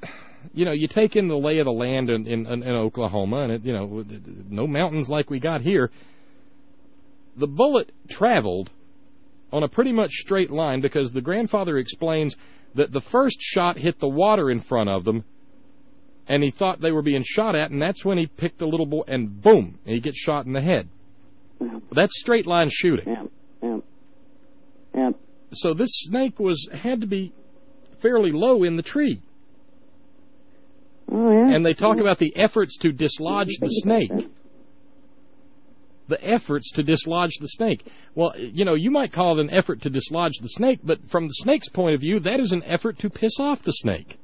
you know, you take in the lay of the land in, in, in Oklahoma, and, it, you know, no mountains like we got here. The bullet traveled on a pretty much straight line because the grandfather explains that the first shot hit the water in front of them, and he thought they were being shot at, and that's when he picked the little boy, and boom, and he gets shot in the head. Yeah. That's straight line shooting. Yeah. Yeah. Yeah. So this snake was had to be fairly low in the tree. Oh, yeah. And they talk about the efforts to dislodge the snake. The efforts to dislodge the snake. Well, you know, you might call it an effort to dislodge the snake, but from the snake's point of view, that is an effort to piss off the snake.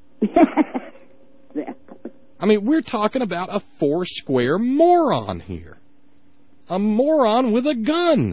I mean, we're talking about a four-square moron here. A moron with a gun.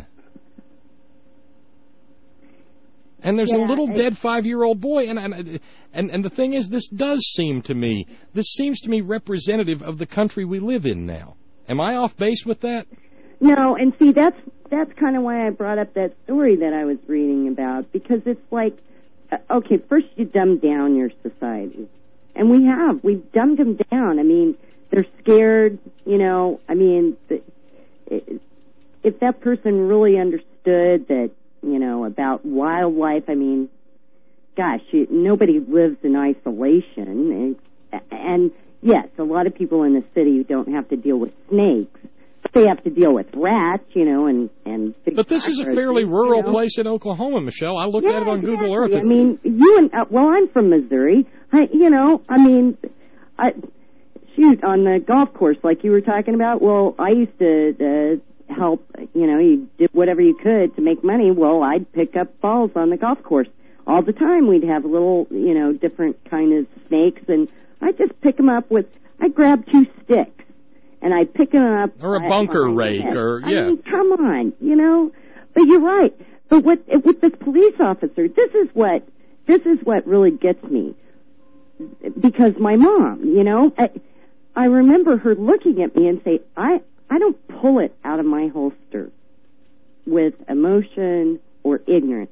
And there's yeah, a little I, dead five-year-old boy, and, and and and the thing is, this does seem to me, this seems to me representative of the country we live in now. Am I off base with that? No, and see, that's that's kind of why I brought up that story that I was reading about, because it's like, uh, okay, first you dumb down your society, and we have, we've dumbed them down. I mean, they're scared, you know, I mean, the, it, if that person really understood that, you know, about wildlife, I mean, gosh, you, nobody lives in isolation, and, and yes, a lot of people in the city don't have to deal with snakes. They have to deal with rats, you know, and and. Big but this is a fairly rural you know. place in Oklahoma, Michelle. I looked yeah, at it on exactly. Google Earth. It's I mean, you and uh, well, I'm from Missouri. I, you know, I mean, I, shoot, on the golf course, like you were talking about. Well, I used to uh, help. You know, you did whatever you could to make money. Well, I'd pick up balls on the golf course all the time. We'd have little, you know, different kind of snakes, and I'd just pick them up with. I'd grab two sticks. And I pick it up. Or a bunker rake, head. or, yeah. I mean, come on, you know. But you're right. But what, with this police officer, this is what, this is what really gets me. Because my mom, you know, I, I remember her looking at me and say, I, I don't pull it out of my holster with emotion or ignorance.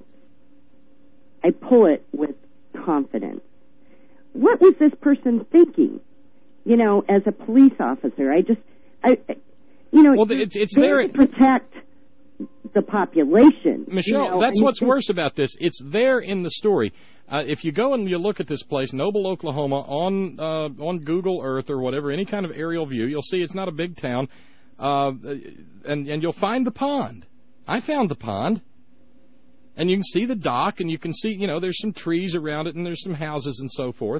I pull it with confidence. What was this person thinking? You know, as a police officer, I just, I, you know, well, it's, it's there to protect the population. Michelle, you know? that's and what's worse about this. It's there in the story. Uh, if you go and you look at this place, Noble, Oklahoma, on uh, on Google Earth or whatever, any kind of aerial view, you'll see it's not a big town, uh, and and you'll find the pond. I found the pond, and you can see the dock, and you can see, you know, there's some trees around it, and there's some houses and so forth,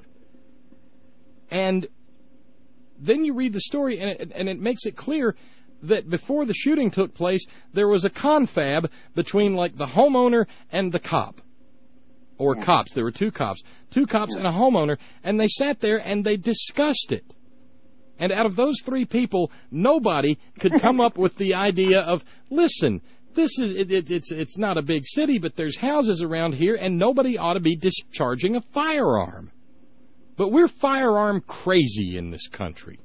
and then you read the story, and it, and it makes it clear that before the shooting took place, there was a confab between, like, the homeowner and the cop. Or yeah. cops. There were two cops. Two cops yeah. and a homeowner, and they sat there and they discussed it. And out of those three people, nobody could come up with the idea of, listen, this is it, it, it's it's not a big city, but there's houses around here, and nobody ought to be discharging a firearm. But we're firearm crazy in this country.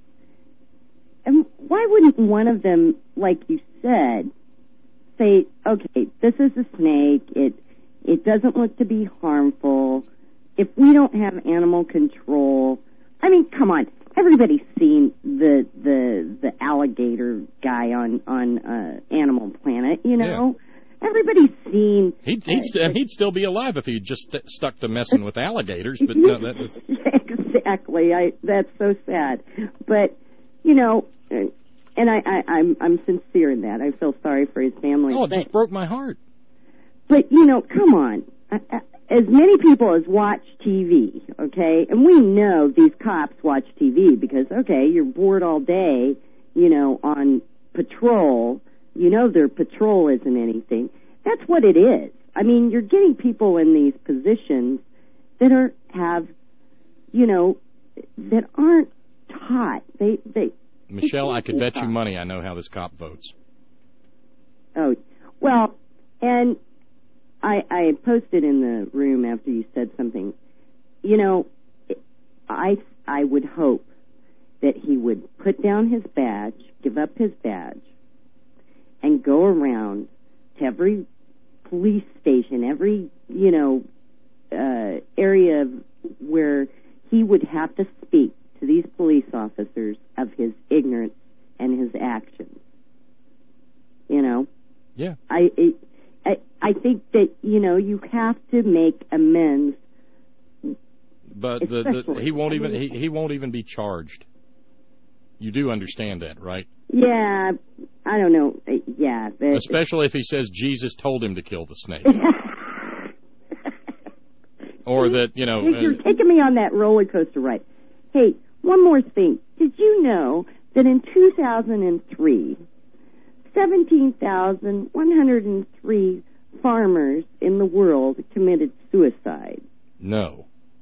And why wouldn't one of them, like you said, say, okay, this is a snake, it it doesn't look to be harmful. If we don't have animal control, I mean, come on, everybody's seen the the the alligator guy on on uh, Animal Planet, you know. Yeah. Everybody's seen. He'd he'd, uh, st- he'd still be alive if he'd just st- stuck to messing with alligators. But no, that was exactly. I that's so sad. But you know, and I, I I'm I'm sincere in that. I feel sorry for his family. Oh, it but, just broke my heart. But you know, come on. As many people as watch T V, okay, and we know these cops watch T V because okay, you're bored all day, you know, on patrol. You know their patrol isn't anything. That's what it is. I mean, you're getting people in these positions that are have, you know, that aren't taught. They they. Michelle, they I could bet taught. you money I know how this cop votes. Oh, well, and I I posted in the room after you said something. You know, I I would hope that he would put down his badge, give up his badge, and go around to every police station, every, you know, uh, area where he would have to speak to these police officers of his ignorance and his actions. You know? Yeah. I, it, I, I think that, you know, you have to make amends. But the, the, he won't even he, he won't even be charged. You do understand that, right? Yeah, I don't know. Yeah. But, especially if he says Jesus told him to kill the snake. Or that, you know... You're uh, taking me on that roller coaster ride. Hey, one more thing. Did you know that in two thousand three, seventeen thousand one hundred three farmers in the world committed suicide? No.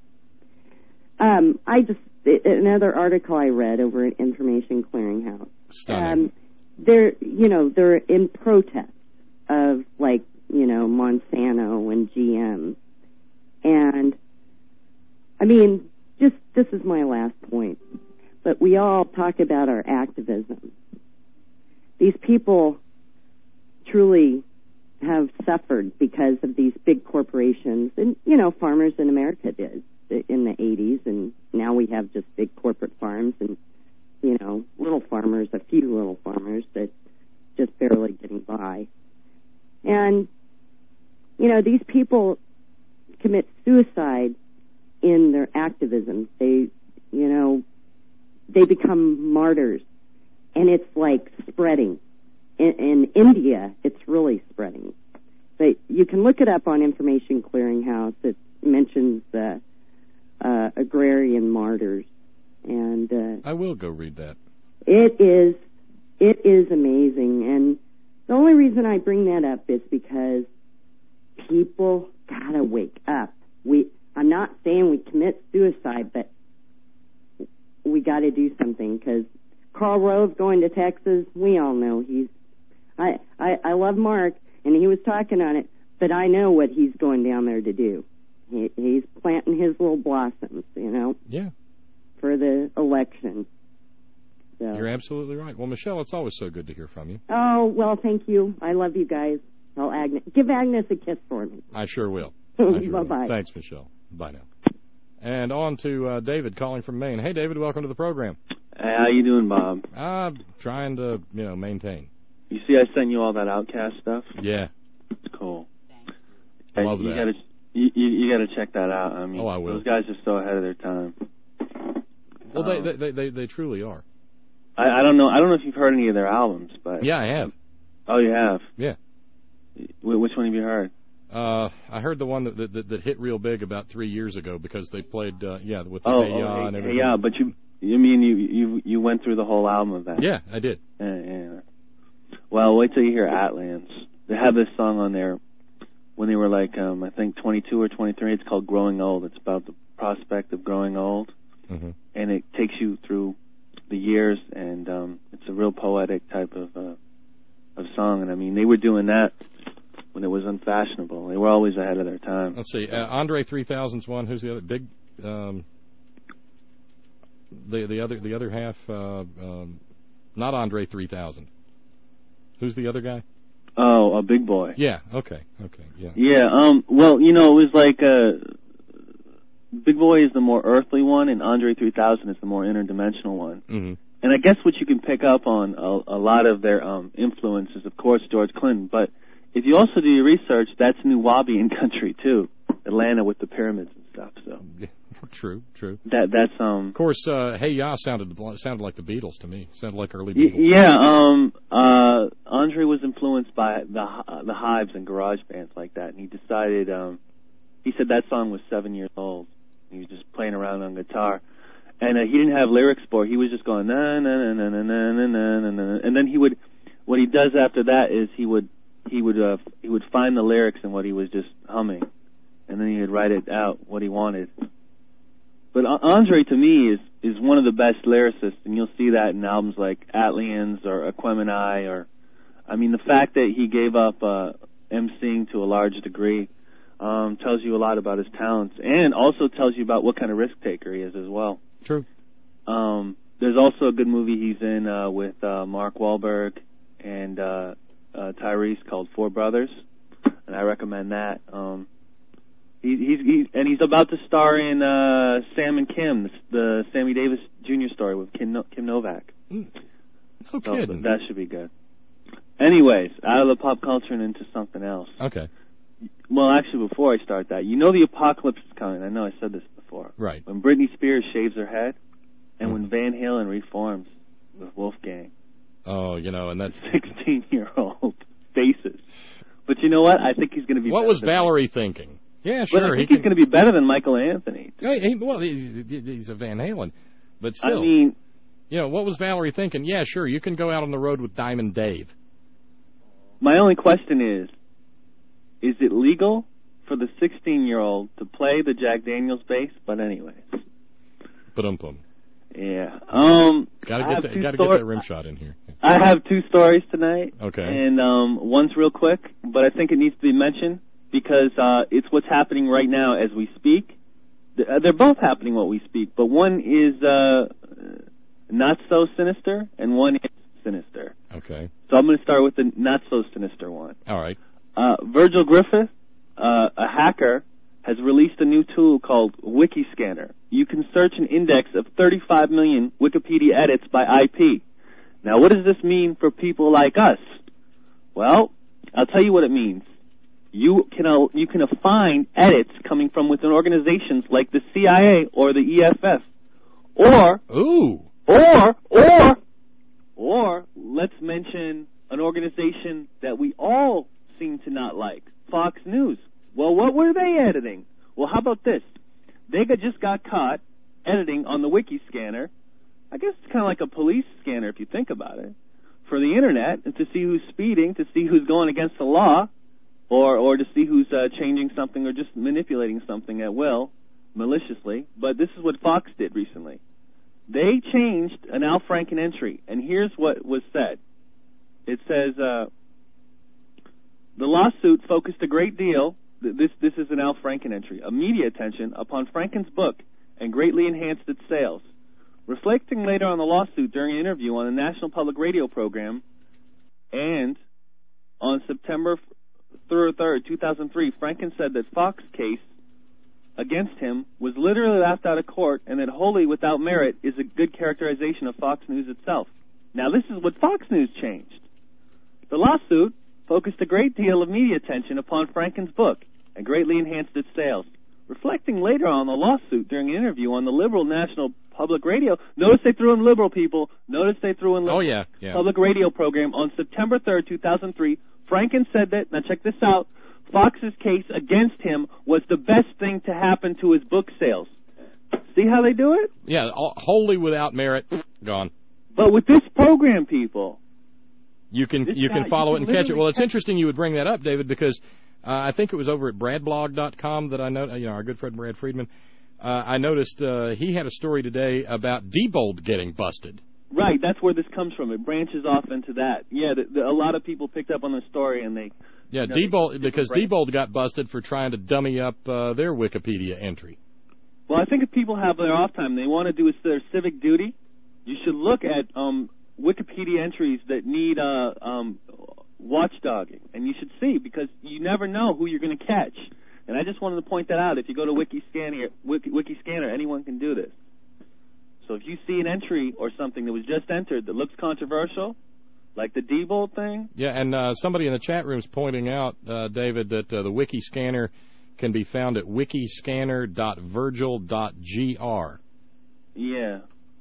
Um, I just... Another article I read over at Information Clearinghouse. Stunning. Um, they're, you know, they're in protest of, like, you know, Monsanto and G M. And, I mean, just, this is my last point. But we all talk about our activism. These people truly have suffered because of these big corporations. And, you know, farmers in America did in the eighties, and now we have just big corporate farms and, you know, little farmers, a few little farmers that just barely getting by. And, you know, these people commit suicide in their activism. They, you know, they become martyrs, and it's like spreading. In, in India, it's really spreading. But you can look it up on Information Clearinghouse. It mentions the uh, agrarian martyrs, and uh, I will go read that. It is, it is amazing, and the only reason I bring that up is because people gotta wake up. We, I'm not saying we commit suicide, but we gotta do something, because Karl Rove going to Texas, we all know he's, I, I, I love Mark, and he was talking on it, but I know what he's going down there to do. He, he's planting his little blossoms, you know? Yeah. For the election. So. You're absolutely right. Well, Michelle, it's always so good to hear from you. Oh, well, thank you. I love you guys. Tell Agnes, give Agnes a kiss for me. I sure will. I sure Bye-bye. will. Thanks, Michelle. Bye now. And on to uh, David calling from Maine. Hey, David, welcome to the program. Hey, how you doing, Bob? I'm trying to, you know, maintain. You see I sent you all that Outcast stuff? Yeah. It's cool. I love you that. Gotta, you, you, you got to check that out. I mean, oh, I will. Those guys are so ahead of their time. Well, um, they, they they they truly are. I, I don't know. I don't know if you've heard any of their albums, but yeah, I have. Oh, you have? Yeah. Wh- which one have you heard? Uh, I heard the one that, that that hit real big about three years ago because they played, uh, yeah, with the oh, Hey Ya oh, and hey, everything. Hey Ya, but you, you mean you you you went through the whole album of that? Yeah, I did. Yeah, yeah. Well, wait till you hear Atlands. They have this song on there when they were like, um, I think twenty-two or twenty-three. It's called "Growing Old." It's about the prospect of growing old, mm-hmm. and it takes you through the years, and um, it's a real poetic type of uh, of song. And I mean, they were doing that when it was unfashionable. They were always ahead of their time. Let's see. Uh, Andre three thousand's one. Who's the other? Big. Um, the the other the other half. Uh, um, not Andre three thousand. Who's the other guy? Oh, a Big Boy. Yeah. Okay. Okay. Yeah. Yeah. Um. Well, you know, it was like uh, Big Boy is the more earthly one, and Andre three thousand is the more interdimensional one. Mm-hmm. And I guess what you can pick up on a, a lot of their um, influences, of course, George Clinton. But if you also do your research, that's New Wabian country too, Atlanta with the pyramids and stuff. So. Yeah. True, true. That that's um. Of course, uh, Hey Ya sounded sounded like the Beatles to me. Sounded like early Beatles. Y- yeah, um, uh, Andre was influenced by the uh, the Hives and garage bands like that, and he decided. Um, he said that song was seven years old. He was just playing around on guitar, and uh, he didn't have lyrics for it. He was just going na na na na na na na na na, and then he would. What he does after that is he would he would uh, he would find the lyrics in what he was just humming, and then he would write it out what he wanted. But Andre, to me, is is one of the best lyricists, and you'll see that in albums like Atlians or Aquemini, or, I mean, the fact that he gave up uh, emceeing to a large degree um, tells you a lot about his talents, and also tells you about what kind of risk taker he is as well. True. Um, there's also a good movie he's in uh, with uh, Mark Wahlberg and uh, uh, Tyrese called Four Brothers, and I recommend that. Um, He, he's he, and he's about to star in uh, Sam and Kim, the, the Sammy Davis Junior story with Kim, no, Kim Novak. No so kidding. That should be good. Anyways, out of the pop culture and into something else. Okay. Well, actually, before I start that, you know the apocalypse is coming. I know I said this before. Right. When Britney Spears shaves her head, and mm. when Van Halen reforms with Wolfgang. Oh, you know, and that's sixteen-year-old faces. But you know what? I think he's going to be. What was Valerie Mike. thinking? Yeah, but sure. I think he he's going to be better than Michael Anthony. He, he, well, he's, he's a Van Halen, but still. I mean, you know, what was Valerie thinking? Yeah, sure. You can go out on the road with Diamond Dave. My only question is: is it legal for the sixteen-year-old to play the Jack Daniels bass? But anyways. Ba-dum-pum. Yeah. Um. Gotta get that, gotta stor- get that rim shot in here. I have two stories tonight. Okay. And um, one's real quick, but I think it needs to be mentioned because uh, it's what's happening right now as we speak. They're both happening while we speak, but one is uh, not so sinister and one is sinister. Okay. So I'm going to start with the not so sinister one. All right. Uh, Virgil Griffith, uh, a hacker, has released a new tool called Wikiscanner. You can search an index of thirty-five million Wikipedia edits by I P. Now, what does this mean for people like us? Well, I'll tell you what it means. You can uh, you can find edits coming from within organizations like the C I A or the E F F, or ooh, or or or let's mention an organization that we all seem to not like, Fox News. Well, what were they editing? Well, how about this? They got, just got caught editing on the Wikiscanner. I guess it's kind of like a police scanner if you think about it, for the internet, and to see who's speeding, to see who's going against the law, or or to see who's uh, changing something or just manipulating something at will, maliciously. But this is what Fox did recently. They changed an Al Franken entry, and here's what was said. It says, uh, the lawsuit focused a great deal, this this is an Al Franken entry, of media attention upon Franken's book and greatly enhanced its sales. Reflecting later on the lawsuit during an interview on the National Public Radio program, and on September third, two thousand three, Franken said that Fox's case against him was literally laughed out of court and that wholly without merit is a good characterization of Fox News itself. Now, this is what Fox News changed. The lawsuit focused a great deal of media attention upon Franken's book and greatly enhanced its sales. Reflecting later on the lawsuit during an interview on the liberal National Public Radio, notice they threw in liberal people, notice they threw in liberal oh, yeah, yeah. public radio program on September third, two thousand three, Franken said that, now check this out, Fox's case against him was the best thing to happen to his book sales. See how they do it? Yeah, all, wholly without merit, gone. But with this program, people, you can this you guy, can follow you it can and catch it. Well, it's catch interesting you would bring that up, David, because uh, I think it was over at brad blog dot com that I know, you know, our good friend Brad Friedman. Uh, I noticed uh, he had a story today about Diebold getting busted. Right, that's where this comes from. It branches off into that. Yeah, the, the, a lot of people picked up on the story and they. Yeah, you know, Diebold they, because right. Diebold got busted for trying to dummy up uh, their Wikipedia entry. Well, I think if people have their off time, they want to do their civic duty. You should look at um, Wikipedia entries that need uh, um, watchdogging, and you should see because you never know who you're going to catch. And I just wanted to point that out. If you go to Wikiscanner, Wiki, Wikiscanner, anyone can do this. So if you see an entry or something that was just entered that looks controversial, like the Diebold thing. Yeah, and uh, somebody in the chat room is pointing out, uh, David, that uh, the Wikiscanner can be found at wikiscanner dot virgil dot g r. Yeah.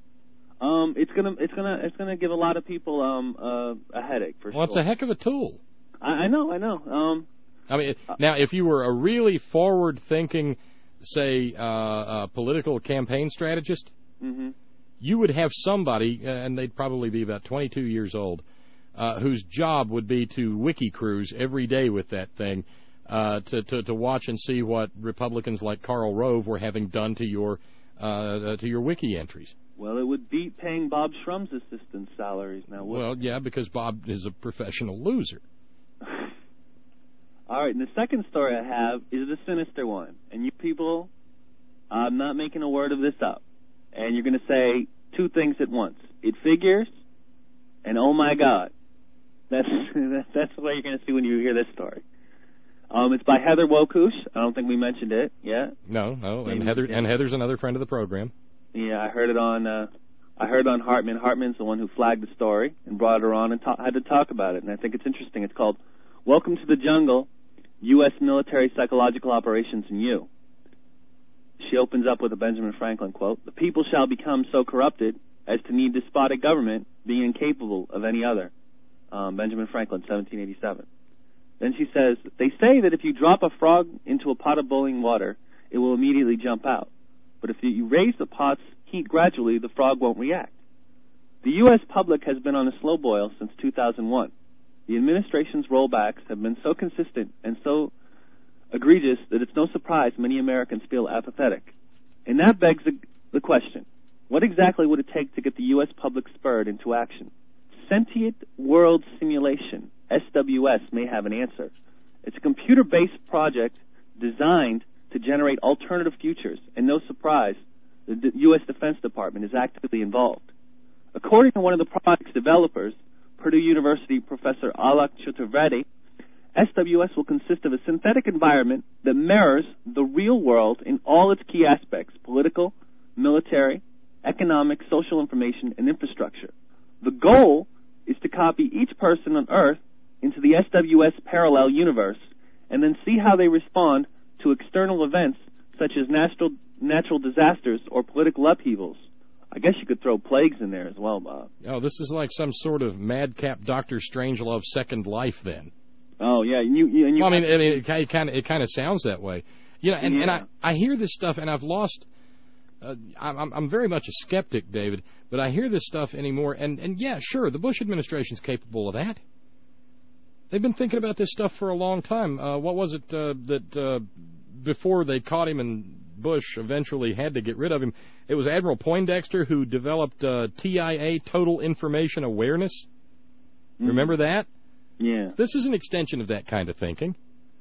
Um, it's gonna, it's gonna, it's gonna give a lot of people um, uh, a headache for well, sure. Well, it's a heck of a tool. I, I know, I know. Um, I mean, now, if you were a really forward-thinking, say, uh, uh, political campaign strategist, mm-hmm. you would have somebody, and they'd probably be about twenty-two years old, uh, whose job would be to wiki cruise every day with that thing, uh, to, to to watch and see what Republicans like Karl Rove were having done to your uh, to your wiki entries. Well, it would beat paying Bob Shrum's assistant's salaries now. Well, yeah, because Bob is a professional loser. All right, and the second story I have is the sinister one. And you people, I'm not making a word of this up. And you're going to say two things at once. It figures, and oh my God. That's that's what you're going to see when you hear this story. Um, it's by Heather Wokush. I don't think we mentioned it yet. No, no, and Maybe, Heather yeah. and Heather's another friend of the program. Yeah, I heard it on. Uh, I heard it on Hartman. Hartman's the one who flagged the story and brought her on and ta- had to talk about it. And I think it's interesting. It's called "Welcome to the Jungle: U S Military Psychological Operations in You." She opens up with a Benjamin Franklin quote: "The people shall become so corrupted as to need despotic government, being incapable of any other." Um, Benjamin Franklin, seventeen eighty-seven. Then she says, "They say that if you drop a frog into a pot of boiling water, it will immediately jump out. But if you raise the pot's heat gradually, the frog won't react." The U S public has been on a slow boil since two thousand one. The administration's rollbacks have been so consistent and so egregious that it's no surprise many Americans feel apathetic. And that begs the, the question, what exactly would it take to get the U S public spurred into action? Sentient World Simulation, S W S, may have an answer. It's a computer-based project designed to generate alternative futures, and no surprise, the U S Defense Department is actively involved. According to one of the project's developers, Purdue University professor Alok Chaturvedi, S W S will consist of a synthetic environment that mirrors the real world in all its key aspects: political, military, economic, social information, and infrastructure. The goal is to copy each person on Earth into the S W S parallel universe and then see how they respond to external events such as natural natural disasters or political upheavals. I guess you could throw plagues in there as well, Bob. Oh, this is like some sort of madcap Doctor Strangelove Second Life, then. Oh yeah, and you, you, and you well, I mean, I mean, it kind of it kind of sounds that way, you know. And, yeah. and I I hear this stuff, and I've lost. Uh, I'm I'm very much a skeptic, David, but I hear this stuff anymore, and and yeah, sure, the Bush administration's capable of that. They've been thinking about this stuff for a long time. Uh, what was it uh, that uh, before they caught him and Bush eventually had to get rid of him? It was Admiral Poindexter who developed uh, T I A, Total Information Awareness. Mm-hmm. Remember that? Yeah. This is an extension of that kind of thinking.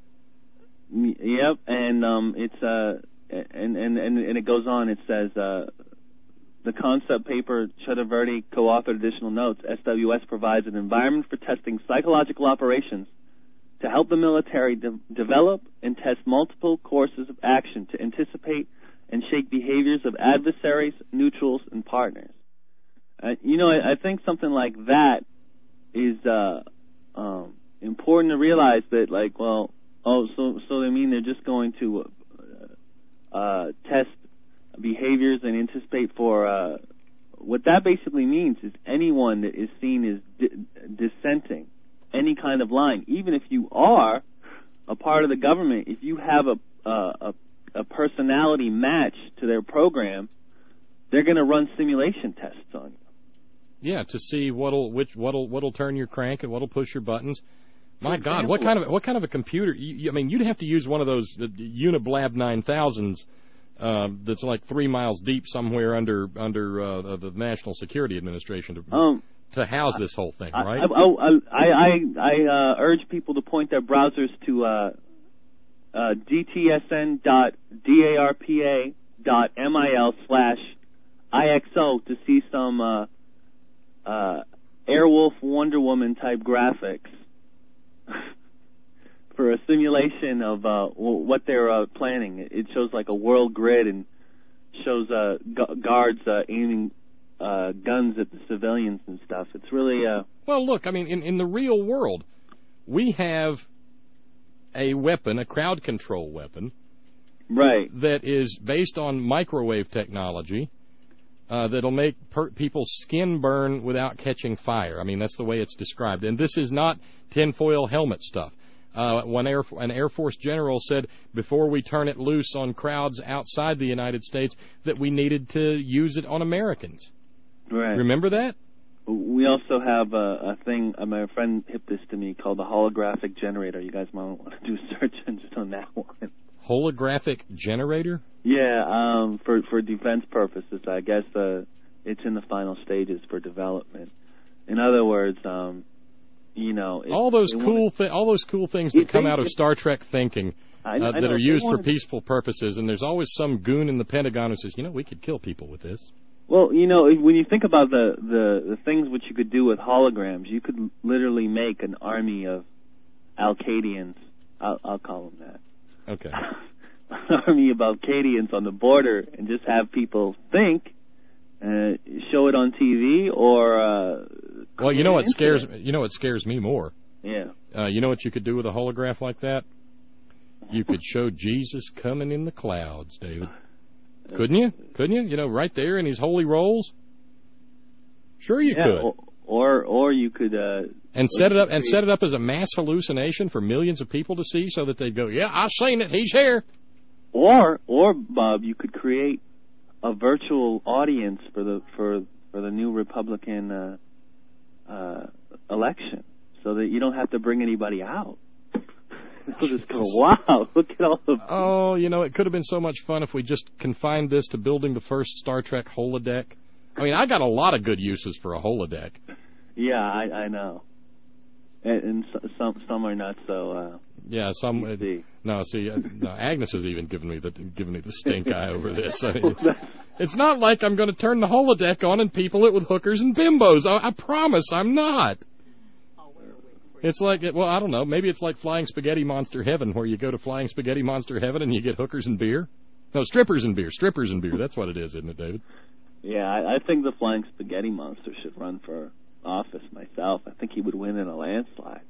Yep, and um, it's uh, and, and and and it goes on. It says uh, the concept paper Chaturvedi co-authored additional notes. S W S provides an environment for testing psychological operations to help the military de- develop and test multiple courses of action to anticipate and shape behaviors of adversaries, neutrals, and partners. Uh, you know, I, I think something like that is uh, um, important to realize that, like, well, oh, so so they mean they're just going to uh, uh, test behaviors and anticipate for uh, what that basically means is anyone that is seen as di- dissenting any kind of line, even if you are a part of the government, if you have a a, a personality match to their program, they're going to run simulation tests on you. Yeah, to see what'll which what'll what'll turn your crank and what'll push your buttons. My God, what kind of what kind of a computer? You, I mean, you'd have to use one of those uh, Uniblab nine thousands uh, that's like three miles deep somewhere under under uh, the National Security Administration to um, to house this whole thing, right? I I I, I, I uh, urge people to point their browsers to uh, uh, d t s n dot darpa dot mil slash ixo to see some uh, uh, Airwolf Wonder Woman type graphics for a simulation of uh, what they're uh, planning. It shows like a world grid and shows uh, gu- guards uh, aiming uh, guns at the civilians and stuff. It's really... Uh, well, look, I mean, in, in the real world, we have a weapon, a crowd control weapon, right, that is based on microwave technology uh, that'll make per- people's skin burn without catching fire. I mean, that's the way it's described. And this is not tinfoil helmet stuff. Uh, one Air, an Air Force general said before we turn it loose on crowds outside the United States that we needed to use it on Americans. Right. Remember that? We also have a, a thing, uh, my friend hipped this to me, called the holographic generator. You guys might want to do a search engine on that one. Holographic generator? Yeah, um, for, for defense purposes. I guess uh, it's in the final stages for development. In other words, um, you know... It, all those cool wanna, thi- all those cool things that come out of Star Trek thinking I, uh, I that know, are used wanna, for peaceful purposes, and there's always some goon in the Pentagon who says, you know, we could kill people with this. Well, you know, when you think about the, the, the things which you could do with holograms, you could literally make an army of Al-Qaedians I'll, I'll call them that. Okay. An army of Al-Qaedians on the border, and just have people think, uh, show it on T V, or uh, well, you know what scares it. you know what scares me more. Yeah. Uh, you know what you could do with a holograph like that? You could show Jesus coming in the clouds, David. Couldn't you? Couldn't you? You know, right there in his holy rolls. Sure, you yeah, could. Or, or or you could. Uh, and set it up and set it up as a mass hallucination for millions of people to see, so that they'd go, "Yeah, I've seen it. He's here." Or, or Bob, you could create a virtual audience for the for for the new Republican uh, uh, election, so that you don't have to bring anybody out. They'll just go, wow, look at all the... Oh, you know, it could have been so much fun if we just confined this to building the first Star Trek holodeck. I mean, I got a lot of good uses for a holodeck. Yeah, I, I know. And, and some some are not so... Uh, yeah, some... Uh, no, see, uh, no, Agnes has even given me the given me the stink eye over this. I mean, it's not like I'm going to turn the holodeck on and people it with hookers and bimbos. I, I promise I'm not. It's like, well, I don't know, maybe it's like Flying Spaghetti Monster Heaven, where you go to Flying Spaghetti Monster Heaven and you get hookers and beer. No, strippers and beer, strippers and beer. That's what it is, isn't it, David? Yeah, I, I think the Flying Spaghetti Monster should run for office myself. I think he would win in a landslide.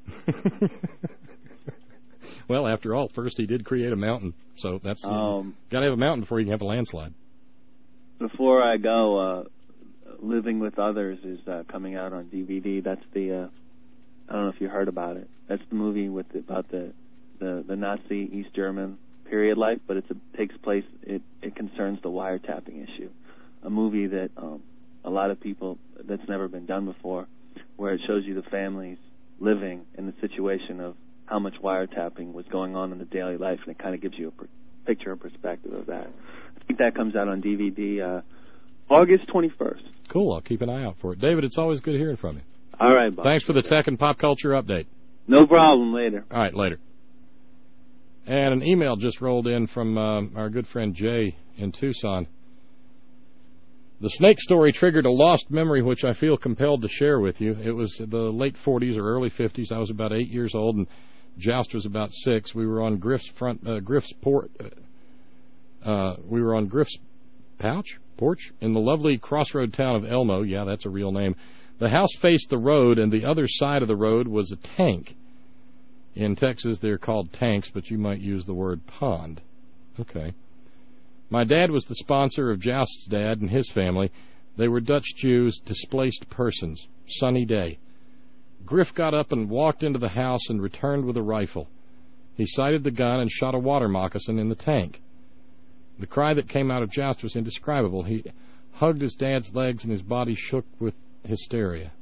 Well, after all, first he did create a mountain, so that's um, got to have a mountain before you can have a landslide. Before I go, uh, Living with Others is uh, coming out on D V D. That's the... Uh, I don't know if you heard about it. That's the movie with the, about the, the the Nazi East German period life, but it's a, takes place. It it concerns the wiretapping issue. A movie that um, a lot of people that's never been done before, where it shows you the families living in the situation of how much wiretapping was going on in the daily life, and it kind of gives you a per- picture and perspective of that. I think that comes out on D V D uh, August twenty-first. Cool. I'll keep an eye out for it. David, it's always good hearing from you. All right, Bob. Thanks for the tech and pop culture update. No problem. Later. All right, later. And an email just rolled in from uh, our good friend Jay in Tucson. The snake story triggered a lost memory which I feel compelled to share with you. It was the late forties or early fifties. I was about eight years old, and Joust was about six. We were on Griff's front, uh, Griff's port. Uh, we were on Griff's pouch porch in the lovely crossroad town of Elmo. Yeah, that's a real name. The house faced the road, and the other side of the road was a tank. In Texas, they're called tanks, but you might use the word pond. Okay. My dad was the sponsor of Joust's dad and his family. They were Dutch Jews, displaced persons. Sunny day. Griff got up and walked into the house and returned with a rifle. He sighted the gun and shot a water moccasin in the tank. The cry that came out of Joust was indescribable. He hugged his dad's legs, and his body shook with hysteria.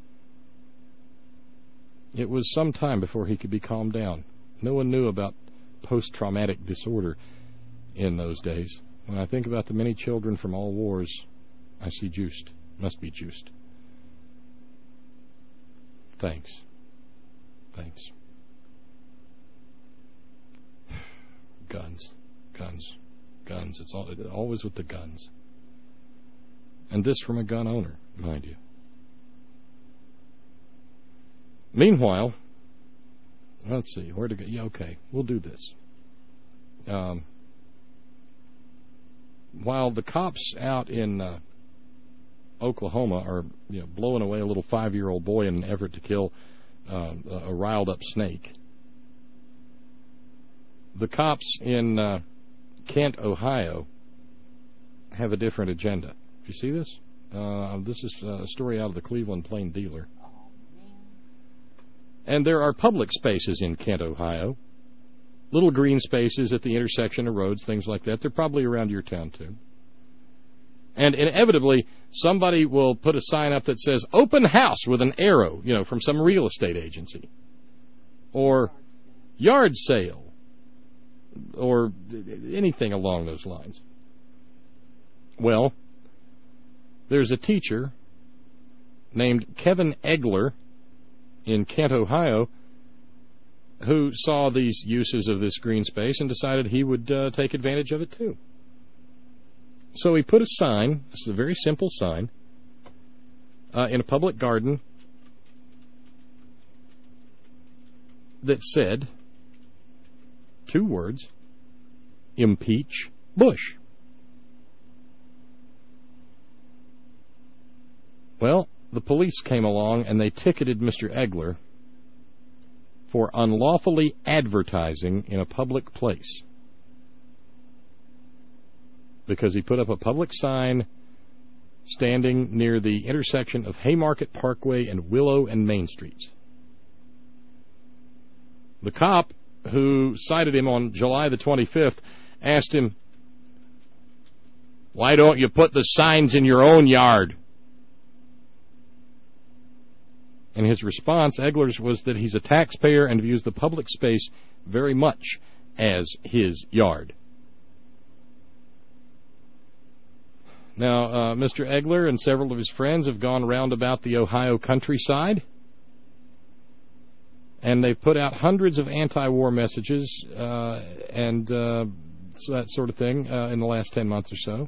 It was some time before he could be calmed down. No one knew about post-traumatic disorder in those days. When I think about the many children from all wars, I see juiced. Must be juiced. Thanks. Thanks. Guns. Guns. Guns. It's all, always with the guns. And this from a gun owner, mind you. Meanwhile, let's see, where to go? Yeah, okay, we'll do this. Um, while the cops out in uh, Oklahoma are, you know, blowing away a little five-year-old boy in an effort to kill uh, a riled-up snake, the cops in uh, Kent, Ohio, have a different agenda. Do you see this? Uh, this is a story out of the Cleveland Plain Dealer. And there are public spaces in Kent, Ohio. Little green spaces at the intersection of roads, things like that. They're probably around your town, too. And inevitably, somebody will put a sign up that says, open house with an arrow, you know, from some real estate agency. Or yard sale. Or anything along those lines. Well, there's a teacher named Kevin Egler in Kent, Ohio, who saw these uses of this green space and decided he would uh, take advantage of it too. So he put a sign, this is a very simple sign, uh, in a public garden that said, two words, impeach Bush. Well, the police came along and they ticketed Mister Egler for unlawfully advertising in a public place because he put up a public sign standing near the intersection of Haymarket Parkway and Willow and Main Streets. The cop who cited him on July the twenty-fifth asked him, "Why don't you put the signs in your own yard?" And his response, Egler's, was that he's a taxpayer and views the public space very much as his yard. Now, uh, Mister Egler and several of his friends have gone round about the Ohio countryside, and they've put out hundreds of anti-war messages uh, and uh, so that sort of thing uh, in the last ten months or so.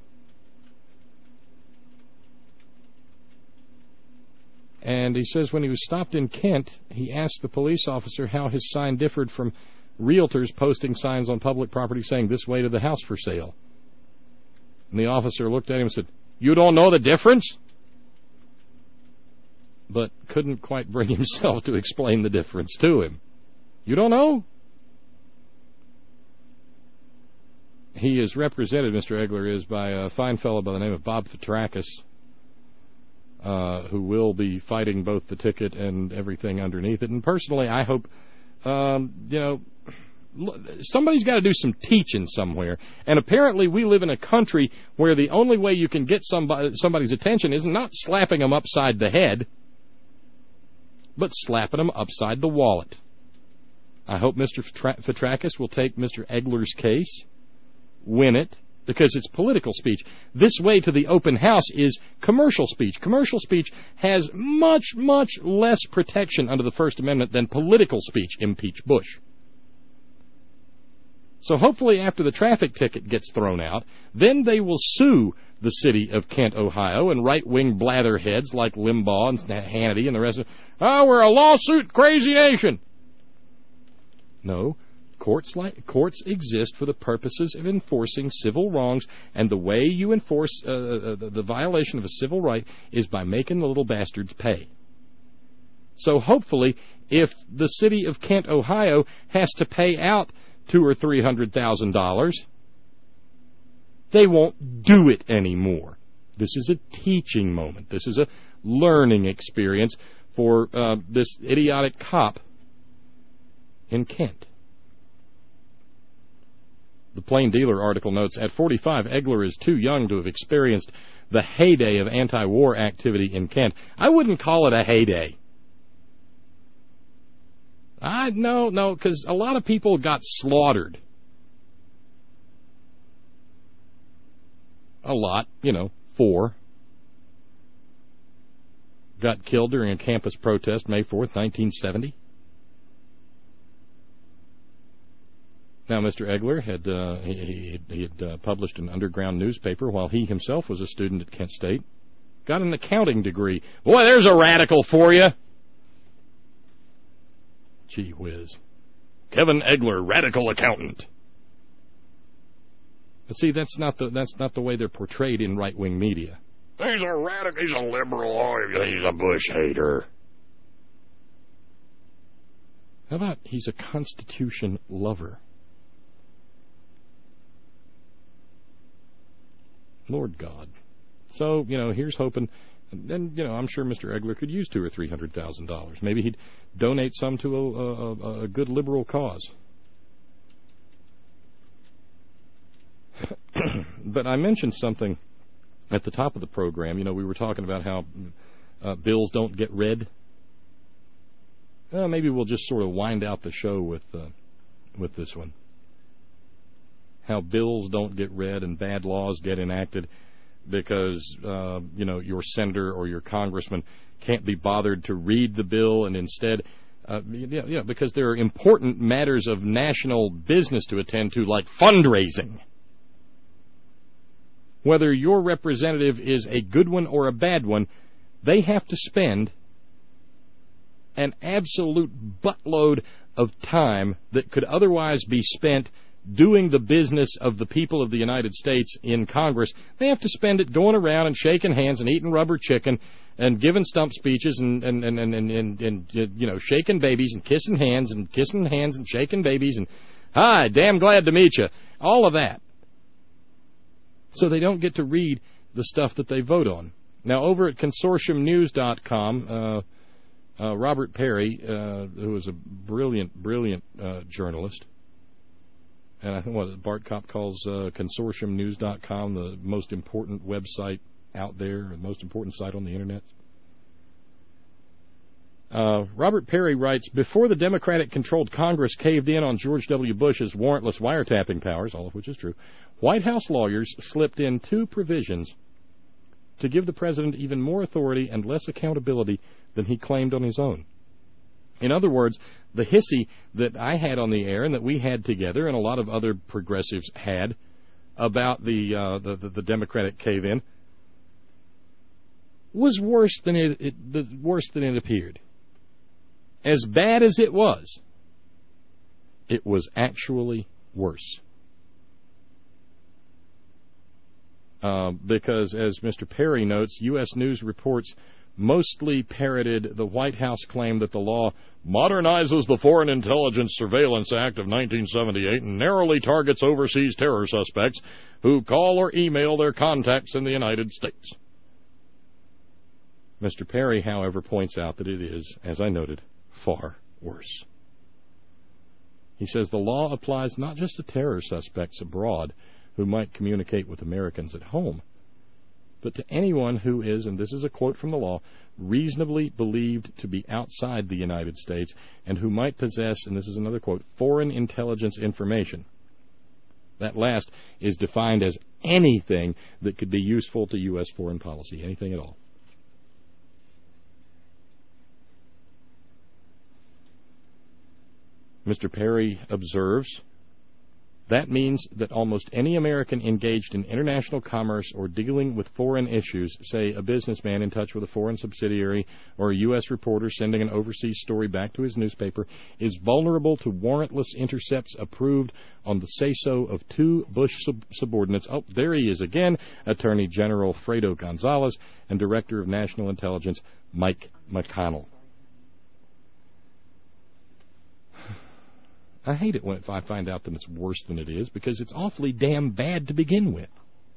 And he says when he was stopped in Kent, he asked the police officer how his sign differed from realtors posting signs on public property saying, "This way to the house for sale." And the officer looked at him and said, "You don't know the difference?" But couldn't quite bring himself to explain the difference to him. You don't know? He is represented, Mister Egler is, by a fine fellow by the name of Bob Fitrakis, uh, who will be fighting both the ticket and everything underneath it. And personally, I hope, um, you know, somebody's got to do some teaching somewhere. And apparently we live in a country where the only way you can get somebody, somebody's attention is not slapping them upside the head, but slapping them upside the wallet. I hope Mister Fitrakis will take Mister Egler's case, win it, because it's political speech. This way to the open house is commercial speech. Commercial speech has much, much less protection under the First Amendment than political speech. Impeach Bush. So hopefully after the traffic ticket gets thrown out, then they will sue the city of Kent, Ohio, and right-wing blatherheads like Limbaugh and Hannity and the rest of them. Oh, we're a lawsuit-crazy nation. No, courts like courts exist for the purposes of enforcing civil wrongs, and the way you enforce uh, the, the violation of a civil right is by making the little bastards pay. So hopefully, if the city of Kent, Ohio, has to pay out two or three hundred thousand dollars, they won't do it anymore. This is a teaching moment. This is a learning experience for uh, this idiotic cop in Kent. The Plain Dealer article notes, at forty-five, Egler is too young to have experienced the heyday of anti-war activity in Kent. I wouldn't call it a heyday. I no, no, because a lot of people got slaughtered. A lot, you know, four. Got killed during a campus protest May fourth, nineteen seventy. Now, Mister Egler had uh, he, he, he had uh, published an underground newspaper while he himself was a student at Kent State. Got an accounting degree. Boy, there's a radical for you. Gee whiz. Kevin Egler, radical accountant. But see, that's not the that's not the way they're portrayed in right-wing media. He's a radical, he's a liberal, oh, he's a Bush hater. How about he's a Constitution lover? Lord God. So, you know, here's hoping. And, you know, I'm sure Mister Egler could use two or three hundred thousand dollars. Maybe he'd donate some to a, a, a good liberal cause. But I mentioned something at the top of the program. You know, we were talking about how uh, bills don't get read. Uh, maybe we'll just sort of wind out the show with uh, with this one. How bills don't get read and bad laws get enacted because, uh, you know, your senator or your congressman can't be bothered to read the bill, and instead, uh, yeah, yeah, because there are important matters of national business to attend to, like fundraising. Whether your representative is a good one or a bad one, they have to spend an absolute buttload of time that could otherwise be spent doing the business of the people of the United States in Congress. They have to spend it going around and shaking hands and eating rubber chicken and giving stump speeches and, and, and, and, and, and, and you know, shaking babies and kissing hands and kissing hands and shaking babies and, hi, damn glad to meet you. All of that. So they don't get to read the stuff that they vote on. Now, over at consortium news dot com, uh, uh, Robert Perry, uh, who is a brilliant, brilliant uh, journalist, and I think what Bart Kopp calls uh, consortium news dot com the most important website out there, the most important site on the Internet. Uh, Robert Perry writes, before the Democratic-controlled Congress caved in on George W. Bush's warrantless wiretapping powers, all of which is true, White House lawyers slipped in two provisions to give the president even more authority and less accountability than he claimed on his own. In other words, the hissy that I had on the air and that we had together and a lot of other progressives had about the uh, the, the, the Democratic cave-in was worse than it, it worse than it appeared. As bad as it was, it was actually worse. Uh, because, as Mister Perry notes, U S News reports mostly parroted the White House claim that the law modernizes the Foreign Intelligence Surveillance Act of nineteen seventy-eight and narrowly targets overseas terror suspects who call or email their contacts in the United States. Mister Perry, however, points out that it is, as I noted, far worse. He says the law applies not just to terror suspects abroad who might communicate with Americans at home, but to anyone who is, and this is a quote from the law, reasonably believed to be outside the United States and who might possess, and this is another quote, foreign intelligence information. That last is defined as anything that could be useful to U S foreign policy, anything at all. Mister Perry observes, that means that almost any American engaged in international commerce or dealing with foreign issues, say a businessman in touch with a foreign subsidiary or a U S reporter sending an overseas story back to his newspaper, is vulnerable to warrantless intercepts approved on the say-so of two Bush sub- subordinates. Oh, there he is again, Attorney General Fredo Gonzalez and Director of National Intelligence Mike McConnell. I hate it when I find out that it's worse than it is, because it's awfully damn bad to begin with.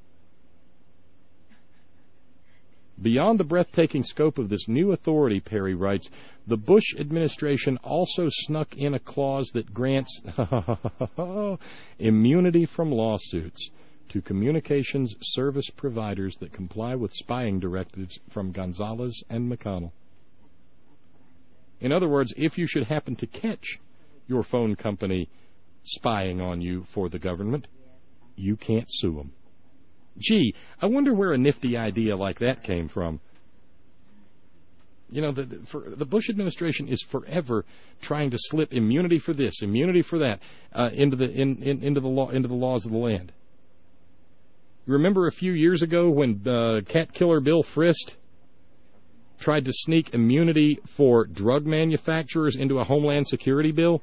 Beyond the breathtaking scope of this new authority, Perry writes, the Bush administration also snuck in a clause that grants immunity from lawsuits to communications service providers that comply with spying directives from Gonzalez and McConnell. In other words, if you should happen to catch your phone company spying on you for the government, you can't sue them. Gee, I wonder where a nifty idea like that came from. You know, the, the, for, the Bush administration is forever trying to slip immunity for this, immunity for that, uh, into the in, in, into the law, into the laws of the land. You remember a few years ago when uh, cat killer Bill Frist tried to sneak immunity for drug manufacturers into a Homeland Security bill?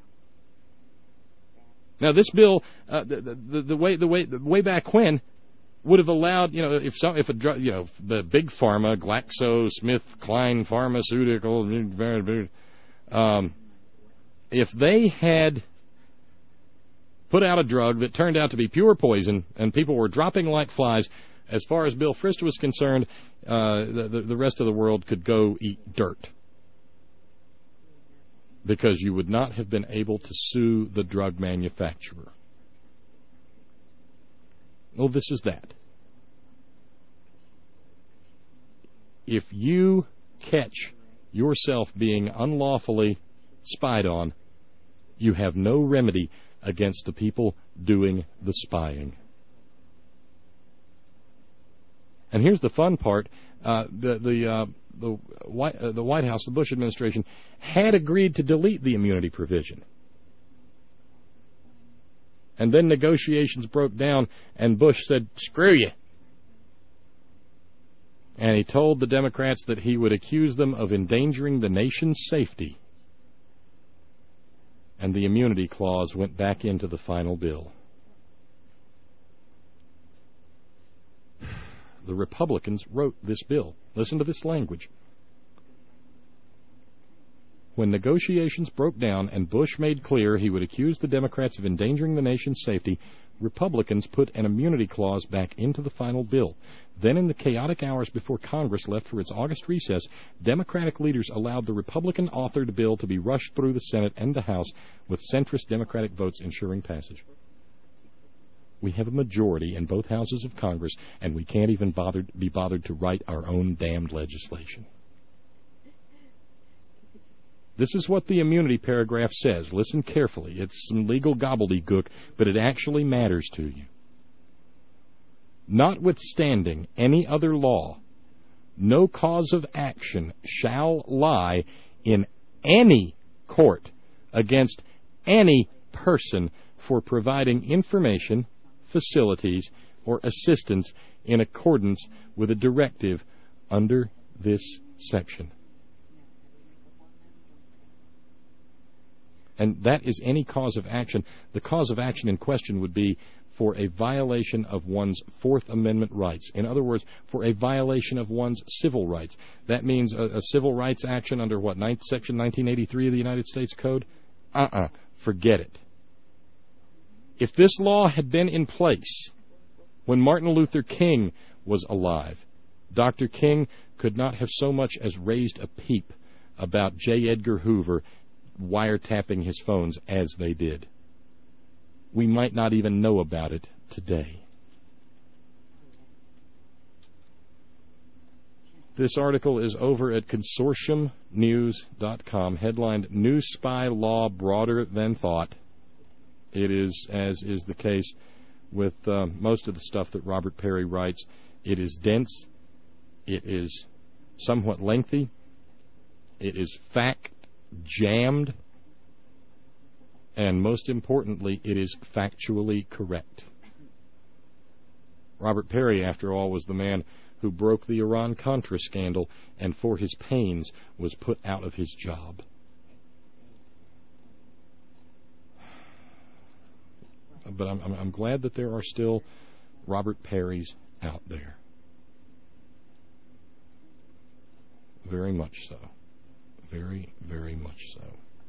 Now, this bill, uh, the, the, the way the way the way back when, would have allowed, you know, if some if a drug, you know, the big pharma, GlaxoSmithKline Pharmaceutical, um, if they had put out a drug that turned out to be pure poison and people were dropping like flies, as far as Bill Frist was concerned, uh, the, the rest of the world could go eat dirt, because you would not have been able to sue the drug manufacturer. Well, this is that. If you catch yourself being unlawfully spied on, you have no remedy against the people doing the spying. And here's the fun part. Uh, the the uh, the White uh, the White House, the Bush administration, had agreed to delete the immunity provision, and then negotiations broke down, and Bush said, "Screw you," and he told the Democrats that he would accuse them of endangering the nation's safety. and the immunity clause went back into the final bill. The Republicans wrote this bill. Listen to this language. When negotiations broke down and Bush made clear he would accuse the Democrats of endangering the nation's safety, Republicans put an immunity clause back into the final bill. Then, in the chaotic hours before Congress left for its August recess, Democratic leaders allowed the Republican-authored bill to be rushed through the Senate and the House, with centrist Democratic votes ensuring passage. We have a majority in both houses of Congress, and we can't even bother, be bothered to write our own damned legislation. This is what the immunity paragraph says. Listen carefully. It's some legal gobbledygook, but it actually matters to you. Notwithstanding any other law, no cause of action shall lie in any court against any person for providing information, facilities, or assistance in accordance with a directive under this section. And that is any cause of action. The cause of action in question would be for a violation of one's Fourth Amendment rights. In other words, for a violation of one's civil rights. That means a, a civil rights action under what, ninth Section nineteen eighty-three of the United States Code? Uh-uh. Forget it. If this law had been in place when Martin Luther King was alive, Doctor King could not have so much as raised a peep about J. Edgar Hoover wiretapping his phones as they did. We might not even know about it today. This article is over at consortium news dot com, headlined New Spy Law Broader Than Thought. It is, as is the case with uh, most of the stuff that Robert Perry writes, it is dense, it is somewhat lengthy, it is fact jammed, and most importantly, it is factually correct. Robert Perry, after all, was the man who broke the Iran-Contra scandal and for his pains was put out of his job. But I'm, I'm, I'm glad that there are still Robert Perrys out there. Very much so. Very, very much so.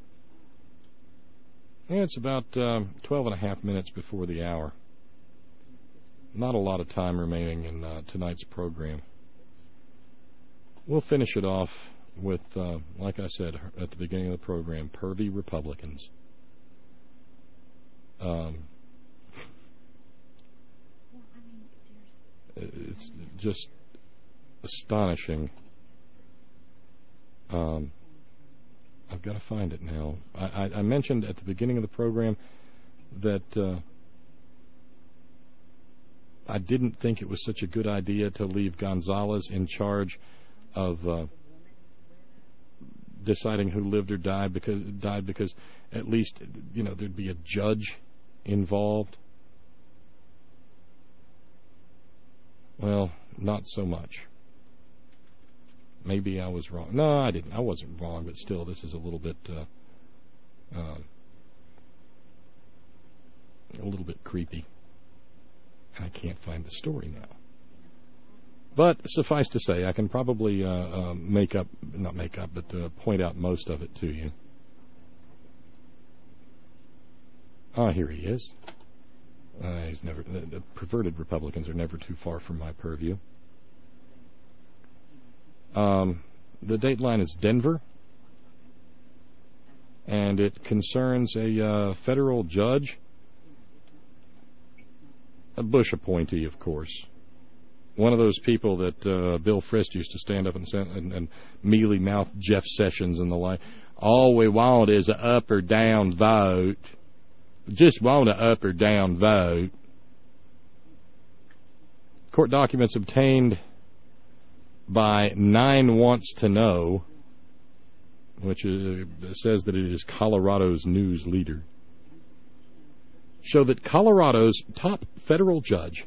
Yeah, it's about um, twelve and a half minutes before the hour. Not a lot of time remaining in uh, tonight's program. We'll finish it off with, uh, like I said at the beginning of the program, pervy Republicans. Um, it's just astonishing. Um, I've got to find it now. I, I, I mentioned at the beginning of the program that uh, I didn't think it was such a good idea to leave Gonzalez in charge of uh, deciding who lived or died because died because at least, you know, there'd be a judge involved. Well, not so much. Maybe I was wrong. No, I didn't. I wasn't wrong, but still, this is a little bit, uh, uh, a little bit creepy. I can't find the story now. But suffice to say, I can probably uh, uh, make up, not make up, but uh, point out most of it to you. Ah, here he is. Uh, he's never. The, the perverted Republicans are never too far from my purview. Um, the dateline is Denver, and it concerns a uh, federal judge, a Bush appointee, of course. One of those people that uh, Bill Frist used to stand up and, and, and mealy-mouth Jeff Sessions and the like. All we want is a up or down vote. Just want a up or down vote. Court documents obtained by Nine Wants to Know, which is, says that it is Colorado's news leader, show that Colorado's top federal judge,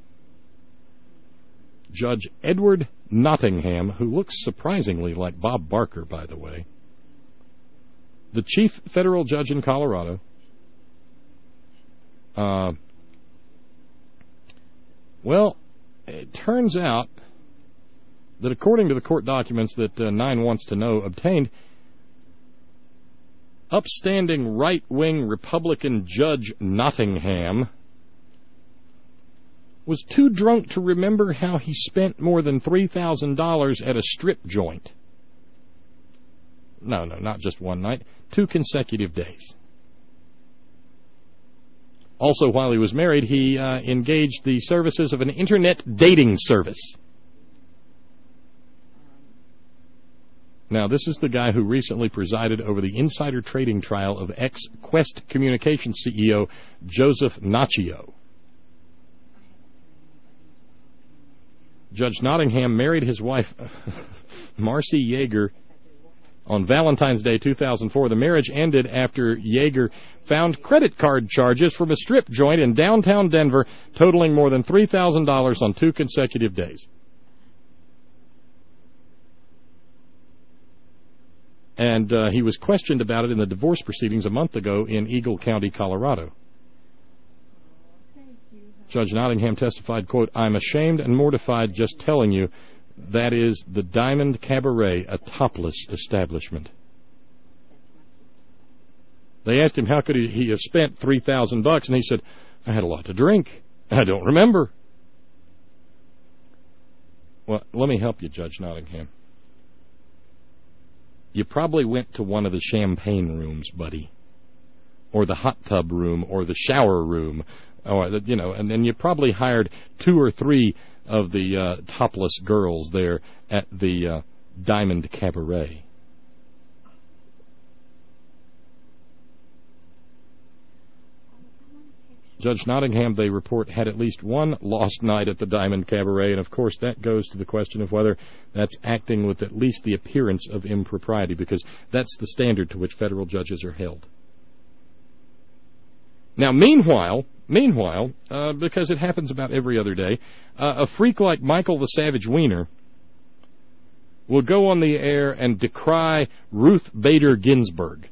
Judge Edward Nottingham, who looks surprisingly like Bob Barker, by the way, the chief federal judge in Colorado, Uh, well, it turns out that according to the court documents that uh, Nine Wants to Know obtained, upstanding right-wing Republican Judge Nottingham was too drunk to remember how he spent more than three thousand dollars at a strip joint. No, no, not just one night, two consecutive days. Also, while he was married, he uh, engaged the services of an internet dating service. Now, this is the guy who recently presided over the insider trading trial of ex-Quest Communications C E O Joseph Naccio. Judge Nottingham married his wife, Marcy Yeager, on Valentine's Day two thousand four. The marriage ended after Yeager found credit card charges from a strip joint in downtown Denver totaling more than three thousand dollars on two consecutive days. And uh, he was questioned about it in the divorce proceedings a month ago in Eagle County, Colorado. Judge Nottingham testified, quote, "I'm ashamed and mortified just telling you that is the Diamond Cabaret, a topless establishment." They asked him how could he, he have spent three thousand bucks, and he said, "I had a lot to drink. I don't remember." Well, let me help you, Judge Nottingham. You probably went to one of the champagne rooms, buddy, or the hot tub room, or the shower room, or you know, and then you probably hired two or three of the uh, topless girls there at the uh, Diamond Cabaret. Judge Nottingham, they report, had at least one lost night at the Diamond Cabaret, and of course that goes to the question of whether that's acting with at least the appearance of impropriety, because that's the standard to which federal judges are held. Now, meanwhile, meanwhile, uh, because it happens about every other day, uh, a freak like Michael the Savage Wiener will go on the air and decry Ruth Bader Ginsburg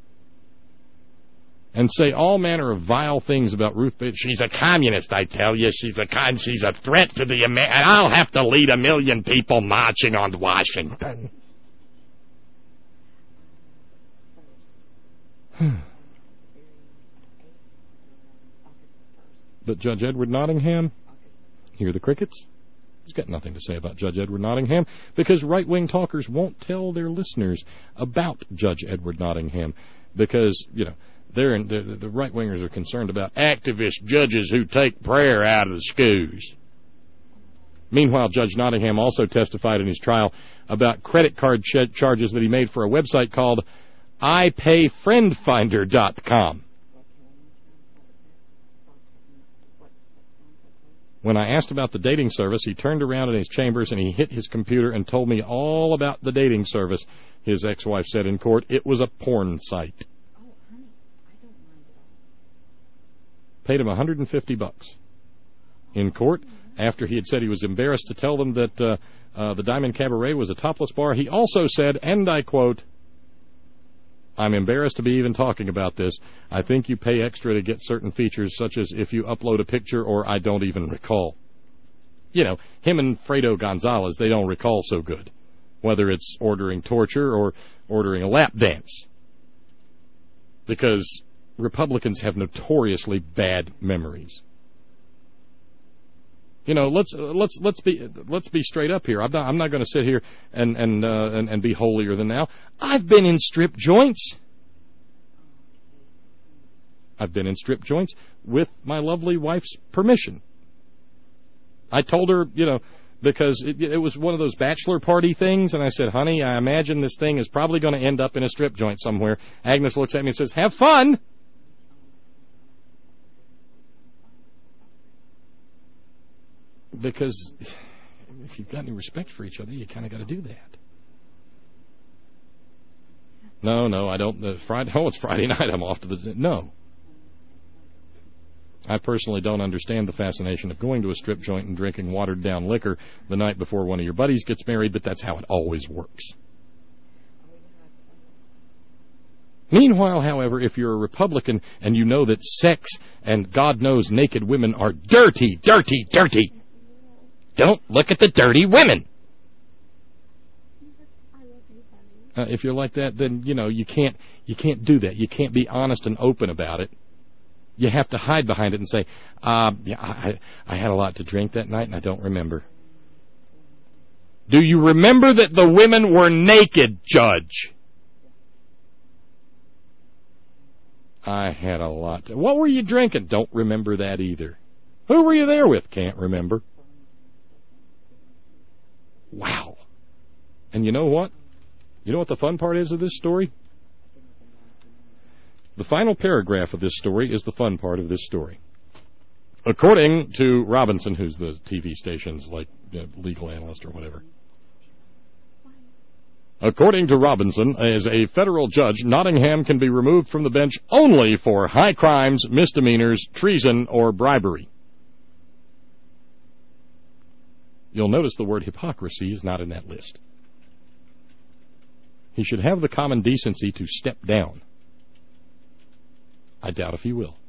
and say all manner of vile things about Ruth Bader. She's a communist, I tell you. She's a con. She's a threat to the Amer- and I'll have to lead a million people marching on Washington. But Judge Edward Nottingham, hear the crickets? He's got nothing to say about Judge Edward Nottingham because right-wing talkers won't tell their listeners about Judge Edward Nottingham because, you know, they're in, the, the right-wingers are concerned about activist judges who take prayer out of the schools. Meanwhile, Judge Nottingham also testified in his trial about credit card ch- charges that he made for a website called I pay friend finder dot com. When I asked about the dating service, he turned around in his chambers and he hit his computer and told me all about the dating service. His ex-wife said in court it was a porn site. Paid him one hundred fifty bucks. In court, after he had said he was embarrassed to tell them that uh, uh, the Diamond Cabaret was a topless bar, he also said, and I quote, "I'm embarrassed to be even talking about this. I think you pay extra to get certain features, such as if you upload a picture or I don't even recall." You know, him and Fredo Gonzalez, they don't recall so good, whether it's ordering torture or ordering a lap dance. Because Republicans have notoriously bad memories. You know, let's let's let's be let's be straight up here. I'm not I'm not going to sit here and and, uh, and and be holier than thou. I've been in strip joints. I've been in strip joints with my lovely wife's permission. I told her, you know, because it, it was one of those bachelor party things, and I said, "Honey, I imagine this thing is probably going to end up in a strip joint somewhere." Agnes looks at me and says, "Have fun." Because if you've got any respect for each other, you kind of got to do that. No, no, I don't. Uh, Friday. Oh, it's Friday night. I'm off to the. No. I personally don't understand the fascination of going to a strip joint and drinking watered-down liquor the night before one of your buddies gets married, but that's how it always works. Meanwhile, however, if you're a Republican and you know that sex and God knows naked women are dirty, dirty, dirty, don't look at the dirty women. Uh, if you're like that, then, you know, you can't you can't do that. You can't be honest and open about it. You have to hide behind it and say, uh, yeah, I, I had a lot to drink that night and I don't remember. Do you remember that the women were naked, Judge? I had a lot to... What were you drinking? Don't remember that either. Who were you there with? Can't remember. Wow. And you know what? You know what the fun part is of this story? The final paragraph of this story is the fun part of this story. According to Robinson, who's the T V station's like uh, legal analyst or whatever. According to Robinson, as a federal judge, Nottingham can be removed from the bench only for high crimes, misdemeanors, treason, or bribery. You'll notice the word hypocrisy is not in that list. He should have the common decency to step down. I doubt if he will.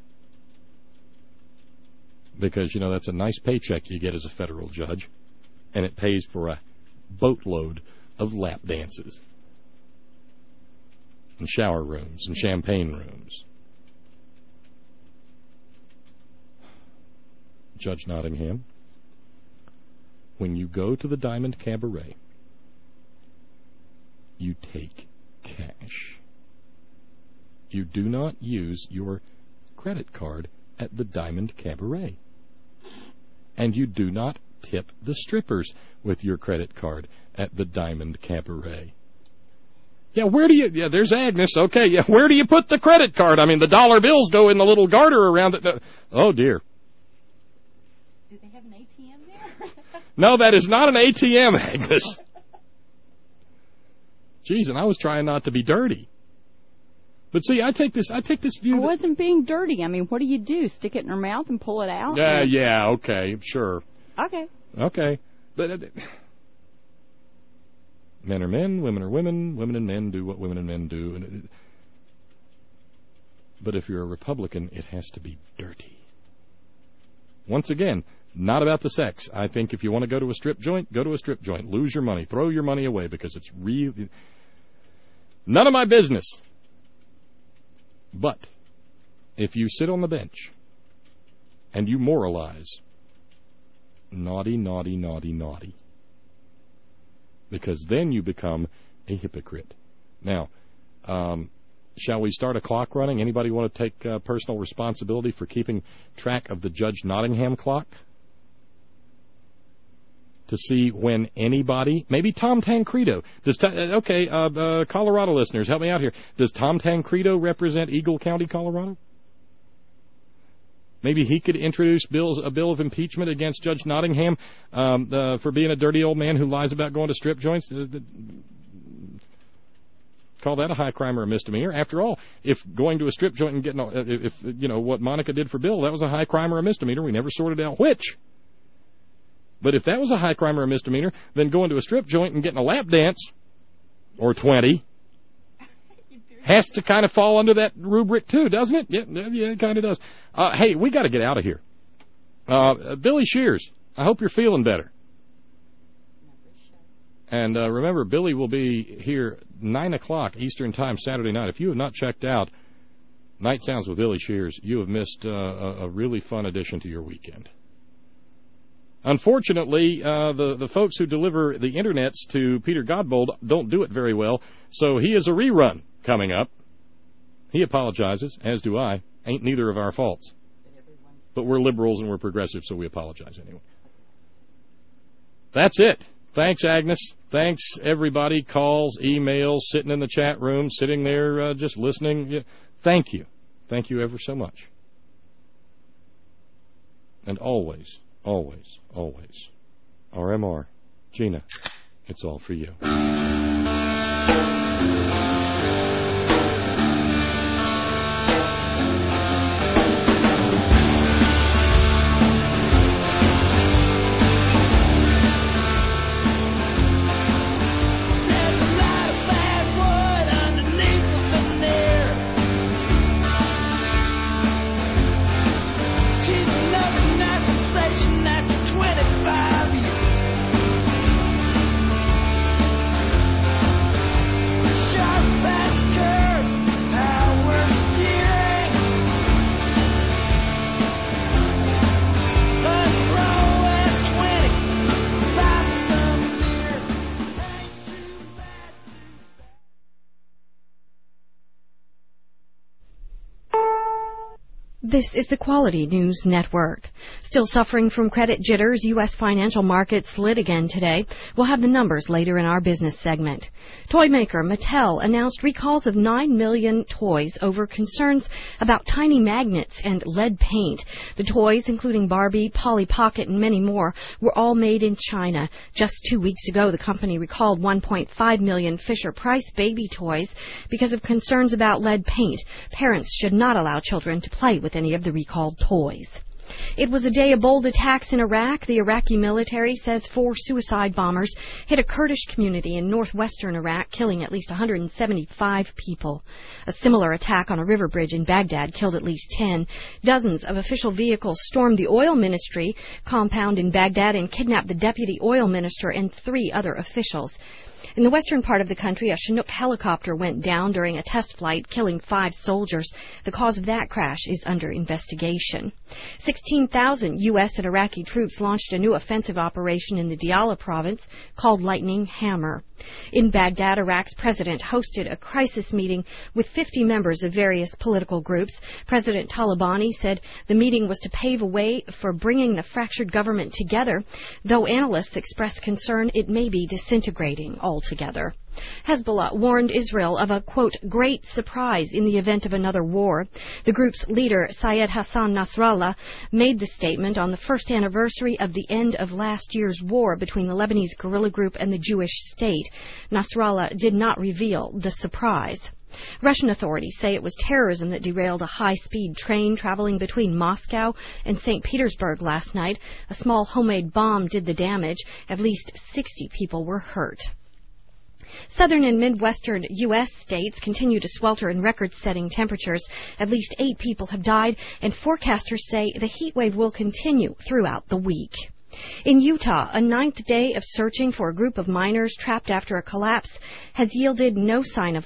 Because, you know, that's a nice paycheck you get as a federal judge, and it pays for a boatload of lap dances and shower rooms and champagne rooms. Judge Nottingham, when you go to the Diamond Cabaret, you take cash. You do not use your credit card at the Diamond Cabaret. And you do not tip the strippers with your credit card at the Diamond Cabaret. Yeah, where do you... Yeah, there's Agnes. Okay, yeah, where do you put the credit card? I mean, the dollar bills go in the little garter around it. Oh, dear. Do they have an A T M there? No, that is not an A T M, Agnes. Jeez, and I was trying not to be dirty. But see, I take this I take this view... I wasn't being dirty. I mean, what do you do? Stick it in her mouth and pull it out? Yeah, and... yeah, okay, sure. Okay. Okay. But uh, men are men, women are women, women and men do what women and men do. And it, but if you're a Republican, it has to be dirty. Once again, not about the sex. I think if you want to go to a strip joint, go to a strip joint. Lose your money. Throw your money away because it's really... None of my business. But if you sit on the bench and you moralize, naughty, naughty, naughty, naughty, because then you become a hypocrite. Now, um, shall we start a clock running? Anybody want to take uh, personal responsibility for keeping track of the Judge Nottingham clock? To see when anybody, maybe Tom Tancredo, does okay, uh, uh, Colorado listeners, help me out here. Does Tom Tancredo represent Eagle County, Colorado? Maybe he could introduce bills, a bill of impeachment against Judge Nottingham um, uh, for being a dirty old man who lies about going to strip joints. Uh, call that a high crime or a misdemeanor. After all, if going to a strip joint and getting, uh, if you know what Monica did for Bill, that was a high crime or a misdemeanor. We never sorted out which. But if that was a high crime or a misdemeanor, then going to a strip joint and getting a lap dance, or twenty, has to kind of fall under that rubric too, doesn't it? Yeah, yeah, it kind of does. Uh, hey, we got to get out of here. Uh, Billy Shears, I hope you're feeling better. And uh, remember, Billy will be here nine o'clock Eastern Time Saturday night. If you have not checked out Night Sounds with Billy Shears, you have missed uh, a, a really fun addition to your weekend. Unfortunately, uh, the, the folks who deliver the internets to Peter Godbold don't do it very well, so he has a rerun coming up. He apologizes, as do I. Ain't neither of our faults. But we're liberals and we're progressive, so we apologize anyway. That's it. Thanks, Agnes. Thanks, everybody. Calls, emails, sitting in the chat room, sitting there uh, just listening. Thank you. Thank you ever so much. And always... Always, always. R M R. Gina, it's all for you. There's a lot of bad wood underneath the veneer. This is the Quality News Network. Still suffering from credit jitters, U S financial markets slid again today. We'll have the numbers later in our business segment. Toy maker Mattel announced recalls of nine million toys over concerns about tiny magnets and lead paint. The toys, including Barbie, Polly Pocket, and many more, were all made in China. Just two weeks ago, the company recalled one point five million Fisher-Price baby toys because of concerns about lead paint. Parents should not allow children to play with any of the recalled toys. It was a day of bold attacks in Iraq. The Iraqi military says four suicide bombers hit a Kurdish community in northwestern Iraq, killing at least one hundred seventy-five people. A similar attack on a river bridge in Baghdad killed at least ten. Dozens of official vehicles stormed the oil ministry compound in Baghdad and kidnapped the deputy oil minister and three other officials. In the western part of the country, a Chinook helicopter went down during a test flight, killing five soldiers. The cause of that crash is under investigation. sixteen thousand U S and Iraqi troops launched a new offensive operation in the Diyala province called Lightning Hammer. In Baghdad, Iraq's president hosted a crisis meeting with fifty members of various political groups. President Talabani said the meeting was to pave a way for bringing the fractured government together, though analysts expressed concern it may be disintegrating altogether. Hezbollah warned Israel of a, quote, great surprise in the event of another war. The group's leader, Syed Hassan Nasrallah, made the statement on the first anniversary of the end of last year's war between the Lebanese guerrilla group and the Jewish state. Nasrallah did not reveal the surprise. Russian authorities say it was terrorism that derailed a high-speed train traveling between Moscow and Saint Petersburg last night. A small homemade bomb did the damage. At least sixty people were hurt. Southern and Midwestern U S states continue to swelter in record-setting temperatures. At least eight people have died, and forecasters say the heat wave will continue throughout the week. In Utah, a ninth day of searching for a group of miners trapped after a collapse has yielded no sign of